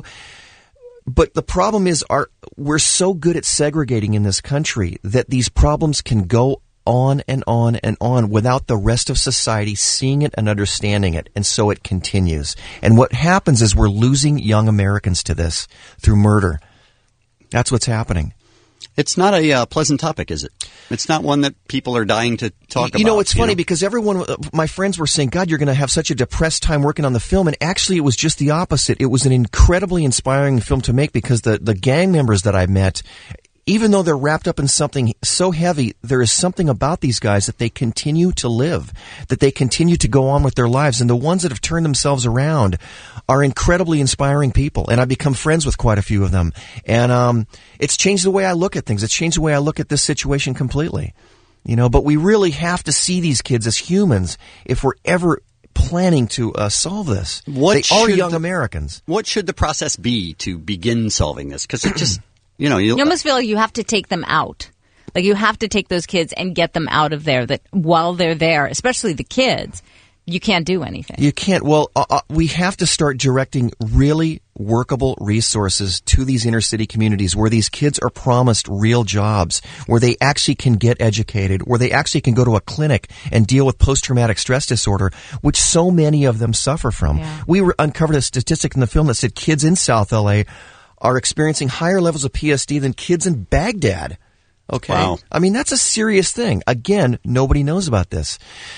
But the problem is, our we're so good at segregating in this country that these problems can go on and on and on without the rest of society seeing it and understanding it. And so it continues. And what happens is we're losing young Americans to this through murder. That's what's happening. It's not a uh, pleasant topic, is it? It's not one that people are dying to talk about. You know, it's funny because everyone, uh, my friends were saying, God, you're going to have such a depressed time working on the film. And actually, it was just the opposite. It was an incredibly inspiring film to make because the, the gang members that I met, even though they're wrapped up in something so heavy, there is something about these guys that they continue to live, that they continue to go on with their lives. And the ones that have turned themselves around are incredibly inspiring people. And I've become friends with quite a few of them. And um, it's changed the way I look at things. It's changed the way I look at this situation completely. You know, but we really have to see these kids as humans if we're ever planning to uh, solve this. What they are should young the- Americans. What should the process be to begin solving this? Because it just, you know, you You almost feel like you have to take them out. Like you have to take those kids and get them out of there. That while they're there, especially the kids, you can't do anything. You can't. Well, uh, uh, we have to start directing really workable resources to these inner city communities where these kids are promised real jobs, where they actually can get educated, where they actually can go to a clinic and deal with post-traumatic stress disorder, which so many of them suffer from. Yeah. We re- uncovered a statistic in the film that said kids in South L A are experiencing higher levels of P S D than kids in Baghdad. Okay. Wow. I mean, that's a serious thing. Again, nobody knows about this.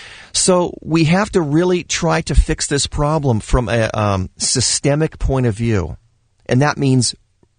So we have to really try to fix this problem from a um, systemic point of view. And that means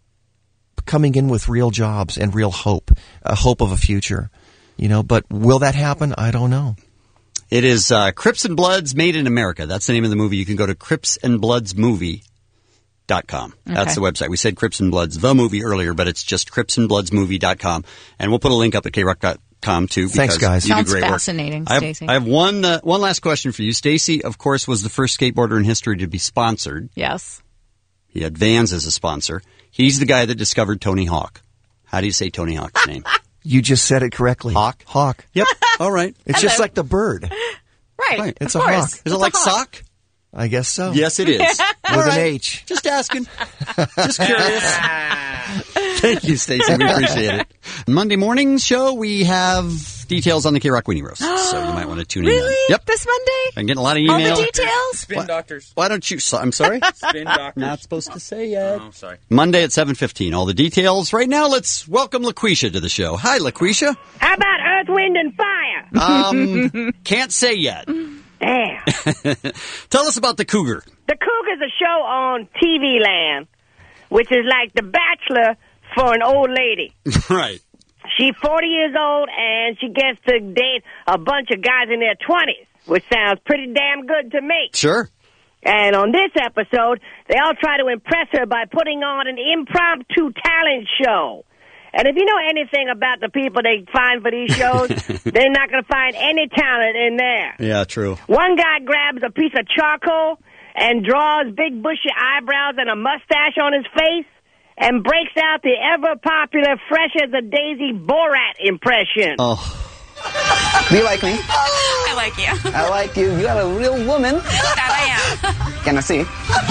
coming in with real jobs and real hope, a hope of a future. You know, but will that happen? I don't know. It is uh, Crips and Bloods Made in America. That's the name of the movie. You can go to crips and bloods movie dot com. That's Okay. the website. We said Crips and Bloods, the movie earlier, but it's just crips and bloods movie dot com. And we'll put a link up at k rock dot com too. Thanks, because guys. You Sounds do great fascinating, work. I have, Stacey. I have one uh, one last question for you. Stacey, of course, was the first skateboarder in history to be sponsored. Yes. He had Vans as a sponsor. He's the guy that discovered Tony Hawk. How do you say Tony Hawk's name? You just said it correctly. Hawk? Hawk. Yep. All right. It's just like the bird. Right. Right. It's of a course. hawk. Is It's it like a hawk. sock? I guess so. Yes, it is. With an H. Just asking. Just curious. Thank you, Stacey. We appreciate it. Monday morning show, we have details on the K-Rock Weenie Roast, so you might want to tune in. Really? Yep. This Monday? I'm getting a lot of All email. the details? Spin doctors. Why don't you? So, I'm sorry. Spin doctors. Not supposed to say yet. Oh, sorry. Monday at seven fifteen. All the details. Right now, let's welcome LaQuisha to the show. Hi, LaQuisha. How about Earth, Wind, and Fire? Um, can't say yet. Damn. Tell us about the Cougar. The Cougar's a show on T V Land, which is like The Bachelor for an old lady. Right. She's forty years old, and she gets to date a bunch of guys in their twenties, which sounds pretty damn good to me. Sure. And on this episode, they all try to impress her by putting on an impromptu talent show. And if you know anything about the people they find for these shows, they're not going to find any talent in there. Yeah, true. One guy grabs a piece of charcoal and draws big bushy eyebrows and a mustache on his face and breaks out the ever-popular fresh as a daisy Borat impression. Oh. Do you like me? I like you. I like you. You are a real woman. That I am. Can I see?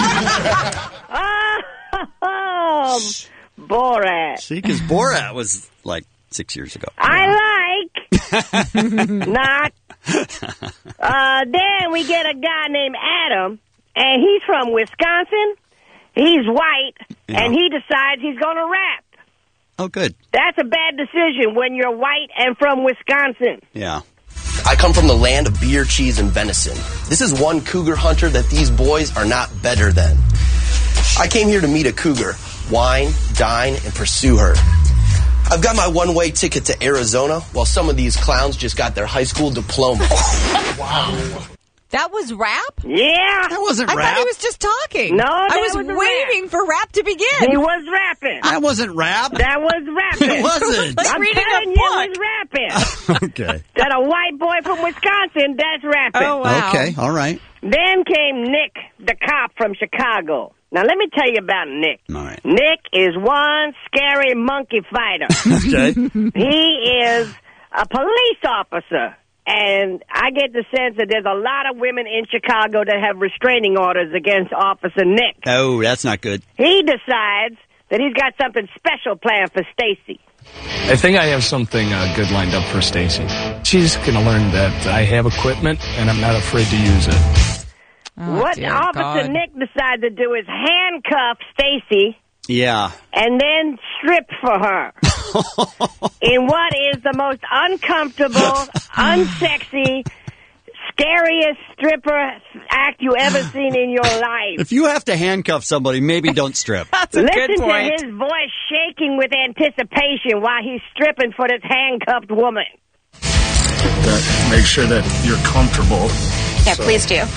Oh, Borat. See, because Borat was like six years ago. I like. Not. Uh, then we get a guy named Adam, and he's from Wisconsin. He's white, Yeah. and he decides he's going to rap. Oh, good. That's a bad decision when you're white and from Wisconsin. Yeah. I come from the land of beer, cheese, and venison. This is one cougar hunter that these boys are not better than. I came here to meet a cougar, wine, dine, and pursue her. I've got my one-way ticket to Arizona, while some of these clowns just got their high school diploma. Wow. That was rap? Yeah. That wasn't I rap. thought he was just talking. No, I that was, was a waiting rap. for rap to begin. He was rapping. That wasn't rap. That was rapping. It wasn't. Like I'm reading a telling you, it was rapping. Okay. That a white boy from Wisconsin, that's rapping. Oh, wow. Okay, all right. Then came Nick, the cop from Chicago. Now, let me tell you about Nick. All right. Nick is one scary monkey fighter. Okay. He is a police officer. And I get the sense that there's a lot of women in Chicago that have restraining orders against Officer Nick. Oh, that's not good. He decides that he's got something special planned for Stacy. I think I have something uh, good lined up for Stacy. She's going to learn that I have equipment and I'm not afraid to use it. Oh, what dear Officer God. Nick decides to do is handcuff Stacy Yeah. and then strip for her in what is the most uncomfortable, unsexy, scariest stripper act you ever seen in your life. If you have to handcuff somebody, maybe don't strip. That's a Listen good point. to his voice shaking with anticipation while he's stripping for this handcuffed woman. That, make sure that you're comfortable. Yeah, So- please do.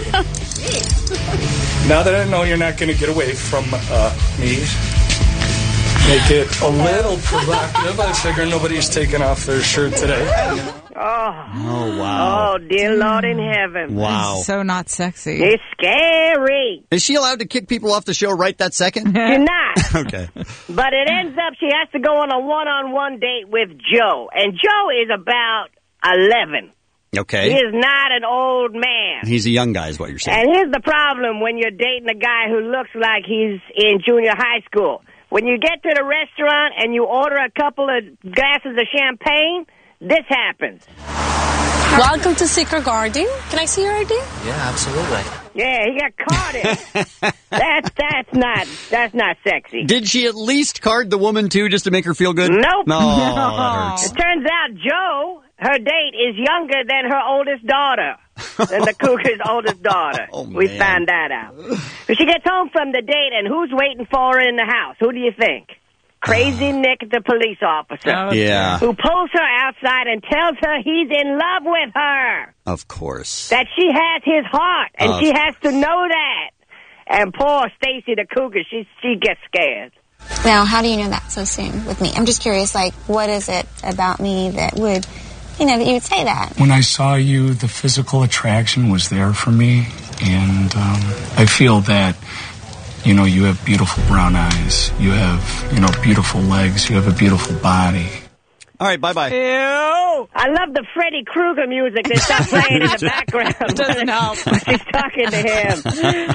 Now that I know you're not going to get away from uh, me, make it a little provocative. I figure nobody's taking off their shirt today. Oh, Oh, wow. oh, dear Lord in heaven. Wow. So not sexy. It's scary. Is she allowed to kick people off the show right that second? You're not. Okay. But it ends up she has to go on a one-on-one date with Joe. And Joe is about eleven. He Okay. is not an old man. He's a young guy is what you're saying. And here's the problem when you're dating a guy who looks like he's in junior high school. When you get to the restaurant and you order a couple of glasses of champagne, this happens. Welcome to Secret Garden. Can I see your I D? Yeah, absolutely. Yeah, he got caught in. that's that's not that's not sexy. Did she at least card the woman too just to make her feel good? Nope. No, that hurts. It turns out Joe, her date, is younger than her oldest daughter. Than the cougar's oldest daughter. Oh, we man. found that out. But she gets home from the date, and who's waiting for her in the house? Who do you think? Crazy Nick, the police officer. Oh, Yeah. Who pulls her outside and tells her he's in love with her. Of course. That she has his heart, and Of she has to know that. And poor Stacy the cougar, she she gets scared. Now, how do you know that so soon with me? I'm just curious, like, what is it about me that would, you know, that you would say that? When I saw you, the physical attraction was there for me. And um, I feel that, you know, you have beautiful brown eyes. You have, you know, beautiful legs. You have a beautiful body. All right, bye-bye. Ew! I love the Freddy Krueger music that's not playing in the background. Doesn't help. She's talking to him.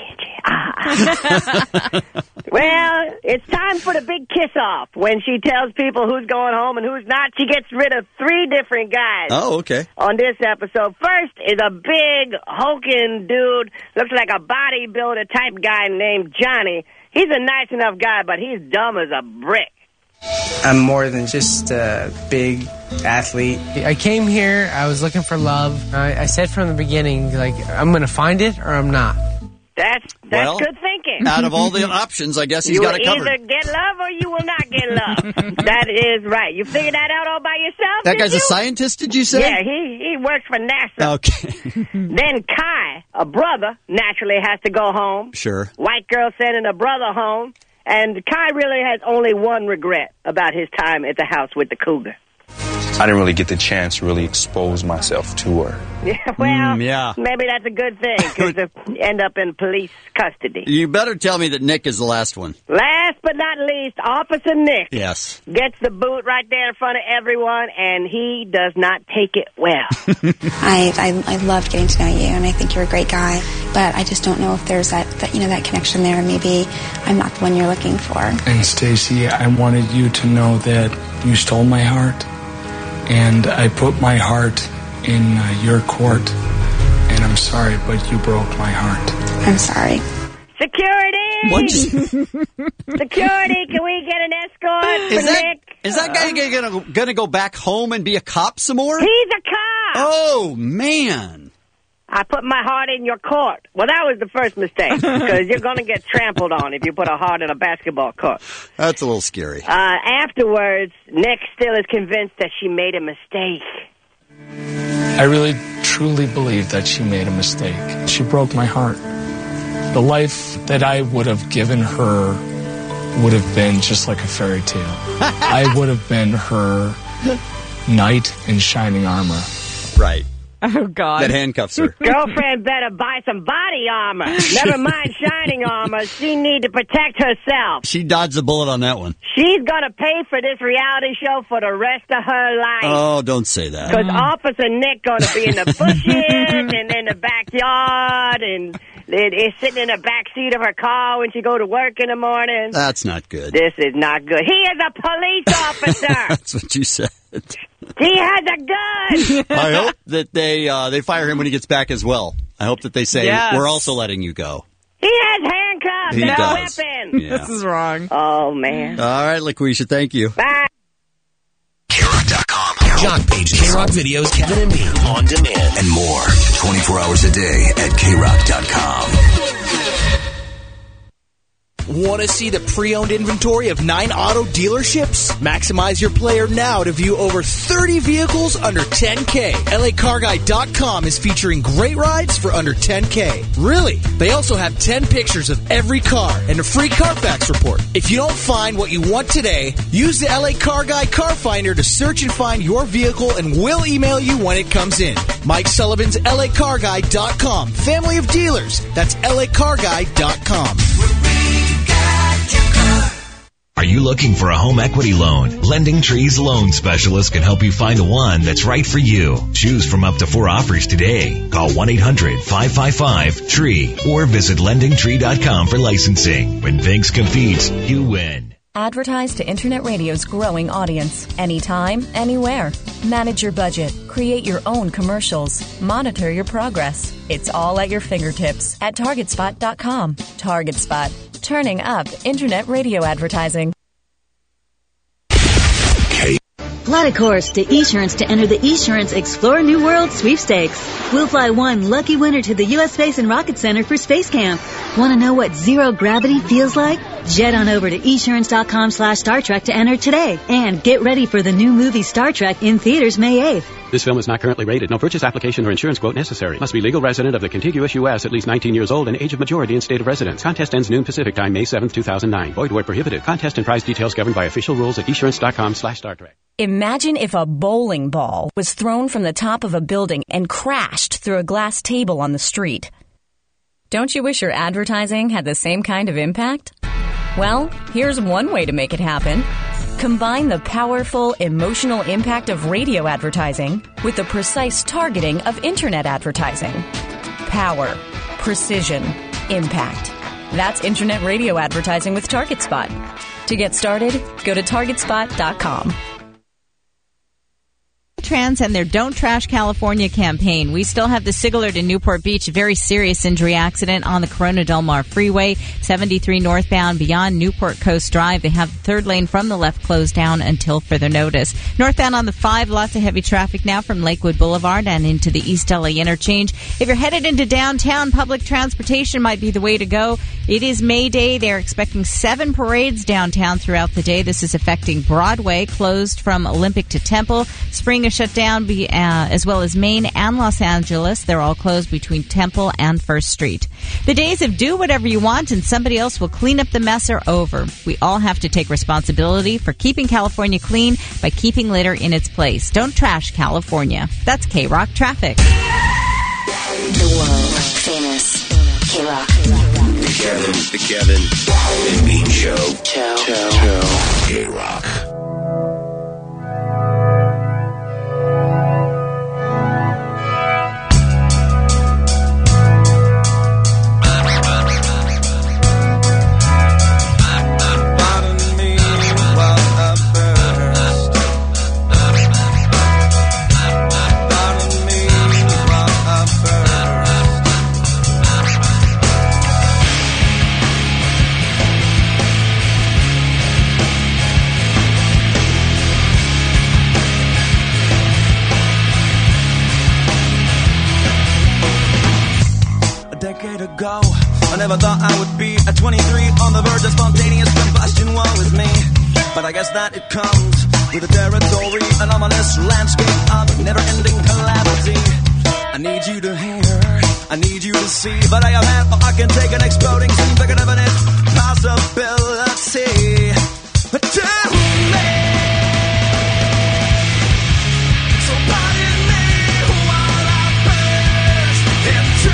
Well, it's time for the big kiss-off. When she tells people who's going home and who's not, she gets rid of three different guys. Oh, okay. On this episode. First is a big, hulking dude, looks like a bodybuilder type guy named Johnny. He's a nice enough guy, but he's dumb as a brick. I'm more than just a big athlete. I came here, I was looking for love. I, I said from the beginning, like, I'm going to find it or I'm not. That's that's Well, good thinking. Out of all the options, I guess he's you got it covered. either get love or you will not get love. That is right. You figured that out all by yourself, That did guy's you? a scientist, did you say? Yeah, he, he works for NASA. Okay. Then Kai, a brother, naturally has to go home. Sure. White girl sending a brother home. And Kai really has only one regret about his time at the house with the cougar. I didn't really get the chance to really expose myself to her. Yeah, well, Mm, yeah. maybe that's a good thing, because you end up in police custody. You better tell me that Nick is the last one. Last but not least, Officer Nick Yes. gets the boot right there in front of everyone, and he does not take it well. I, I I loved getting to know you, and I think you're a great guy. But I just don't know if there's that, that you know that connection there. Maybe I'm not the one you're looking for. And Stacy, I wanted you to know that you stole my heart, and I put my heart in uh, your court. And I'm sorry, but you broke my heart. I'm sorry. Security! What? Security, can we get an escort for Is that, Nick? is that guy gonna, gonna go back home and be a cop some more? He's a cop! Oh, man. I put my heart in your court. Well, that was the first mistake, because you're going to get trampled on if you put a heart in a basketball court. That's a little scary. Uh, afterwards, Nick still is convinced that she made a mistake. I really, truly believe that she made a mistake. She broke my heart. The life that I would have given her would have been just like a fairy tale. I would have been her knight in shining armor. Right. Oh, God. That handcuffs her. Girlfriend better buy some body armor. Never mind shining armor. She need to protect herself. She dodged the bullet on that one. She's going to pay for this reality show for the rest of her life. Oh, don't say that. Because Officer Nick going to be in the bushes and in the backyard and is sitting in the back seat of her car when she go to work in the morning. That's not good. This is not good. He is a police officer. That's what you said. He has a gun. I hope that they uh, they fire him when he gets back as well. I hope that they say, Yes. we're also letting you go. He has handcuffs He and does. a weapon. Yeah. This is wrong. Oh, man. All right, LaQuisha, thank you. Bye. K rock dot com. Jock pages, K-Rock videos, Kevin and Bean on demand, and more. twenty-four hours a day at K rock dot com. Want to see the pre-owned inventory of nine auto dealerships? Maximize your player now to view over thirty vehicles under ten K. L A car guy dot com is featuring great rides for under ten K. Really? They also have ten pictures of every car and a free Carfax report. If you don't find what you want today, use the L A Car Guy Car Finder to search and find your vehicle, and we'll email you when it comes in. Mike Sullivan's L A car guy dot com. Family of dealers. That's L A car guy dot com. Are you looking for a home equity loan? Lending Tree's loan specialist can help you find the one that's right for you. Choose from up to four offers today. Call one eight hundred five five five tree or visit lending tree dot com for licensing. When things compete, you win. Advertise to Internet Radio's growing audience. Anytime, anywhere. Manage your budget. Create your own commercials. Monitor your progress. It's all at your fingertips at target spot dot com. TargetSpot. Turning up Internet radio advertising. Fly a course to Esurance to enter the Esurance Explore New World sweepstakes. We'll fly one lucky winner to the U S Space and Rocket Center for Space Camp. Want to know what zero gravity feels like? Jet on over to esurance dot com slash Star Trek to enter today. And get ready for the new movie Star Trek in theaters May eighth. This film is not currently rated. No purchase application or insurance quote necessary. Must be legal resident of the contiguous U S at least nineteen years old and age of majority and state of residence. Contest ends noon Pacific time, May seventh, two thousand nine. Void where prohibited. Contest and prize details governed by official rules at esurance dot com slash Star Trek. Imagine if a bowling ball was thrown from the top of a building and crashed through a glass table on the street. Don't you wish your advertising had the same kind of impact? Well, here's one way to make it happen. Combine the powerful, emotional impact of radio advertising with the precise targeting of Internet advertising. Power, precision, impact. That's Internet radio advertising with TargetSpot. To get started, go to target spot dot com. Caltrans and their Don't Trash California campaign. We still have the Sigler to Newport Beach very serious injury accident on the Corona Del Mar Freeway, seventy-three northbound beyond Newport Coast Drive. They have the third lane from the left closed down until further notice. Northbound on the five, lots of heavy traffic now from Lakewood Boulevard and into the East L A interchange. If you're headed into downtown, public transportation might be the way to go. It is May Day. They're expecting seven parades downtown throughout the day. This is affecting Broadway, closed from Olympic to Temple. Spring is shut down, be, uh, as well as Maine and Los Angeles. They're all closed between Temple and First Street. The days of do whatever you want and somebody else will clean up the mess are over. We all have to take responsibility for keeping California clean by keeping litter in its place. Don't trash California. That's K-Rock Traffic. The world famous K-Rock. The Kevin, the Kevin and Bean Show. Show. Show. K-Rock. Ago, I never thought I would be at twenty-three on the verge of spontaneous combustion. Woe is me, but I guess that it comes with the territory, an ominous landscape of never-ending calamity. I need you to hear, I need you to see, but I am half, I can take an exploding scene, like an evident possibility. But tell me, so pardon me while I burst into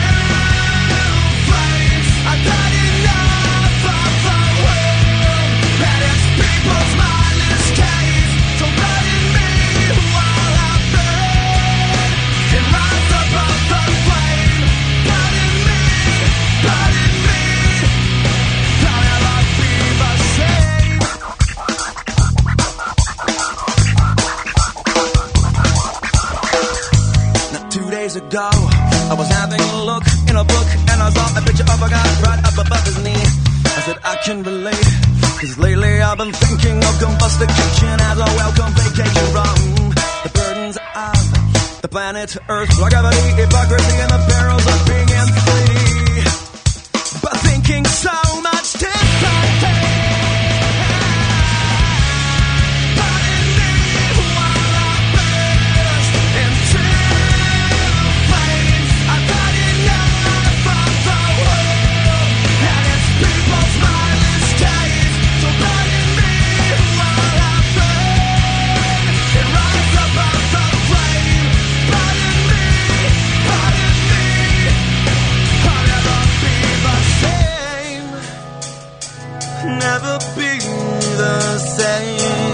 ago, I was having a look in a book and I saw a picture of a guy right up above his knee. I said I can relate, cause lately I've been thinking of combustication as a welcome vacation from the burdens of the planet Earth, gravity, hypocrisy, and the perils of being empty. But thinking so much differently. Never be the same.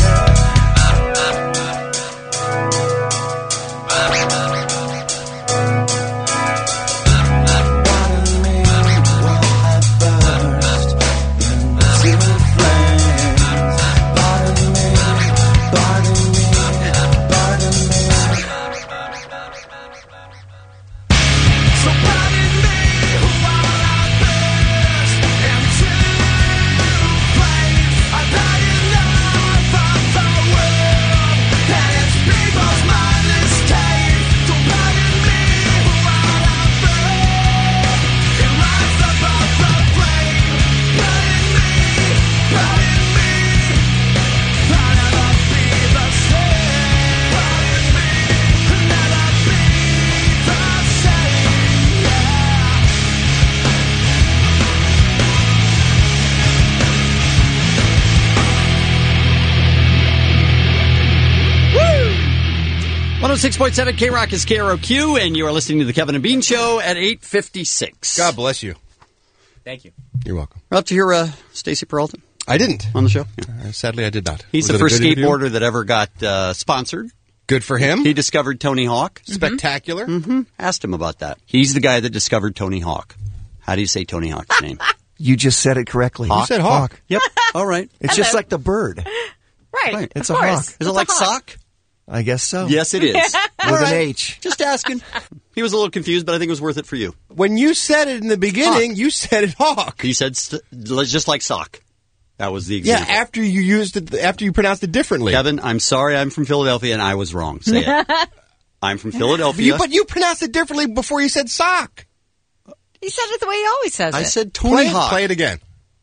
Pardon me while I burst into flames. Pardon me, pardon me, pardon me. So pardon me while I burst into one oh six point seven K-Rock is K R O Q, and you are listening to the Kevin and Bean Show at eight fifty-six. God bless you. Thank you. You're welcome. We're up to hear uh, Stacey Peralta. I didn't. On the show? Yeah. Uh, sadly, I did not. He's Was the first skateboarder skateboarder that ever got uh, sponsored. Good for him. He discovered Tony Hawk. Spectacular. Mm-hmm. Asked him about that. He's the guy that discovered Tony Hawk. How do you say Tony Hawk's name? You just said it correctly. Hawk? You said hawk. Yep. All right. It's just like the bird. Right. Right. It's of a course. hawk. Is It's it like a hawk. sock? I guess so. Yes, it is. With an H. Just asking. He was a little confused, but I think it was worth it for you. When you said it in the beginning, you said it hawk. He said st- just like sock. That was the Yeah, example. after you used it, after you pronounced it differently. Kevin, I'm sorry I'm from Philadelphia and I was wrong. Say it. I'm from Philadelphia. You, but you pronounced it differently before you said sock. He said it the way he always says I it. said Tony Play it, Hawk. play it again.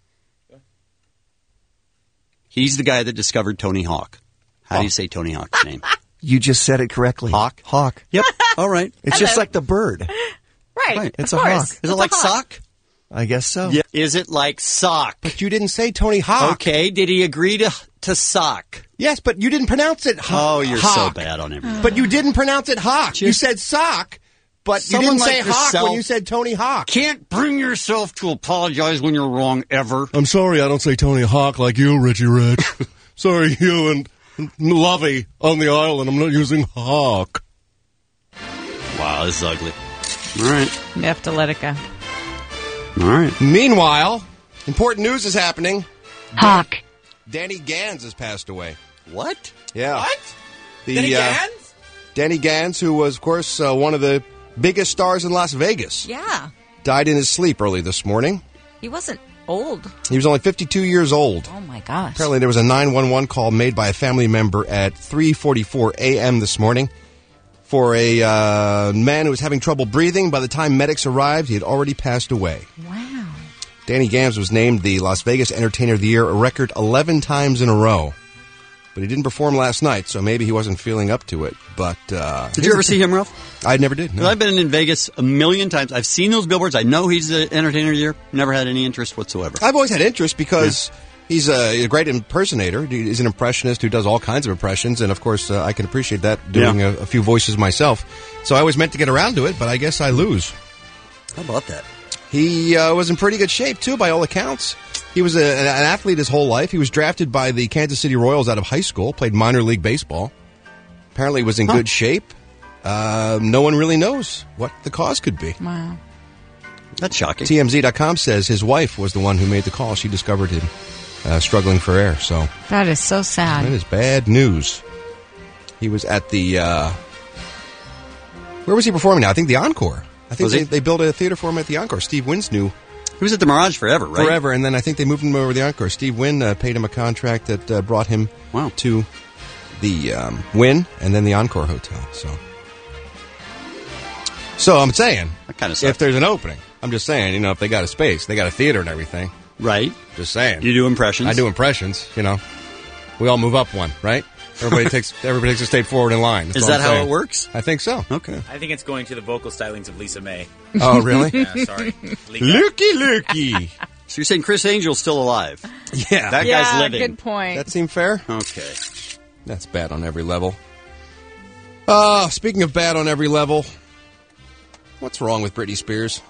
He's the guy that discovered Tony Hawk. How do you say Tony Hawk's name? You just said it correctly. Hawk? Hawk. Yep. All right. It's just like the bird. Right. Right. It's of a course. hawk. Is It's it a like hawk. sock? I guess so. Yeah. Is it like sock? But you didn't say Tony Hawk. Okay. Did he agree to to sock? Yes, but you didn't pronounce it hawk. Oh, you're hawk. so bad on everything. But you didn't pronounce it hawk. You said sock, but you Someone didn't say like hawk yourself when you said Tony Hawk. Can't bring yourself to apologize when you're wrong ever. I'm sorry I don't say Tony Hawk like you, Richie Rich. Sorry, you and Lovey on the island. I'm not using hawk. Wow, this is ugly. All right. You have to let it go. All right. Meanwhile, important news is happening. Hawk. Danny Gans has passed away. What? Yeah. What? The, Danny uh, Gans? Danny Gans, who was, of course, uh, one of the biggest stars in Las Vegas, Yeah. died in his sleep early this morning. He wasn't old. He was only fifty-two years old. Oh, my gosh. Apparently, there was a nine one one call made by a family member at three forty-four a.m. this morning for a uh, man who was having trouble breathing. By the time medics arrived, he had already passed away. Wow. Danny Gans was named the Las Vegas Entertainer of the Year a record eleven times in a row. But he didn't perform last night, so maybe he wasn't feeling up to it. But uh, Did you ever see him, Ralph? I never did. No. I've been in Vegas a million times. I've seen those billboards. I know he's the Entertainer of the Year. Never had any interest whatsoever. I've always had interest because he's a, a great impersonator. He's an impressionist who does all kinds of impressions, and of course, uh, I can appreciate that doing Yeah. a, a few voices myself. So I always meant to get around to it, but I guess I lose. How about that? He uh, was in pretty good shape, too, by all accounts. He was a, an athlete his whole life. He was drafted by the Kansas City Royals out of high school, played minor league baseball. Apparently was in Huh. good shape. Uh, no one really knows what the cause could be. Wow. That's shocking. T M Z dot com says his wife was the one who made the call. She discovered him uh, struggling for air. So That is so sad. that is bad news. He was at the... Uh, where was he performing now? I think the Encore. I think Was they, he? they built a theater for him at the Encore. Steve Wynn's new... He was at the Mirage forever, right? Forever, and then I think they moved him over to the Encore. Steve Wynn uh, paid him a contract that uh, brought him Wow. to the um, Wynn and then the Encore Hotel. So, so I'm saying, That kind of stuff. if there's an opening, I'm just saying, you know, if they got a space, they got a theater and everything. Right. Just saying. You do impressions. I do impressions. You know, we all move up one, right? Everybody takes everybody takes a step forward in line. That's Is all that I'm how saying. it works? I think so. Okay. I think it's going to the vocal stylings of Lisa May. Oh, really? Yeah, sorry. Leak Looky, looky. So you're saying Chris Angel's still alive? Yeah, That yeah, guy's living. good point. that seem fair? Okay. That's bad on every level. Uh, speaking of bad on every level, what's wrong with Britney Spears?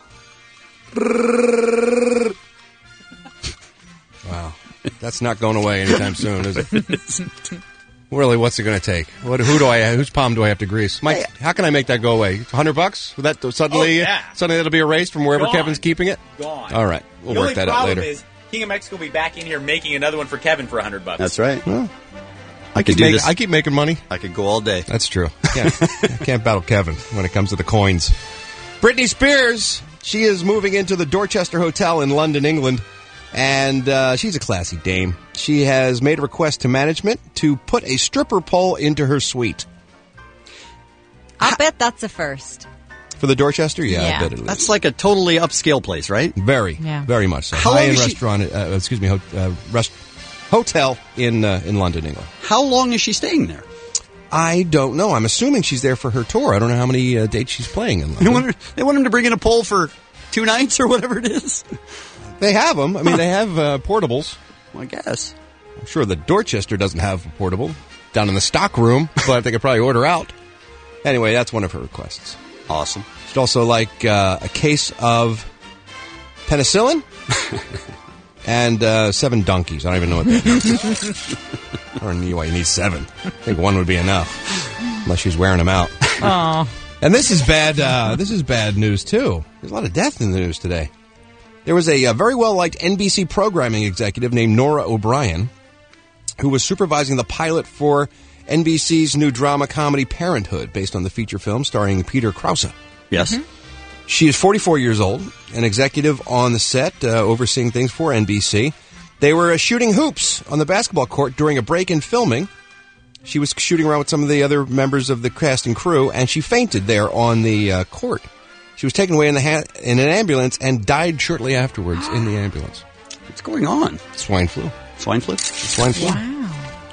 Wow. That's not going away anytime soon, is it? Really, what's it going to take? What, who do I? Whose palm do I have to grease? Mike, how can I make that go away? Hundred bucks? Will that suddenly? Oh, yeah. Suddenly that'll be erased from wherever Gone. Kevin's keeping it. Gone. All right, we'll the work only that out problem later. is King of Mexico will be back in here making another one for Kevin for a hundred bucks. That's right. Well, I could keep do make- this. I keep making money. I could go all day. That's true. Yeah, I can't battle Kevin when it comes to the coins. Britney Spears, she is moving into the Dorchester Hotel in London, England, and uh, she's a classy dame. She has made a request to management to put a stripper pole into her suite. I'll bet that's a first. For the Dorchester? Yeah, Yeah. I bet it is. That's like a totally upscale place, right? Very, Yeah. very much so. How long High-end is she- restaurant, uh, excuse me, ho- uh, rest- hotel in uh, in London, England. How long is she staying there? I don't know. I'm assuming she's there for her tour. I don't know how many uh, dates she's playing in They London. want, her, they want him to bring in a pole for two nights or whatever it is. They have them. I mean, they have uh, portables. Well, I guess. I'm sure the Dorchester doesn't have a portable down in the stock room, but they could probably order out. Anyway, that's one of her requests. Awesome. She'd also like uh, a case of penicillin and uh, seven donkeys. I don't even know what that is. I don't know why you need seven. I think one would be enough, unless she's wearing them out. Oh. And this is bad. Uh, this is bad news too. There's a lot of death in the news today. There was a, a very well-liked N B C programming executive named Nora O'Brien who was supervising the pilot for N B C's new drama comedy Parenthood, based on the feature film starring Peter Krause. Yes. Mm-hmm. She is forty-four years old, an executive on the set, uh, overseeing things for N B C. They were uh, shooting hoops on the basketball court during a break in filming. She was shooting around with some of the other members of the cast and crew, and she fainted there on the uh, court. She was taken away in, the ha- in an ambulance and died shortly afterwards in the ambulance. What's going on? Swine flu. Swine flu? Swine flu. Wow.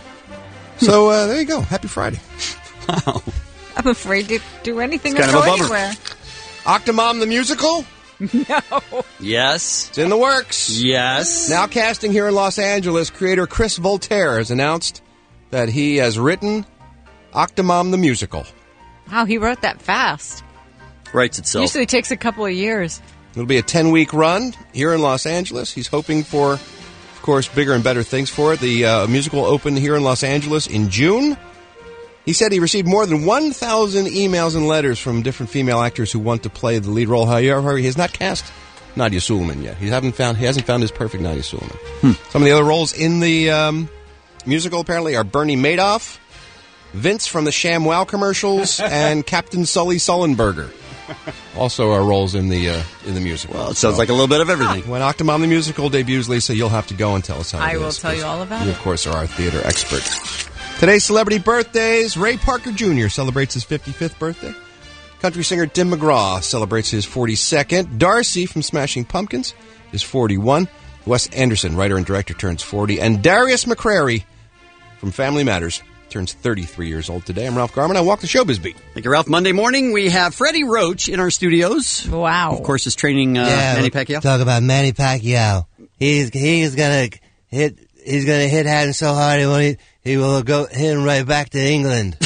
So uh, there you go. Happy Friday. Wow. I'm afraid to do anything It's or kind of go a bummer. anywhere. Octomom the musical? No. Yes. It's in the works. Yes. Now casting here in Los Angeles, creator Chris Voltaire has announced that he has written Octomom the musical. Wow, he wrote that fast. Writes itself. Usually takes a couple of years. It'll be a ten-week run here in Los Angeles. He's hoping for, of course, bigger and better things for it. The uh, musical will open here in Los Angeles in June. He said he received more than one thousand emails and letters from different female actors who want to play the lead role. However, he has not cast Nadia Suleiman yet. He hasn't found he hasn't found his perfect Nadia Suleiman. Hmm. Some of the other roles in the um, musical apparently are Bernie Madoff, Vince from the ShamWow commercials, and Captain Sully Sullenberger. Also are roles in the uh, in the musical. Well, it sounds like a little bit of everything. When Octomom the musical debuts, Lisa, you'll have to go and tell us how I it will is, tell you all about you, it. of course, are our theater expert. Today's celebrity birthdays. Ray Parker Junior celebrates his fifty-fifth birthday. Country singer Tim McGraw celebrates his forty-second. Darcy from Smashing Pumpkins is forty-one. Wes Anderson, writer and director, turns forty. And Darius McCrary from Family Matters turns thirty-three years old today. I'm Ralph Garman. I walk the showbiz beat. Thank you, Ralph. Monday morning, we have Freddie Roach in our studios. Wow. Of course, is training uh, yeah, Manny we'll Pacquiao. Talk about Manny Pacquiao. He's he's gonna hit. He's gonna hit Hatton so hard he won't. He will go hit him right back to England.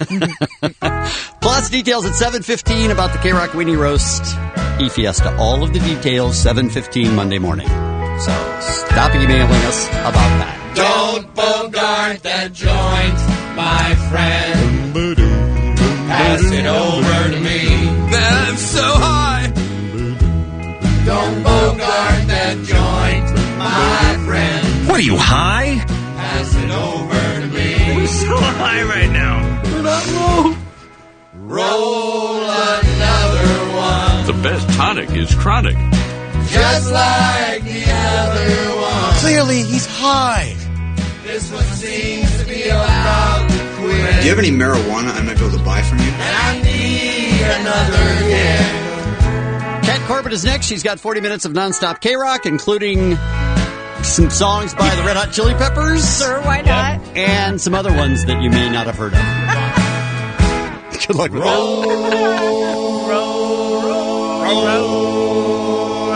Plus details at seven fifteen about the K-Rock Weenie Roast E-Fiesta. All of the details, seven fifteen Monday morning. So stop emailing us about that. Don't bogart that joint, my friend. Pass it over to me. I'm so high. Don't bogart that joint, my friend. What are you, high? Pass it over to me. We're so high right now. We're not low. Roll another one. The best tonic is chronic. Just like the other one. Clearly, he's high. This one seems to be about to quit. Do you have any marijuana I might be able to buy from you? And I need another hit. Kat Corbett is next. She's got forty minutes of nonstop K-Rock, including some songs by the Red Hot Chili Peppers. Sure, why not? And some other ones that you may not have heard of. Good luck with roll, that. Roll, roll, roll, roll,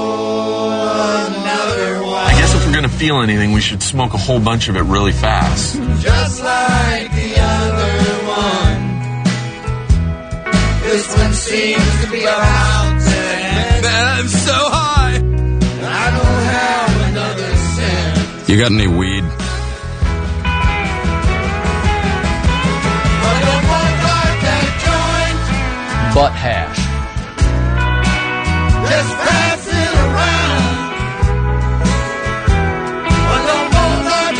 another one. I guess if we're going to feel anything, we should smoke a whole bunch of it really fast. Just like the other one. This one seems to be about to end. I'm so high. I don't have another cent. You got any weed? But don't bogart that joint. Butt hash. Just pass it around. But don't bogart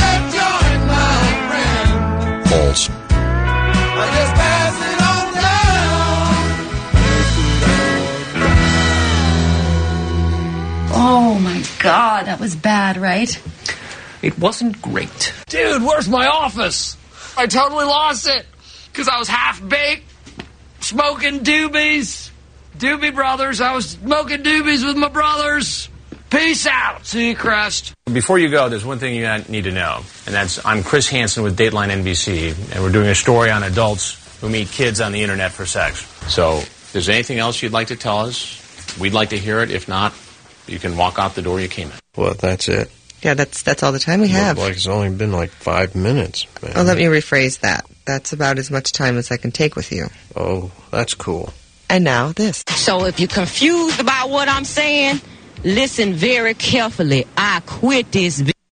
that joint, my friend. Balls. But just pass it on down. Oh my God, that was bad, right? It wasn't great. Dude, where's my office? I totally lost it. Because I was half-baked, smoking doobies. Doobie Brothers. I was smoking doobies with my brothers. Peace out. See you, Crest. Before you go, there's one thing you need to know, and that's I'm Chris Hansen with Dateline N B C, and we're doing a story on adults who meet kids on the internet for sex. So if there's anything else you'd like to tell us, we'd like to hear it. If not, you can walk out the door you came in. Well, that's it. Yeah, that's that's all the time we have. Like it's only been like five minutes, man. Oh, let me rephrase that. That's about as much time as I can take with you. Oh, that's cool. And now this. So if you're confused about what I'm saying, listen very carefully. I quit this.